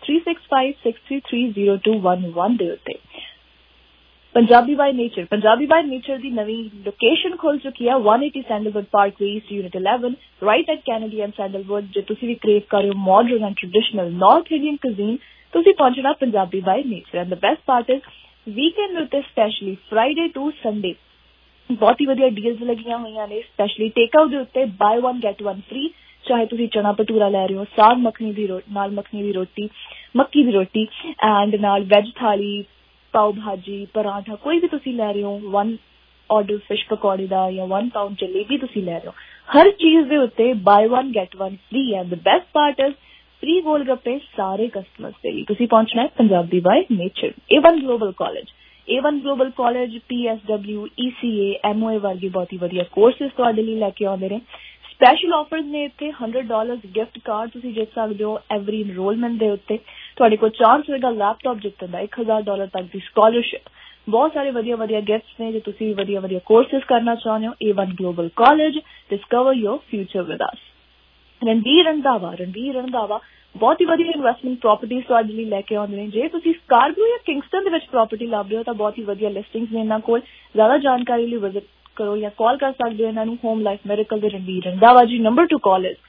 3656330211 ਦੇ ਉੱਤੇ पंजाबी बाय नेचर ਦੀ ਨਵੀਂ ਲੋਕੇਸ਼ਨ ਖੁੱਲ ਚੁੱਕੀ ਹੈ 180 Sandalwood Parkway East unit 11 right at Kennedy and Sandalwood ਜੇ ਤੁਸੀਂ ਵੀ ਕ੍ਰੇਵ ਕਰ ਰਹੇ ਹੋ modern and traditional North Indian cuisine ਤੁਸੀਂ ਪਹੁੰਚਣਾ Punjabi by nature and the best part is weekend ਉੱਤੇ ਸਪੈਸ਼ਲੀ ਫਰਾਈਡੇ ਟੂ ਸੰਡੇ ਬਹੁਤ ਹੀ ਵਧੀਆ ਡੀਲਸ ਲੱਗੀਆਂ ਹੋਈਆਂ ਨੇ ਸਪੈਸ਼ਲੀ ਟੇਕ ਆਊਟ ਦੇ ਉੱਤੇ ਬਾय 1 गेट 1 फ्री ਚਾਹੇ ਤੁਸੀਂ ਚਨਾ ਭਟੂਰਾ ਲੈ ਰਹੇ ਹੋ ਸਾਗ ਮੱਖਣੀ ਦੀ ਰੋਟੀ ਮੱਕੀ ਦੀ ਰੋਟੀ ਐਂਡ ਨਾਲ ਵੈਜ ਥਾਲੀ ਪਾਓ ਭਾਜੀ ਪਰਾਂਠਾ ਕੋਈ ਵੀ ਤੁਸੀਂ ਲੈ ਰਹੇ ਹੋ 1 ਆਰਡਰ ਫਿਸ਼ ਪਕੌੜੇ ਦਾ ਜਾਂ 1 ਪਾਉਂਡ ਜਲੇਬੀ ਤੁਸੀਂ ਲੈ ਰਹੇ ਹੋ ਹਰ ਚੀਜ਼ ਦੇ ਉੱਤੇ buy 1 get 1 free and the best part is free gol gappe सारे कस्टमर्स के लिए तुसी पहुंचना है Punjabi by nature A1 global college PSW ECA MOA वर्गी बहुत ही वधिया कोर्सेस तुहाडे लई लैके आउंदे ने स्पेशल ऑफर्स ने इत्थे $100 गिफ्ट कार्ड तुसी जित सकदे हो एवरी इनरोलमेंट दे उत्ते तुहाडे कोल चांस होएगा लैपटॉप जितण दा $1000 तक दी स्कॉलरशिप बहुत सारे वधिया गिफ्ट्स ने जो तुसी वधिया कोर्सेस करना चाहते हो A1 global college discover your future with us Ranveer Randhawa बहुत ही वधिया इन्वेस्टमेंट प्रॉपर्टीज तुहाडे लई लैके आउंदे ने जे तुसीं स्कारबरो या किंगस्टन दे विच प्रॉपर्टी लभ रहे हो तां बहुत ही वधिया लिस्टिंग्स ने इन्हां कोल ज़्यादा जानकारी लई विजिट करो या कॉल कर सकदे हो इन्हां नूं होम लाइफ मिरेकल दे Ranveer Randhawa ji number to call is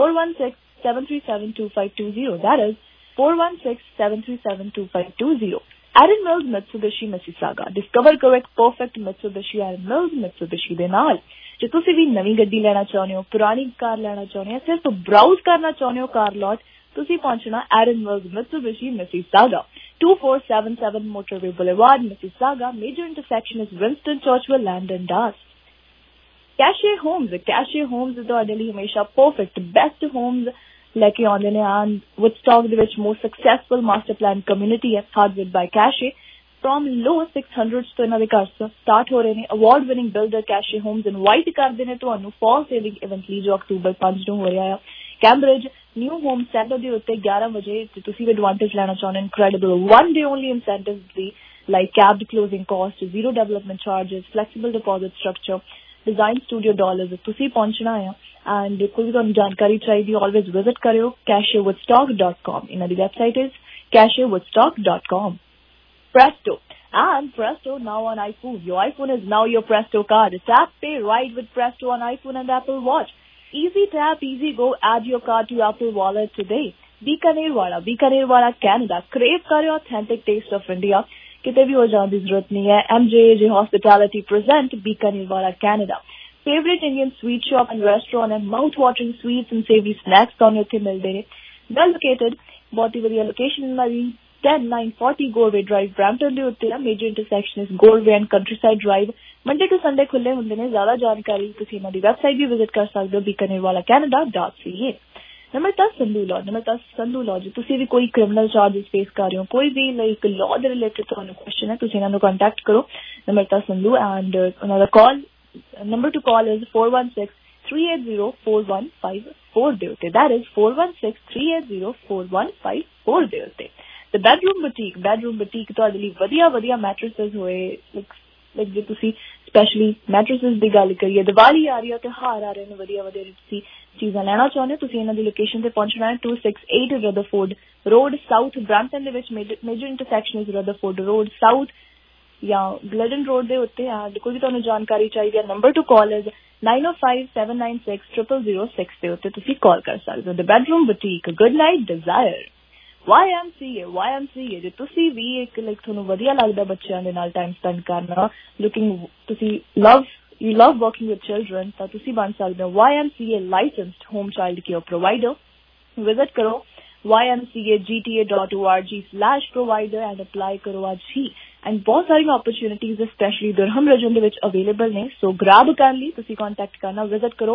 4167372520 that is 4167372520 Aaron Mills Mitsubishi Mississauga discover करो एक perfect Mitsubishi Aaron Mills Mitsubishi दे नाल जे तुसीं भी नवीं गड्डी लेना चाਹੁੰਦੇ हो पुरानी कार लेना चाਹੁੰਦੇ हो सिर्फ ब्राउज करना चाਹੁੰਦੇ हो कार लॉट तुसीं पहुंचना Aaron Mills Mitsubishi Mississauga 2477 Motorway Boulevard Mississauga major intersection is Winston Churchill Land and Das Cache Homes ਤੁਹਾਡੇ ਲਈ ਹਮੇਸ਼ਾ perfect best homes लेके आउंदे ने एंड वुडस्टॉक दे विच most successful master plan community है Hardwood by Cachet from low 600s तो इन्हां दे घर स्टार्ट हो रहे ने award winning builder Cachet homes invite करदे ने तुहानू फॉल सेलिंग इवेंट ली जो अक्टूबर 5 ਨੂੰ हो रहा है कैम्ब्रिज न्यू होम सेंटर दे उत्ते 11 बजे ते तुसी भी एडवांटेज लेना चाਹੁੰਦੇ incredible one day only incentives दी like capped closing cost zero development charges flexible deposit structure design studio dollars तुसी पहुंचना है एंड कोई भी तुहानू जानकारी चाहिए ऑलवेज विजिट करियो cashewwoodstock.com इन्हां दी website is cashewwoodstock.com Presto now on iPhone. Your iPhone is now your Presto card. Tap, pay, ride with Presto on iPhone and Apple Watch. Easy tap, easy go. Add your card to your Apple Wallet today. Bikaner wala Canada. Crave kare authentic taste of India. किते भी हो जाने की जरूरत नहीं है MJJ Hospitality present Bikaner वाला Canada favorite Indian sweet shop and restaurant and mouth watering sweets and savory snacks ਤੁਹਾਨੂੰ ਇੱਥੇ ਮਿਲਦੇ ਨੇ well located ਬਹੁਤ ਹੀ ਵਧੀਆ ਲੋਕੇਸ਼ਨ ਵਾਲੀ 10940 Goreway Drive Brampton ਦੇ ਉੱਤੇ major intersection is Goreway and Countryside Drive Monday to Sunday ਖੁੱਲੇ ਹੁੰਦੇ ਨੇ ਜ਼ਿਆਦਾ ਜਾਣਕਾਰੀ ਤੁਸੀਂ ਇਹਨਾਂ ਦੀ ਵੈਬਸਾਈਟ ਵੀ ਵਿਜ਼ਿਟ ਕਰ ਸਕਦੇ ਹੋ bikanerwalacanada.ca नंबर 10 संधू लॉ जो तुसी भी कोई क्रिमिनल चार्जेस फेस कर रहे हो कोई भी लाइक लॉ दे रिलेटेड ਤੁਹਾਨੂੰ क्वेश्चन है तुसी ਇਹਨਾਂ ਨੂੰ कांटेक्ट करो number 10 Sandhu and another call number to call is 416-380-4154 ਦੇ ਉੱਤੇ that is 416-380-4154 ਦੇ ਉੱਤੇ the bedroom boutique ਤੁਹਾਡੇ ਲਈ ਵਧੀਆ mattresses ਹੋਏ like ਜੇ ਤੁਸੀਂ स्पेशली mattresses ਦੀ ਗੱਲ ਕਰੀਏ ਦੀਵਾਲੀ ਆ ਰਹੀ ਹੈ ਤਿਉਹਾਰ ਆ ਰਹੇ ਨੇ ਵਧੀਆ ਤੁਸੀਂ ਚੀਜ਼ਾਂ ਲੈਣਾ ਚਾਹੁੰਦੇ ਹੋ ਤੁਸੀਂ ਇਹਨਾਂ ਦੀ ਲੋਕੇਸ਼ਨ ਤੇ ਪਹੁੰਚਣਾ ਹੈ 268 ਰਦਰਫੋਰਡ ਰੋਡ ਸਾਊਥ ਬ੍ਰੈਂਪਟਨ ਦੇ ਵਿੱਚ major intersection is Rutherford Road south ਜਾਂ ਗਲਡਨ ਰੋਡ ਦੇ ਉੱਤੇ ਸਾਡੇ ਕੋਲ ਵੀ ਤੁਹਾਨੂੰ ਜਾਣਕਾਰੀ ਚਾਹੀਦੀ ਹੈ। ਨੰਬਰ ਟੂ ਕਾਲ ਇਜ਼ 9057960006 ਦੇ ਉੱਤੇ ਤੁਸੀਂ ਕਾਲ ਕਰ ਸਕਦੇ ਹੋ। The Bedroom Boutique, Good Night Desire, YMCA ਜੇ ਤੁਸੀਂ ਵੀ ਇੱਕ ਤੁਹਾਨੂੰ ਵਧੀਆ ਲੱਗਦਾ ਬੱਚਿਆਂ ਦੇ ਨਾਲ ਟਾਈਮ ਸਪੈਂਡ ਕਰਨਾ, ਤੁਸੀਂ you love working with children, ਤਾਂ ਤੁਸੀਂ ਬਣ ਸਕਦੇ ਹੋ YMCA licensed home child care provider। Visit ਕਰੋ ymcagta.org/provider and apply ਕਰੋ ਅੱਜ ਹੀ। ਐਂਡ ਬਹੁਤ ਸਾਰੀਆਂ opportunities ਸਪੈਸ਼ਲੀ ਦੁਰਹਮ ਰੀਜਨ ਦੇ ਵਿੱਚ ਅਵੇਲੇਬਲ ਨੇ, ਸੋ ਗ੍ਰੈਬ ਕਰਨ ਲਈ ਤੁਸੀਂ ਕੰਟੈਕਟ ਕਰਨਾ, ਵਿਜ਼ਿਟ ਕਰੋ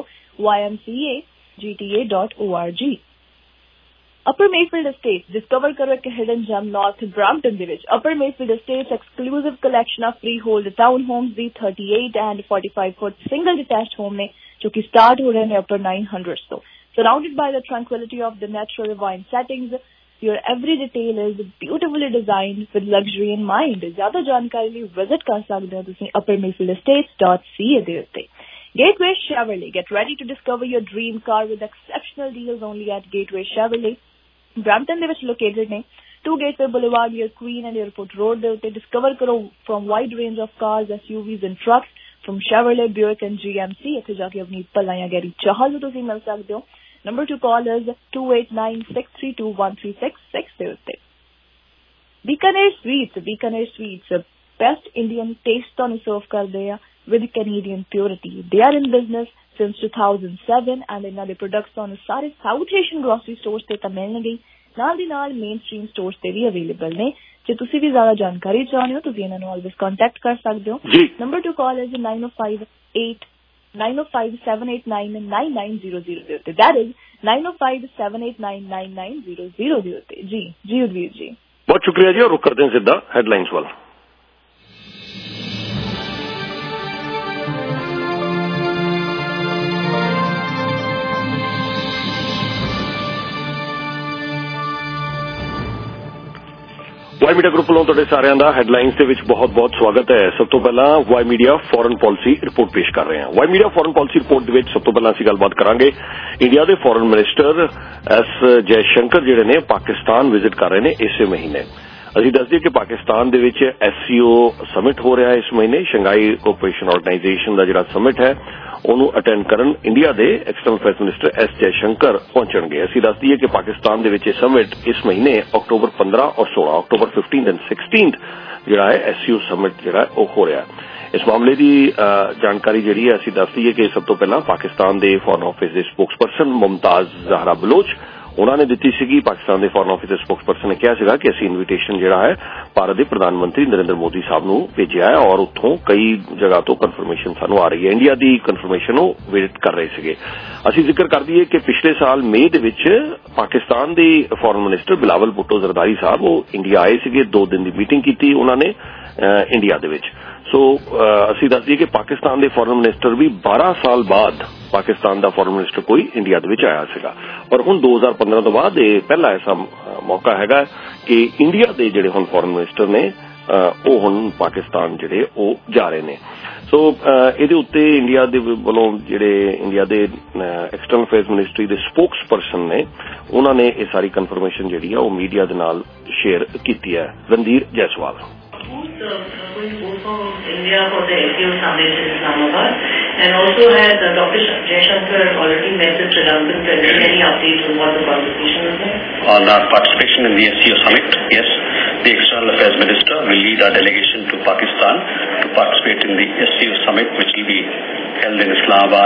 ymcagta.org। ਅਪਰ ਮੇਫੀਲਡ estates ਡਿਸਕਵਰ ਕਰੋ ਇੱਕ ਹਿਡਨ ਜੈਮ ਨਾਰਥ ਬ੍ਰੈਂਪਟਨ ਦੇ ਵਿੱਚ। Upper Mayfield estates exclusive collection of freehold town homes ਦੀ 38 and 45 foot single detached home ਨੇ, ਜੋ ਕਿ ਸਟਾਰਟ ਹੋ ਰਹੇ ਨੇ ਅਪਰ 900 ਤੋਂ। Surrounded by the tranquility of the natural ravine settings, your every detail is beautifully designed with luxury in mind। ज़्यादा जानकारी लिए विजिट कर सकते हो तुसी uppermayfieldestates.ca ਦੇ ਉੱਤੇ। Gateway Chevrolet, get ready to discover your dream car with exceptional deals only at Gateway Chevrolet। Brampton ਦੇ ਵਿੱਚ located ਨੇ 2 Gateway Boulevard near Queen and Airport Road ਦੇ ਉੱਤੇ। Discover ਕਰੋ from wide range of cars, SUVs and trucks from Chevrolet, Buick and GMC। ਇੱਥੇ ਜਾ ਕੇ ਆਪਣੀ ਭਲਾ ਜਾਂ ਗੈਰੀ ਚਾਹ ਜੋ ਤੁਸੀਂ ਮਿਲ ਸਕਦੇ ਹੋ। Number to call is 2896321366 ਦੇ ਉੱਤੇ। Bikaner Sweets best Indian taste ਤੁਹਾਨੂੰ ਸਰਵ ਕਰਦੇ ਆ with Canadian purity। They are in business since 2007 and ਇਹਨਾਂ ਦੇ ਪ੍ਰੋਡਕਟਸ ਤੁਹਾਨੂੰ ਸਾਰੇ ਸਾਊਥ ਏਸ਼ੀਅਨ ਗ੍ਰੋਸਰੀ ਸਟੋਰਸ ਤੇ ਤਾਂ ਮਿਲਣਗੇ, ਨਾਲ ਦੀ ਨਾਲ ਮੇਨ ਸਟ੍ਰੀਮ ਸਟੋਰਸ ਤੇ ਵੀ ਅਵੇਲੇਬਲ ਨੇ। ਜੇ ਤੁਸੀਂ ਵੀ ਜ਼ਿਆਦਾ ਜਾਣਕਾਰੀ ਚਾਹੁੰਦੇ ਹੋ ਤੁਸੀਂ ਇਹਨਾਂ ਨੂੰ ਆਲਵੇਜ਼ ਕੰਟੈਕਟ ਕਰ ਸਕਦੇ ਹੋ। ਨੰਬਰ ਟੂ ਕਾਲ ਇਜ਼ 9057899900 ਦੇ ਉੱਤੇ। ਦੈਟ ਇਜ਼ 9057899900 ਦੇ ਉੱਤੇ। ਜੀ ਉਦਵੀਰ ਜੀ, ਬਹੁਤ ਸ਼ੁਕਰੀਆ ਜੀ। ਰੁਕ ਕਰਦੇ ਹਾਂ ਸਿੱਧਾ ਹੈਡਲਾਈਨਸ ਵੱਲ। ਵਾਈ ਮੀਡੀਆ ਗਰੁੱਪ ਵੱਲੋਂ ਤੁਹਾਡੇ ਸਾਰਿਆਂ ਦਾ ਹੈਡਲਾਈਨਸ ਦੇ ਵਿੱਚ ਬਹੁਤ ਸਵਾਗਤ ਹੈ। ਸਭ ਤੋਂ ਪਹਿਲਾਂ Y Media foreign policy report ਪੇਸ਼ ਕਰ ਰਹੇ ਹਾਂ। Y Media foreign policy report ਦੇ ਵਿੱਚ ਸਭ ਤੋਂ ਪਹਿਲਾਂ ਅਸੀਂ ਗੱਲਬਾਤ ਕਰਾਂਗੇ ਇੰਡੀਆ ਦੇ ਫੋਰਨ ਮਿਨਿਸਟਰ ਐਸ ਜੈਸ਼ੰਕਰ ਜਿਹੜੇ ਨੇ ਪਾਕਿਸਤਾਨ ਵਿਜ਼ਿਟ ਕਰ ਰਹੇ ਨੇ ਇਸੇ ਮਹੀਨੇ। ਅਸੀਂ ਦੱਸ ਦਈਏ ਕਿ ਪਾਕਿਸਤਾਨ ਦੇ ਵਿੱਚ SCO ਸਮਿਟ ਹੋ ਰਿਹਾ ਹੈ ਇਸ ਮਹੀਨੇ। ਸ਼ੰਘਾਈ ਕੋਆਪਰੇਸ਼ਨ ਆਰਗੇਨਾਈਜੇਸ਼ਨ ਦਾ ਜਿਹੜਾ ਸਮਿਟ ਹੈ ਉਹਨੂੰ ਅਟੈਂਡ ਕਰਨ ਇੰਡੀਆ ਦੇ external affairs minister S Jaishankar ਪਹੁੰਚਣਗੇ। ਅਸੀਂ ਦੱਸ ਦਈਏ ਕਿ ਪਾਕਿਸਤਾਨ ਦੇ ਵਿੱਚ ਇਹ ਸਮਿਟ ਇਸ ਮਹੀਨੇ ਅਕਤੂਬਰ 15 ਔਰ 16 ਅਕਤੂਬਰ 15 ਐਂਡ 16 ਜਿਹੜਾ ਹੈ SCO ਸਮਿਟ ਜਿਹੜਾ ਉਹ ਹੋ ਰਿਹਾ ਹੈ। ਇਸ ਮਾਮਲੇ ਦੀ ਜਾਣਕਾਰੀ ਜਿਹੜੀ ਹੈ ਅਸੀਂ ਦੱਸ ਦਈਏ ਕਿ ਸਭ ਤੋਂ ਪਹਿਲਾਂ ਪਾਕਿਸਤਾਨ ਦੇ ਫੋਰਨ ਆਫਿਸ ਦੇ ਸਪੋਕਸਪਰਸਨ ਮੁਮਤਾਜ਼ ਜ਼ਹਰਾ ਬਲੋਚ ਉਹਨਾਂ ਨੇ ਦਿੱਤੀ ਸੀਗੀ। ਪਾਕਿਸਤਾਨ ਦੇ ਫੋਰਨ ਆਫਿਸ ਦੇ ਸਪੋਕਸਪਰਸਨ ਨੇ ਕਿਹਾ ਸੀਗਾ ਕਿ ਅਸੀਂ ਇਨਵੀਟੇਸ਼ਨ ਜਿਹੜਾ ਹੈ ਭਾਰਤ ਦੇ ਪ੍ਰਧਾਨ ਮੰਤਰੀ ਨਰਿੰਦਰ ਮੋਦੀ ਸਾਹਿਬ ਨੂੰ ਭੇਜਿਆ ਹੈ ਔਰ ਉੱਥੋਂ ਕਈ ਜਗ੍ਹਾ ਤੋਂ ਕਨਫਰਮੇਸ਼ਨ ਸਾਨੂੰ ਆ ਰਹੀ ਹੈ। ਇੰਡੀਆ ਦੀ ਕਨਫਰਮੇਸ਼ਨ ਉਹ ਵਿਜ਼ਿਟ ਕਰ ਰਹੇ ਸੀਗੇ। ਅਸੀਂ ਜ਼ਿਕਰ ਕਰ ਦਈਏ ਕਿ ਪਿਛਲੇ ਸਾਲ ਮਈ ਦੇ ਵਿੱਚ ਪਾਕਿਸਤਾਨ ਦੇ ਫੋਰਨ ਮਿਨਿਸਟਰ ਬਿਲਾਵਲ ਭੁੱਟੋ ਜ਼ਰਦਾਰੀ ਸਾਹਿਬ ਉਹ ਇੰਡੀਆ ਆਏ ਸੀਗੇ। 2 ਦਿਨ ਦੀ ਮੀਟਿੰਗ ਕੀਤੀ ਉਹਨਾਂ ਨੇ ਇੰਡੀਆ ਦੇ ਵਿੱਚ। ਸੋ ਅਸੀਂ ਦੱਸ ਦਈਏ ਕਿ ਪਾਕਿਸਤਾਨ ਦੇ ਫੋਰਨ ਮਿਨਿਸਟਰ ਵੀ 12 ਸਾਲ ਬਾਅਦ ਪਾਕਿਸਤਾਨ ਦਾ ਫੋਰਨ ਮਿਨਿਸਟਰ ਕੋਈ ਇੰਡੀਆ ਦੇ ਵਿੱਚ ਆਇਆ ਸੀਗਾ ਔਰ ਹੁਣ 2015 ਤੋਂ ਬਾਅਦ ਇਹ ਪਹਿਲਾ ਐਸਾ ਮੌਕਾ ਹੈਗਾ ਕਿ ਇੰਡੀਆ ਦੇ ਜਿਹੜੇ ਹੁਣ ਫੋਰਨ ਮਿਨਿਸਟਰ ਨੇ ਉਹ ਹੁਣ ਪਾਕਿਸਤਾਨ ਜਿਹੜੇ ਉਹ ਜਾ ਰਹੇ ਨੇ। ਸੋ ਇਹਦੇ ਉੱਤੇ ਇੰਡੀਆ ਦੇ ਵੱਲੋਂ ਜਿਹੜੇ ਇੰਡੀਆ ਦੇ ਐਕਸਟਰਨਲ ਅਫੇਅਰਸ ਮਿਨਿਸਟਰੀ ਦੇ ਸਪੋਕਸਪਰਸਨ ਨੇ ਉਹਨਾਂ ਨੇ ਇਹ ਸਾਰੀ ਕਨਫਰਮੇਸ਼ਨ ਜਿਹੜੀ ਆ ਉਹ ਮੀਡੀਆ ਦੇ ਨਾਲ ਸ਼ੇਅਰ ਕੀਤੀ ਹੈ। Randhir Jaiswal India for the SCO summit in Islamabad, and also has Dr. Jaishankar already met the Sri Lankan president. Any updates on what the conversation is there? On our participation in the SCO summit, yes, the External Affairs Minister will lead our delegation to Pakistan to participate in the SCO summit, which will be held in Islamabad